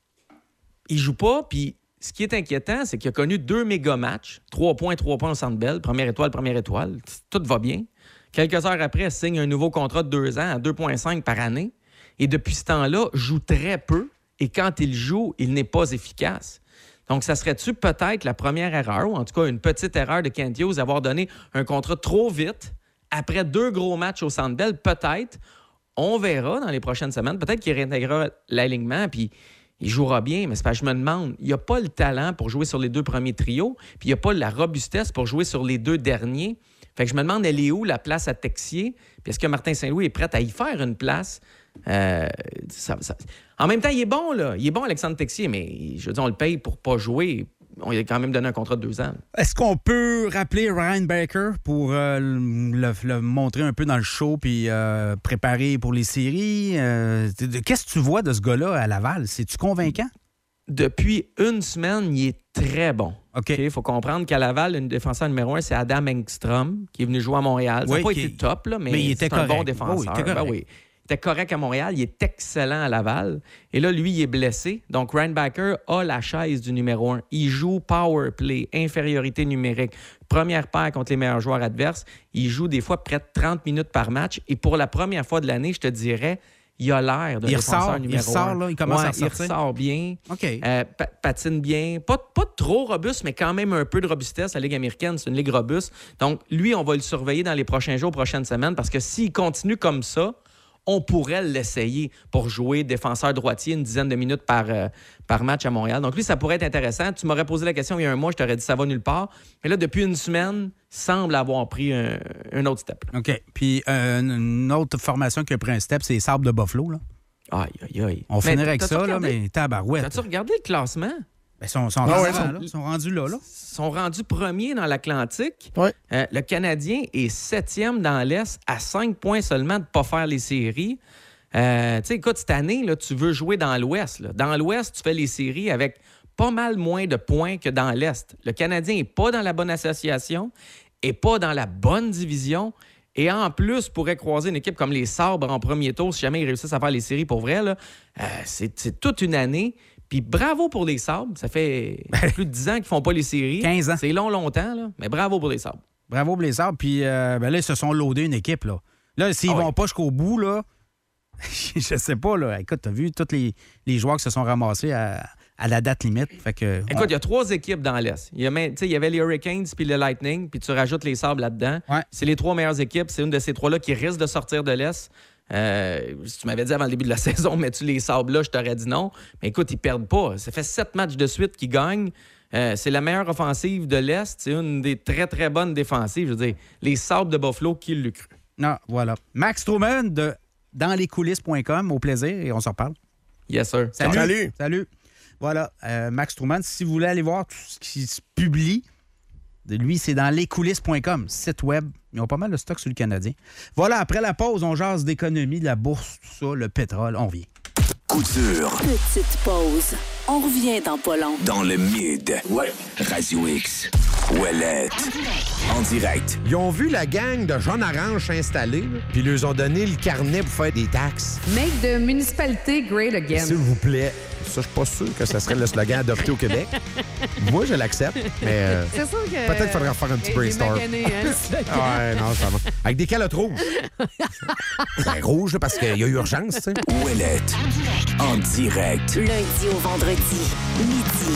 Il joue pas, puis ce qui est inquiétant, c'est qu'il a connu deux méga matchs. Trois points, trois points au Centre Bell. Première étoile, première étoile. Tout va bien. Quelques heures après, il signe un nouveau contrat de deux ans à deux virgule cinq par année. Et depuis ce temps-là, joue très peu. Et quand il joue, il n'est pas efficace. Donc, ça serait-tu peut-être la première erreur, ou en tout cas une petite erreur de Kent Hughes d'avoir donné un contrat trop vite après deux gros matchs au Centre Bell? Peut-être. On verra dans les prochaines semaines. Peut-être qu'il réintégrera l'alignement, puis il jouera bien, mais c'est parce que je me demande, il n'y a pas le talent pour jouer sur les deux premiers trios, puis il n'y a pas la robustesse pour jouer sur les deux derniers. Fait que je me demande, elle est où la place à Texier? Puis est-ce que Martin Saint-Louis est prêt à y faire une place? Euh, ça, ça... En même temps, il est bon, là. Il est bon, Alexandre Texier, mais je veux dire, on le paye pour pas jouer. On lui a quand même donné un contrat de deux ans. Est-ce qu'on peut rappeler Ryan Baker pour euh, le, le montrer un peu dans le show puis euh, préparer pour les séries? Euh, qu'est-ce que tu vois de ce gars-là à Laval? C'est-tu convaincant? Depuis une semaine, il est très bon. OK. Il faut comprendre qu'à Laval, le défenseur numéro un, c'est Adam Engstrom, qui est venu jouer à Montréal. Ça n'a oui, pas été top, là, mais, mais il c'est était un correct. bon défenseur. Oh, il était correct. Ben oui. Il était correct à Montréal. Il est excellent à Laval. Et là, lui, il est blessé. Donc, Ryan Baker a la chaise du numéro un. Il joue power play, infériorité numérique, première paire contre les meilleurs joueurs adverses. Il joue des fois près de trente minutes par match. Et pour la première fois de l'année, je te dirais, il a l'air d'un défenseur ressort, numéro il ressort, un. Là, il commence ouais, à ressortir. Il ressort bien. OK. Euh, pa- patine bien. Pas, pas trop robuste, mais quand même un peu de robustesse. La Ligue américaine, c'est une ligue robuste. Donc, lui, on va le surveiller dans les prochains jours, prochaines semaines, parce que s'il continue comme ça, on pourrait l'essayer pour jouer défenseur droitier une dizaine de minutes par, euh, par match à Montréal. Donc lui, ça pourrait être intéressant. Tu m'aurais posé la question il y a un mois, je t'aurais dit ça va nulle part. Mais là, depuis une semaine, semble avoir pris un, un autre step. Là. OK. Puis euh, une autre formation qui a pris un step, c'est les Sabres de Buffalo. Là. Aïe, aïe, aïe. On finirait avec ça, là, mais tabarouette. As-tu regardé le classement? Ils sont, sont, ah rendus, ouais, là, sont, là. sont rendus là. Ils sont rendus premiers dans l'Atlantique. Ouais. Euh, le Canadien est septième dans l'Est, à cinq points seulement de ne pas faire les séries. Euh, tu sais, écoute, cette année, là, tu veux jouer dans l'Ouest. Là. Dans l'Ouest, tu fais les séries avec pas mal moins de points que dans l'Est. Le Canadien n'est pas dans la bonne association, n'est pas dans la bonne division. Et en plus, pourrait croiser une équipe comme les Sabres en premier tour si jamais ils réussissent à faire les séries pour vrai. Là. Euh, c'est, c'est toute une année. Puis bravo pour les Sabres. Ça fait plus de dix ans qu'ils ne font pas les séries. quinze ans. C'est long, longtemps, là. Mais bravo pour les Sabres. Bravo pour les Sabres. Puis euh, ben là, ils se sont loadés une équipe. Là, là s'ils ah, vont oui. pas jusqu'au bout, là, je sais pas. Là. Écoute, tu as vu tous les, les joueurs qui se sont ramassés à, à la date limite. Fait que, Écoute, il on... y a trois équipes dans l'Est. Il y, a, il y avait les Hurricanes puis le Lightning, puis tu rajoutes les Sabres là-dedans. Ouais. C'est les trois meilleures équipes. C'est une de ces trois-là qui risque de sortir de l'Est. Euh, si tu m'avais dit avant le début de la saison, mets-tu les sables là, je t'aurais dit non. Mais écoute, ils perdent pas. Ça fait sept matchs de suite qu'ils gagnent. Euh, c'est la meilleure offensive de l'Est. C'est une des très, très bonnes défensives. Je veux dire, les Sabres de Buffalo, qui l'eût cru? Non, voilà. Max Truman de dans les coulisses point com. Au plaisir et on s'en reparle. Yes, sir. Salut. Salut. Salut. Voilà, euh, Max Truman, si vous voulez aller voir tout ce qui se publie, de lui, c'est dans les coulisses point com, site web. Ils ont pas mal de stock sur le Canadien. Voilà, après la pause, on jase d'économie, de la bourse, tout ça, le pétrole, on revient. Couture. Petite pause. On revient dans pas long. Dans le mid. Ouais. Radio X. Ouellette. En direct. Ils ont vu la gang de Jean Arrange s'installer, là, puis ils leur ont donné le carnet pour faire des taxes. Make the municipalité great again. S'il vous plaît. Ça, je suis pas sûr que ça serait le slogan adopté au Québec. Moi, je l'accepte, mais euh, c'est sûr que peut-être qu'il faudrait faire un petit brainstorm. Magané, hein, ouais, non, ça va. Avec des calottes rouges. Ben, rouge, là, parce qu'il y a urgence, tu sais. Ouellette. En direct. Lundi au vendredi, midi.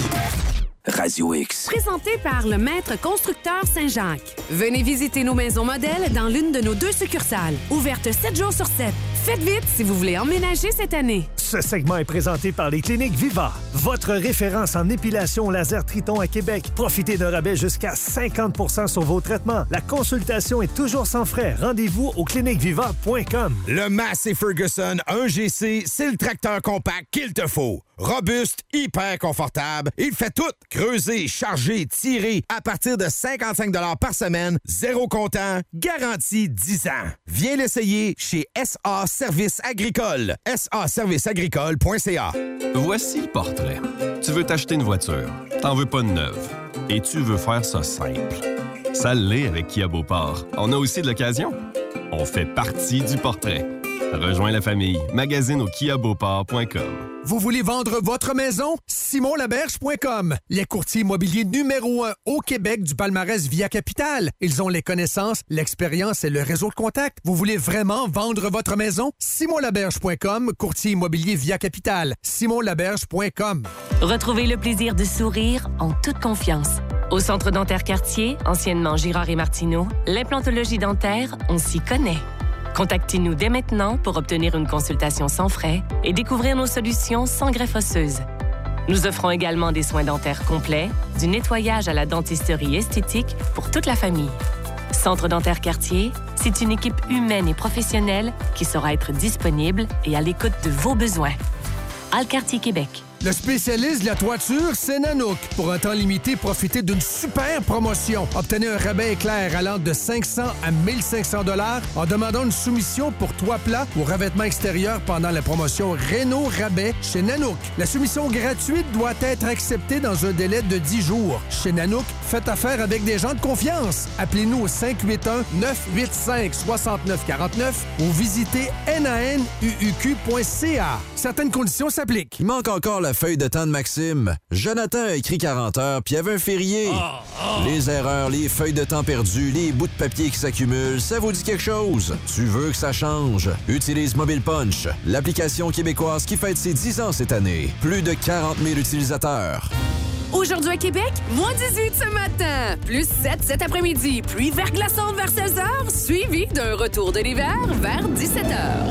Radio X. Présenté par le Maître Constructeur Saint-Jacques. Venez visiter nos maisons modèles dans l'une de nos deux succursales. Ouvertes sept jours sur sept. Faites vite si vous voulez emménager cette année. Ce segment est présenté par les cliniques Viva, votre référence en épilation laser Triton à Québec. Profitez d'un rabais jusqu'à cinquante pour cent sur vos traitements. La consultation est toujours sans frais. Rendez-vous au clinique viva point com. Le Massey Ferguson un G C, c'est le tracteur compact qu'il te faut. Robuste, hyper confortable, il fait tout. Creuser, charger, tirer, à partir de cinquante-cinq dollars par semaine, zéro comptant, garantie dix ans. Viens l'essayer chez S A Services Agricoles. S A Services Agricole point C A. Voici le portrait. Tu veux t'acheter une voiture, t'en veux pas de neuve, et tu veux faire ça simple. Ça l'est avec Kia Beauport. On a aussi de l'occasion. On fait partie du portrait. Rejoins la famille. Magazine au kia beauport point com. Vous voulez vendre votre maison? simon laberge point com. Les courtiers immobiliers numéro un au Québec du palmarès Via Capital. Ils ont les connaissances, l'expérience et le réseau de contacts. Vous voulez vraiment vendre votre maison? simon laberge point com, courtier immobilier Via Capital. simon laberge point com. Retrouvez le plaisir de sourire en toute confiance. Au Centre dentaire Cartier, anciennement Girard et Martineau, l'implantologie dentaire, on s'y connaît. Contactez-nous dès maintenant pour obtenir une consultation sans frais et découvrir nos solutions sans greffe osseuse. Nous offrons également des soins dentaires complets, du nettoyage à la dentisterie esthétique pour toute la famille. Centre dentaire Cartier, c'est une équipe humaine et professionnelle qui saura être disponible et à l'écoute de vos besoins. Alcartier Québec. Le spécialiste de la toiture, c'est Nanook. Pour un temps limité, profitez d'une super promotion. Obtenez un rabais éclair allant de cinq cents à mille cinq cents dollars en demandant une soumission pour toit plat ou revêtement extérieur pendant la promotion Réno Rabais chez Nanook. La soumission gratuite doit être acceptée dans un délai de dix jours. Chez Nanook, faites affaire avec des gens de confiance. Appelez-nous au cinq huit un, neuf huit cinq, six neuf quatre neuf ou visitez N A N U U Q point C A. Certaines conditions s'appliquent. Il manque encore la feuille de temps de Maxime. Jonathan a écrit quarante heures, puis il y avait un férié. Oh, oh. Les erreurs, les feuilles de temps perdues, les bouts de papier qui s'accumulent, ça vous dit quelque chose? Tu veux que ça change? Utilise Mobile Punch, l'application québécoise qui fête ses dix ans cette année. Plus de quarante mille utilisateurs. Aujourd'hui à Québec, moins dix-huit ce matin, plus sept cet après-midi, pluie verglaçante vers seize heures, suivi d'un retour de l'hiver vers dix-sept heures.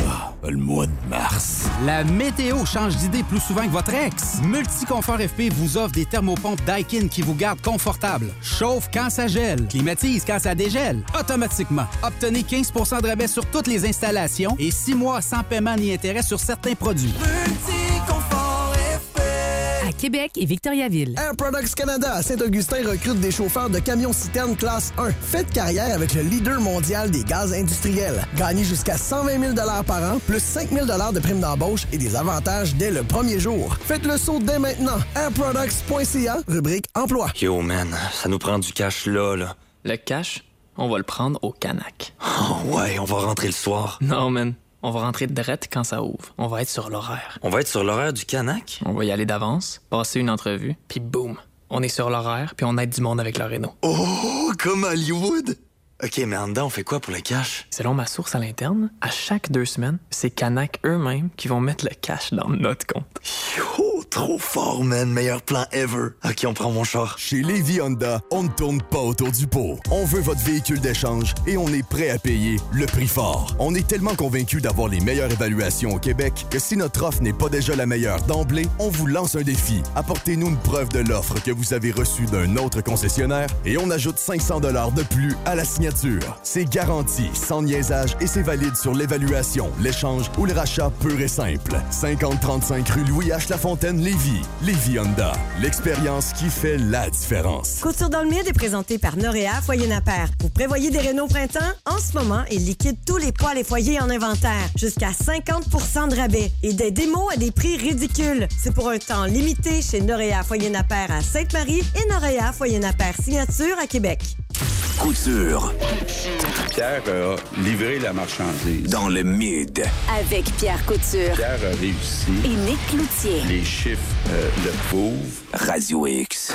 Le mois de mars. La météo change d'idée plus souvent que votre ex. Multiconfort F P vous offre des thermopompes Daikin qui vous gardent confortable. Chauffe quand ça gèle. Climatise quand ça dégèle. Automatiquement. Obtenez quinze pour cent de rabais sur toutes les installations et six mois sans paiement ni intérêt sur certains produits. Multiconfort F P. À Québec et Victoriaville. Air Products Canada à Saint-Augustin recrute des chauffeurs de camions-citernes classe un. Faites carrière avec le leader mondial des gaz industriels. Gagnez jusqu'à cent vingt mille dollars par an, plus cinq mille dollars de primes d'embauche et des avantages dès le premier jour. Faites le saut dès maintenant. air products point c a, rubrique emploi. Yo, man, ça nous prend du cash là, là. Le cash, on va le prendre au Canac. Oh, ouais, on va rentrer le soir. Non, man. On va rentrer direct quand ça ouvre. On va être sur l'horaire. On va être sur l'horaire du Canac? On va y aller d'avance, passer une entrevue, puis boum, on est sur l'horaire, puis on aide du monde avec le réno. Oh, comme Hollywood! OK, mais en dedans, on fait quoi pour le cash? Selon ma source à l'interne, à chaque deux semaines, c'est Canac eux-mêmes qui vont mettre le cash dans notre compte. Yo, trop fort, man. Meilleur plan ever. OK, on prend mon char. Chez Lévis Honda, on ne tourne pas autour du pot. On veut votre véhicule d'échange et on est prêt à payer le prix fort. On est tellement convaincus d'avoir les meilleures évaluations au Québec que si notre offre n'est pas déjà la meilleure d'emblée, on vous lance un défi. Apportez-nous une preuve de l'offre que vous avez reçue d'un autre concessionnaire et on ajoute cinq cents dollars de plus à la signature. C'est garanti, sans niaisage et c'est valide sur l'évaluation, l'échange ou le rachat pur et simple. cinquante trente-cinq rue Louis H. Lafontaine, Lévis. Lévis Honda. L'expérience qui fait la différence. Couture dans le mid est présentée par Noréa Foyer Napper. Vous prévoyez des rénaux printemps? En ce moment, il liquide tous les poêles et foyers en inventaire. Jusqu'à cinquante pour cent de rabais. Et des démos à des prix ridicules. C'est pour un temps limité chez Noréa Foyer Napper à Sainte-Marie et Noréa Foyer Napper Signature à Québec. Couture. Pierre a livré la marchandise. Dans le mid. Avec Pierre Couture. Pierre a réussi. Et Nick Cloutier. Les chiffres euh, le prouvent. Radio X.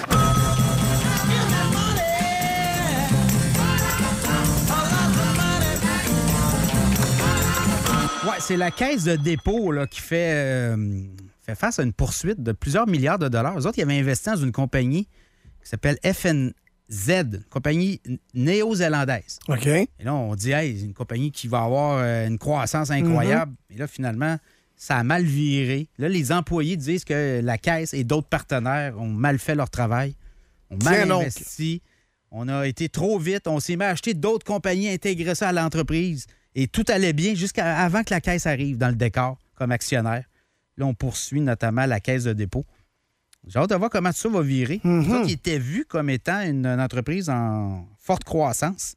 Ouais, c'est la Caisse de dépôt là, qui fait, euh, fait face à une poursuite de plusieurs milliards de dollars. Eux autres, ils avaient investi dans une compagnie qui s'appelle F N Z, une compagnie néo-zélandaise. OK. Et là, on dit, hey, c'est une compagnie qui va avoir euh, une croissance incroyable. Mm-hmm. Et là, finalement, ça a mal viré. Là, les employés disent que la Caisse et d'autres partenaires ont mal fait leur travail, ont mal Tiens investi. Donc. On a été trop vite. On s'est mis à acheter d'autres compagnies, intégrer ça à l'entreprise. Et tout allait bien jusqu'à avant que la Caisse arrive dans le décor comme actionnaire. Là, on poursuit notamment la Caisse de dépôt. J'ai hâte de voir comment tout ça va virer. Mm-hmm. Ça qui était vu comme étant une, une entreprise en forte croissance,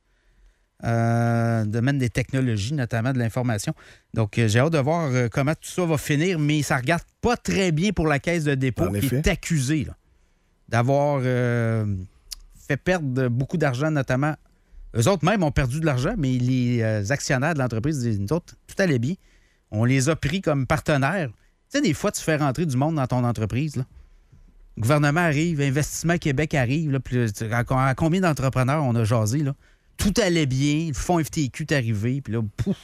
euh, domaine des technologies, notamment de l'information. Donc, euh, j'ai hâte de voir euh, comment tout ça va finir, mais ça ne regarde pas très bien pour la Caisse de dépôt qui est accusée là, d'avoir euh, fait perdre beaucoup d'argent, notamment. Eux autres même ont perdu de l'argent, mais les euh, actionnaires de l'entreprise disent, nous autres, tout allait bien. On les a pris comme partenaires. Tu sais, des fois, tu fais rentrer du monde dans ton entreprise, là. Le gouvernement arrive, Investissement Québec arrive. Là, puis, à, à combien d'entrepreneurs on a jasé? Là? Tout allait bien. Le fonds F T Q est arrivé. Puis là, pouf!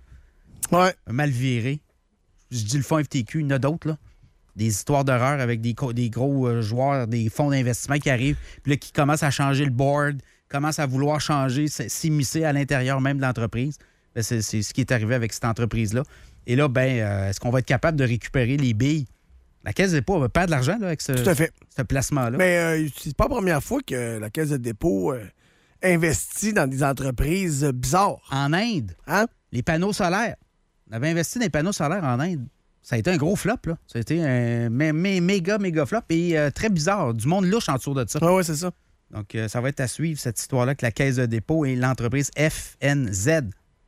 Ouais. Mal viré. Je dis le fonds F T Q, il y en a d'autres. Là. Des histoires d'horreur avec des, des gros euh, joueurs, des fonds d'investissement qui arrivent. Puis là, qui commencent à changer le board, commencent à vouloir changer, s'immiscer à l'intérieur même de l'entreprise. Bien, c'est, c'est ce qui est arrivé avec cette entreprise-là. Et là, ben, euh, est-ce qu'on va être capable de récupérer les billes? La Caisse de dépôt va perdre de l'argent là, avec ce, Tout à fait. ce placement-là. Mais euh, c'est pas la première fois que la Caisse de dépôt euh, investit dans des entreprises euh, bizarres. En Inde, hein? Les panneaux solaires. On avait investi dans les panneaux solaires en Inde. Ça a été un gros flop. Là. Ça a été un mé- mé- méga, méga flop et euh, très bizarre. Du monde louche en dessous de ça. Ah oui, c'est ça. Donc, euh, ça va être à suivre, cette histoire-là, que la Caisse de dépôt et l'entreprise F N Z,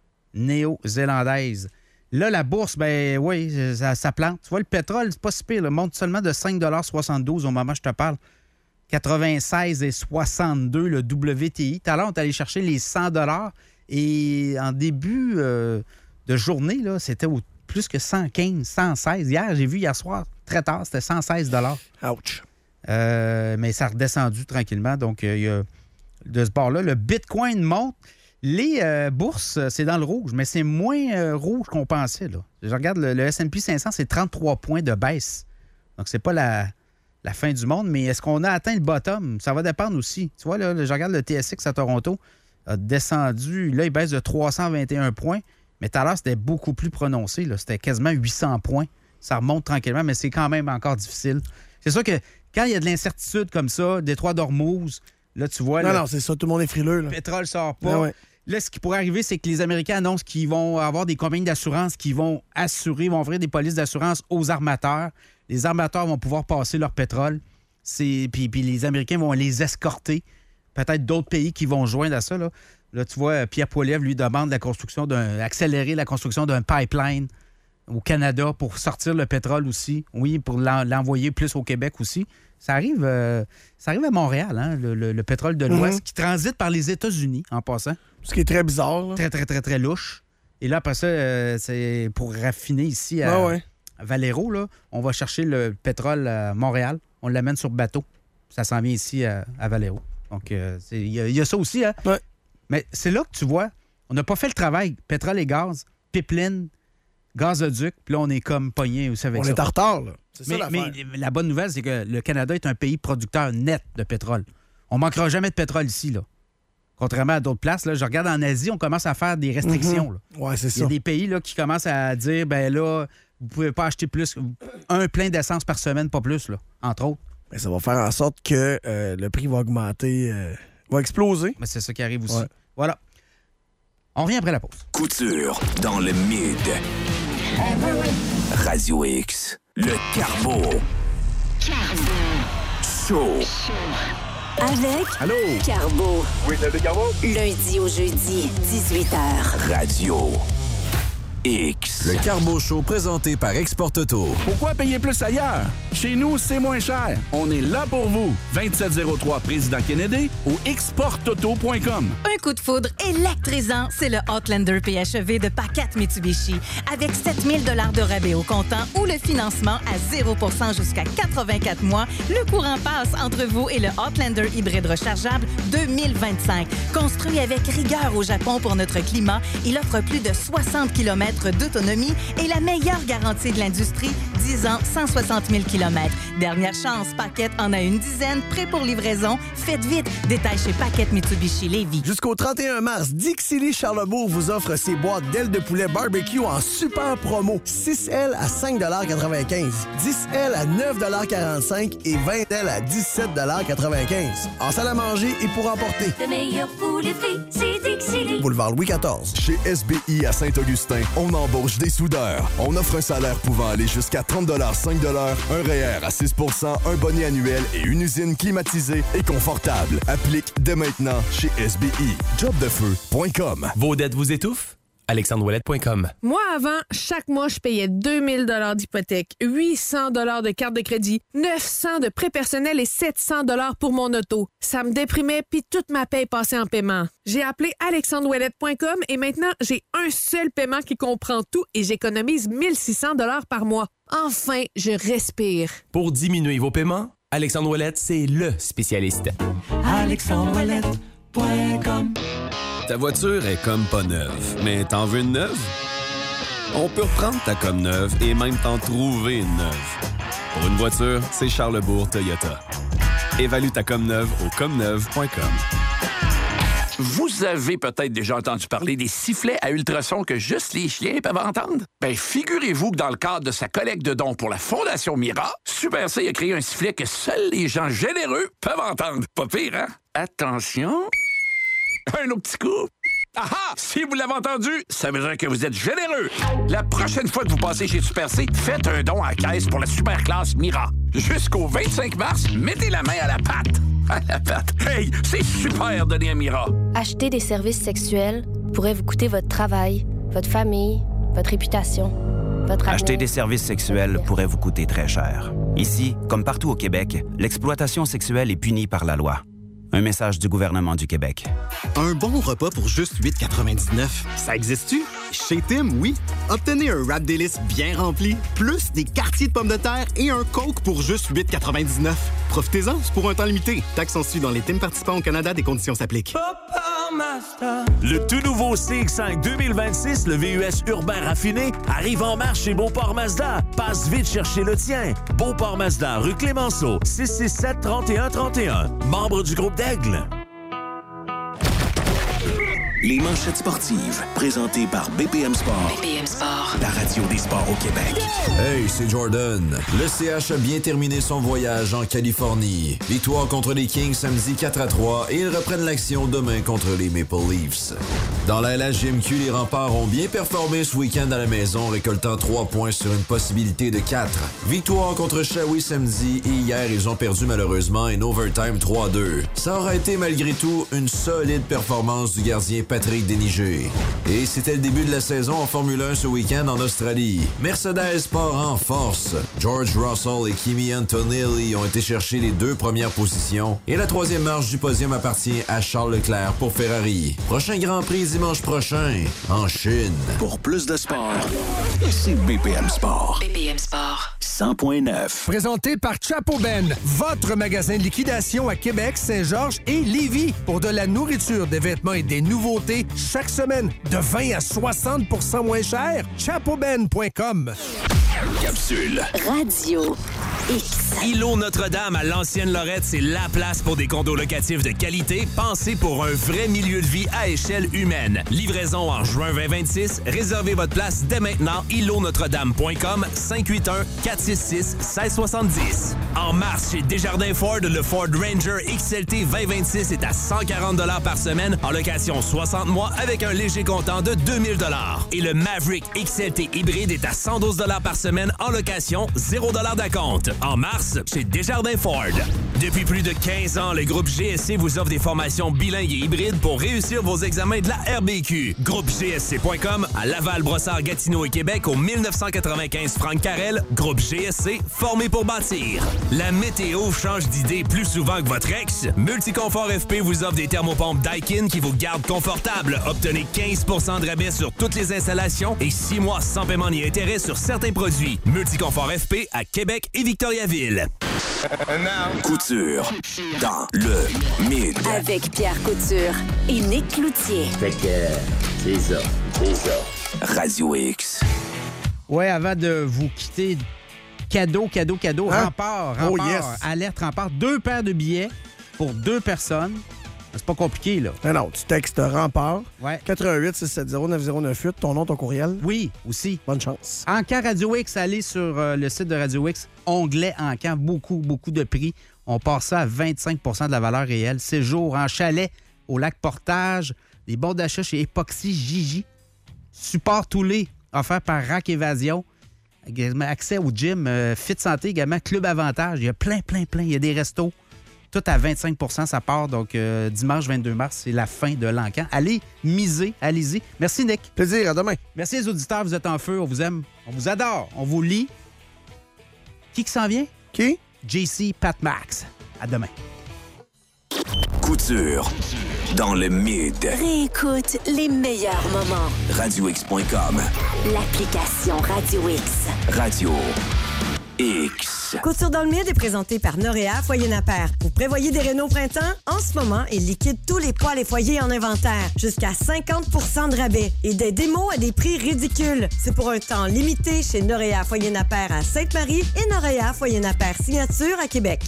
néo-zélandaise. Là, la bourse, ben oui, ça, ça plante. Tu vois, le pétrole, c'est pas si pire. Il monte seulement de cinq virgule soixante-douze au moment où je te parle. quatre-vingt-seize virgule soixante-deux le W T I. Tout à l'heure, on est allé chercher les cent dollars. Et en début euh, de journée, là, c'était au plus que cent quinze, cent seize. Hier, j'ai vu hier soir, très tard, c'était cent seize dollars. Ouch. Euh, mais ça a redescendu tranquillement. Donc, il euh, y a de ce bord-là. Le Bitcoin monte. Les euh, bourses, c'est dans le rouge, mais c'est moins euh, rouge qu'on pensait. Là. Je regarde le, le S and P cinq cents, c'est trente-trois points de baisse. Donc, c'est pas la, la fin du monde, mais est-ce qu'on a atteint le bottom? Ça va dépendre aussi. Tu vois, là, je regarde le T S X à Toronto, a descendu. Là, il baisse de trois cent vingt et un points, mais tout à l'heure, c'était beaucoup plus prononcé. Là. C'était quasiment huit cents points. Ça remonte tranquillement, mais c'est quand même encore difficile. C'est sûr que quand il y a de l'incertitude comme ça, Détroit d'Ormuz, là, tu vois... Non, là, non, c'est ça, tout le monde est frileux. Là. Le pétrole sort pas. Ah ouais. Là, ce qui pourrait arriver, c'est que les Américains annoncent qu'ils vont avoir des compagnies d'assurance qui vont assurer, vont offrir des polices d'assurance aux armateurs. Les armateurs vont pouvoir passer leur pétrole. C'est... Puis, puis les Américains vont les escorter. Peut-être d'autres pays qui vont joindre à ça. Là, là tu vois, Pierre Poilievre lui demande la construction d'un... accélérer la construction d'un pipeline au Canada pour sortir le pétrole aussi. Oui, pour l'en... l'envoyer plus au Québec aussi. Ça arrive, euh, ça arrive à Montréal, hein, le, le, le pétrole de l'Ouest, mm-hmm. qui transite par les États-Unis, en passant. Ce qui est très bizarre. Là. Très, très, très, très louche. Et là, après ça, euh, c'est pour raffiner ici à, ah ouais. à Valero, là, on va chercher le pétrole à Montréal. On l'amène sur bateau. Ça s'en vient ici à, à Valero. Donc, il euh, y, y a ça aussi. Hein? Ouais. Mais c'est là que tu vois, on n'a pas fait le travail. Pétrole et gaz, pipeline, gazoduc, puis là, on est comme pogné aussi avec On ça. est en retard, là. C'est ça mais, l'affaire. mais la bonne nouvelle, c'est que le Canada est un pays producteur net de pétrole. On manquera jamais de pétrole ici, là. Contrairement à d'autres places, là, je regarde en Asie, on commence à faire des restrictions. Mm-hmm. Oui, c'est ça. Il y a des pays là, qui commencent à dire, ben là, vous pouvez pas acheter plus, un plein d'essence par semaine, pas plus, là, entre autres. Mais ça va faire en sorte que euh, le prix va augmenter, euh, va exploser. Mais c'est ça qui arrive aussi. Ouais. Voilà. On revient après la pause. Couture dans le mid. Radio X. Le Carbo. Show. Avec Allô? Carbo. Oui, c'est Carbo? Lundi au jeudi, dix-huit heures. Radio X. Le Carbo Show présenté par Export Auto. Pourquoi payer plus ailleurs? Chez nous, c'est moins cher. On est là pour vous. vingt-sept zéro trois Président Kennedy ou export auto point com. Un coup de foudre électrisant, c'est le Outlander P H E V de Paquette Mitsubishi. Avec sept mille dollars de rabais au comptant ou le financement à zéro pour cent jusqu'à quatre-vingt-quatre mois, le courant passe entre vous et le Outlander hybride rechargeable deux mille vingt-cinq. Construit avec rigueur au Japon pour notre climat, il offre plus de soixante kilomètres d'autonomie et la meilleure garantie de l'industrie, dix ans, cent soixante mille kilomètres. Dernière chance, Paquette en a une dizaine, prêt pour livraison. Faites vite, détail chez Paquette Mitsubishi Lévis. Jusqu'au trente et un mars, Dixili Charlebourg vous offre ses boîtes d'ailes de poulet barbecue en super promo. six ailes à cinq quatre-vingt-quinze, dix ailes à neuf quarante-cinq et vingt ailes à dix-sept quatre-vingt-quinze. En salle à manger et pour emporter. Le meilleur pour les filles, c'est Dixili. Boulevard Louis quatorze. Chez S B I à Saint-Augustin, on embauche des soudeurs. On offre un salaire pouvant aller jusqu'à trente dollars, cinq dollars, un R E E R à six pour cent, un bonnet annuel et une usine climatisée et confortable. Applique dès maintenant chez S B I. job de feu point com. Vos dettes vous étouffent? alexandre ouellette point com. Moi, avant, chaque mois, je payais deux mille dollars d'hypothèque, huit cents dollars de carte de crédit, neuf cents de prêt personnel et sept cents dollars pour mon auto. Ça me déprimait, puis toute ma paye passait en paiement. J'ai appelé alexandre ouellette point com et maintenant, j'ai un seul paiement qui comprend tout et j'économise mille six cents dollars par mois. Enfin, je respire. Pour diminuer vos paiements, Alexandre Ouellette, c'est le spécialiste. alexandre ouellette point com. Ta voiture est comme pas neuve, mais t'en veux une neuve? On peut reprendre ta comme neuve et même t'en trouver une neuve. Pour une voiture, c'est Charlebourg Toyota. Évalue ta comme neuve au comme neuve point com. Vous avez peut-être déjà entendu parler des sifflets à ultrasons que juste les chiens peuvent entendre? Bien, figurez-vous que dans le cadre de sa collecte de dons pour la Fondation Mira, Super C a créé un sifflet que seuls les gens généreux peuvent entendre. Pas pire, hein? Attention... Un autre petit coup. Ah ah! Si vous l'avez entendu, ça veut dire que vous êtes généreux. La prochaine fois que vous passez chez Super C, faites un don à la caisse pour la super classe Mira. Jusqu'au vingt-cinq mars, mettez la main à la pâte. À la pâte. Hey, c'est super donner à Mira. Acheter des services sexuels pourrait vous coûter votre travail, votre famille, votre réputation, votre avenir. Acheter des services sexuels pourrait vous coûter très cher. Ici, comme partout au Québec, l'exploitation sexuelle est punie par la loi. Un message du gouvernement du Québec. Un bon repas pour juste huit quatre-vingt-dix-neuf. Ça existe-tu? Chez Tim, oui. Obtenez un wrap délice bien rempli, plus des quartiers de pommes de terre et un Coke pour juste huit quatre-vingt-dix-neuf. Profitez-en, c'est pour un temps limité. Taxes sont suivies dans les Tim participants au Canada, des conditions s'appliquent. Le tout nouveau C X cinq deux mille vingt-six, le V U S urbain raffiné, arrive en marche chez Beauport Mazda. Passe vite chercher le tien. Beauport Mazda, rue Clémenceau, six six sept, trente et un trente et un. Membre du groupe d'Aigle. Les manchettes sportives, présentées par B P M Sport. B P M Sport. La radio des sports au Québec. Hey, c'est Jordan. Le C H a bien terminé son voyage en Californie. Victoire contre les Kings samedi quatre à trois et ils reprennent l'action demain contre les Maple Leafs. Dans la L H J M Q, les Remparts ont bien performé ce week-end à la maison, récoltant trois points sur une possibilité de quatre. Victoire contre Shawi samedi et hier, ils ont perdu malheureusement en overtime trois à deux. Ça aura été malgré tout une solide performance du gardien Patrick Déniger. Et c'était le début de la saison en Formule un ce week-end en Australie. Mercedes part en force. George Russell et Kimi Antonelli ont été chercher les deux premières positions. Et la troisième marche du podium appartient à Charles Leclerc pour Ferrari. Prochain Grand Prix dimanche prochain, en Chine. Pour plus de sport, c'est B P M Sport. B P M Sport. cent point neuf. Présenté par Chapo Ben, votre magasin de liquidation à Québec, Saint-Georges et Lévis. Pour de la nourriture, des vêtements et des nouveautés chaque semaine, de vingt à soixante pour cent moins cher. chapo ben point com. Capsule. Radio X. Îlot Notre-Dame à l'ancienne Lorette, c'est la place pour des condos locatifs de qualité, pensés pour un vrai milieu de vie à échelle humaine. Livraison en juin vingt vingt-six. Réservez votre place dès maintenant. îlot notre dame point com, cinq huit un, quatre six six, un six sept zéro. En mars, chez Desjardins Ford, le Ford Ranger X L T vingt vingt-six est à cent quarante dollars par semaine en location soixante mois avec un léger comptant de deux mille dollars. Et le Maverick X L T hybride est à cent douze dollars par semaine en location zéro dollars d'acompte. En mars, chez Desjardins Ford. Depuis plus de quinze ans, le groupe G S C vous offre des formations bilingues et hybrides pour réussir vos examens de la R B Q. groupe G S C point com à Laval, Brossard, Gatineau et Québec au mille neuf cent quatre-vingt-quinze Franck Carrel. Groupe G S C, formé pour bâtir. La météo change d'idée plus souvent que votre ex. Multiconfort F P vous offre des thermopompes Daikin qui vous gardent confortable. Obtenez quinze pour cent de rabais sur toutes les installations et six mois sans paiement ni intérêt sur certains produits. Multiconfort F P à Québec et Victoriaville. Couture dans le Mid. Avec Pierre Couture et Nick Cloutier. Fait que c'est ça, c'est ça. Radio X. Ouais, avant de vous quitter, cadeau, cadeau, cadeau, Hein? rempart, Oh, rempart, yes. alerte, rempart, deux paires de billets pour deux personnes. C'est pas compliqué, là. Non, non, tu textes rempart. Ouais. quatre un huit, six sept zéro, neuf zéro neuf huit, ton nom, ton courriel. Oui, aussi. Bonne chance. Encan Radio X, allez sur euh, le site de Radio X, onglet Encan, beaucoup, beaucoup de prix. On passe ça à vingt-cinq pour cent de la valeur réelle. Séjour en chalet au lac Portage, des bons d'achat chez Epoxy Gigi, support Toulé, offert par Rack Évasion, également accès au gym, euh, Fit Santé également, Club Avantage. Il y a plein, plein, plein. Il y a des restos. Tout à vingt-cinq pour cent, ça part. Donc, euh, dimanche vingt-deux mars, c'est la fin de l'encan. Allez, misez, allez-y. Merci, Nick. Plaisir, à demain. Merci les auditeurs, vous êtes en feu, on vous aime, on vous adore, on vous lit. Qui qui s'en vient? Qui? J C Pat Max. À demain. Couture dans le Mid. Réécoute les meilleurs moments. radio x point com. L'application Radio X. Radio X. Couture dans le Mid est présenté par Noréa Foyer Napper. Vous prévoyez des rénaux printemps? En ce moment, il liquide tous les poêles et foyers en inventaire. Jusqu'à cinquante pour cent de rabais. Et des démos à des prix ridicules. C'est pour un temps limité chez Noréa Foyer Napper à Sainte-Marie et Noréa Foyer Napper Signature à Québec.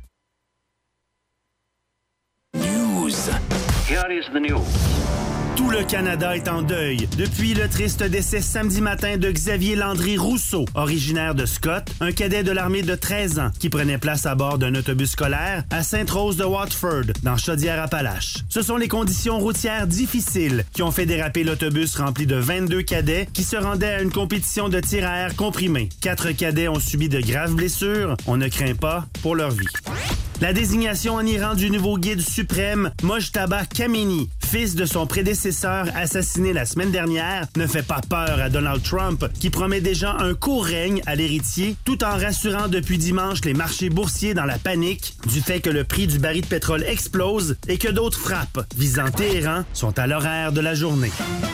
News. Here is the news. Tout le Canada est en deuil depuis le triste décès samedi matin de Xavier Landry Rousseau, originaire de Scott, un cadet de l'armée de treize ans qui prenait place à bord d'un autobus scolaire à Sainte-Rose de Watford, dans Chaudière-Appalaches. Ce sont les conditions routières difficiles qui ont fait déraper l'autobus rempli de vingt-deux cadets qui se rendaient à une compétition de tir à air comprimé. Quatre cadets ont subi de graves blessures. On ne craint pas pour leur vie. La désignation en Iran du nouveau guide suprême, Mojtaba Khamenei, fils de son prédécesseur assassiné la semaine dernière, ne fait pas peur à Donald Trump, qui promet déjà un court règne à l'héritier, tout en rassurant depuis dimanche les marchés boursiers dans la panique du fait que le prix du baril de pétrole explose et que d'autres frappes visant Téhéran sont à l'horaire de la journée.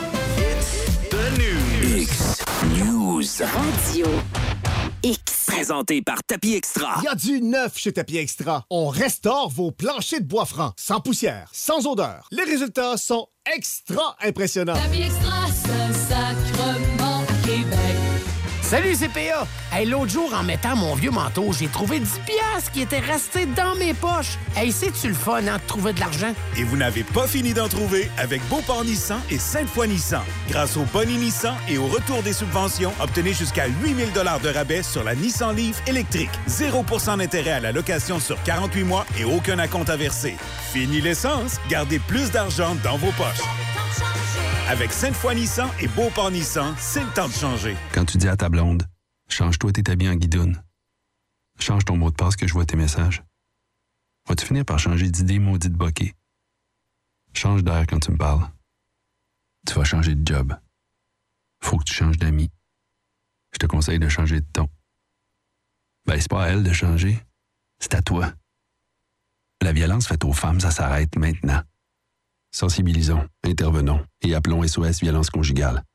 The News. X News. Radio X. Présenté par Tapis Extra. Il y a du neuf chez Tapis Extra. On restaure vos planchers de bois franc, sans poussière, sans odeur. Les résultats sont extra impressionnants. Tapis Extra, Saint-Sacrement, Québec. Salut C P A! Hey, l'autre jour, en mettant mon vieux manteau, j'ai trouvé dix piastres qui étaient restés dans mes poches. Hey, c'est-tu le fun, hein, de trouver de l'argent? Et vous n'avez pas fini d'en trouver avec Beauport Nissan et Sainte-Foy Nissan. Grâce au Boni Nissan et au retour des subventions, obtenez jusqu'à huit mille dollars de rabais sur la Nissan Leaf électrique. zéro pour cent d'intérêt à la location sur quarante-huit mois et aucun acompte à verser. Fini l'essence, gardez plus d'argent dans vos poches. Avec Sainte-Foy Nissan et Beauport Nissan, c'est le temps de changer. Quand tu dis à ta blonde, change-toi tes habits en guidoune. Change ton mot de passe que je vois tes messages. Vas-tu finir par changer d'idée maudite bokeh? Change d'air quand tu me parles. Tu vas changer de job. Faut que tu changes d'amis. Je te conseille de changer de ton. Ben, c'est pas à elle de changer. C'est à toi. La violence faite aux femmes, ça s'arrête maintenant. Sensibilisons, intervenons et appelons S O S Violence Conjugale.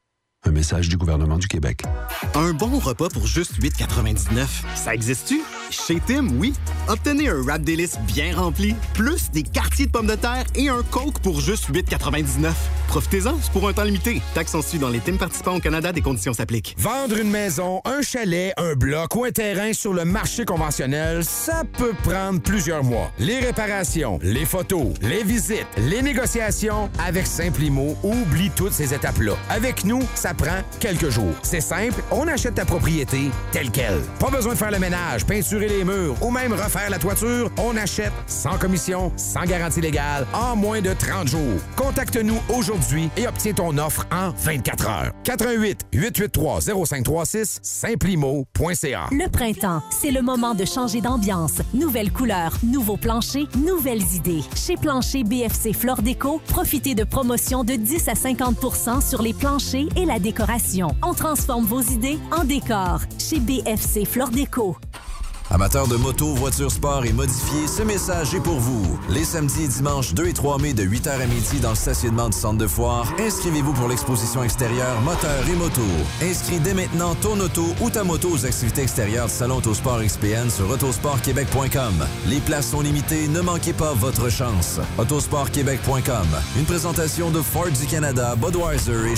Un message du gouvernement du Québec. Un bon repas pour juste huit virgule quatre-vingt-dix-neuf. Ça existe-tu? Chez Tim, oui. Obtenez un wrap délice bien rempli, plus des quartiers de pommes de terre et un Coke pour juste huit virgule quatre-vingt-dix-neuf. Profitez-en, c'est pour un temps limité. Taxes sont suivies dans les Tim participants au Canada, des conditions s'appliquent. Vendre une maison, un chalet, un bloc ou un terrain sur le marché conventionnel, ça peut prendre plusieurs mois. Les réparations, les photos, les visites, les négociations, avec Simplimo, oublie toutes ces étapes-là. Avec nous, ça prend quelques jours. C'est simple, on achète ta propriété telle quelle. Pas besoin de faire le ménage, peinturer les murs ou même refaire la toiture. On achète sans commission, sans garantie légale, en moins de trente jours. Contacte-nous aujourd'hui et obtiens ton offre en vingt-quatre heures. quatre un huit, huit huit trois, zéro cinq trois six, simplimo point c a. Le printemps, c'est le moment de changer d'ambiance. Nouvelles couleurs, nouveaux planchers, nouvelles idées. Chez Plancher B F C Flore Déco, profitez de promotions de dix à cinquante pour cent sur les planchers et la décoration. On transforme vos idées en décor. Chez B F C Flore Déco. Amateurs de moto, voitures sport et modifiés, ce message est pour vous. Les samedis et dimanches deux et trois mai de huit heures à midi dans le stationnement du centre de foire, inscrivez-vous pour l'exposition extérieure Moteurs et moto. Inscris dès maintenant ton auto ou ta moto aux activités extérieures du Salon Autosport X P N sur autosport québec point com. Les places sont limitées, ne manquez pas votre chance. autosport québec point com. Une présentation de Ford du Canada, Budweiser et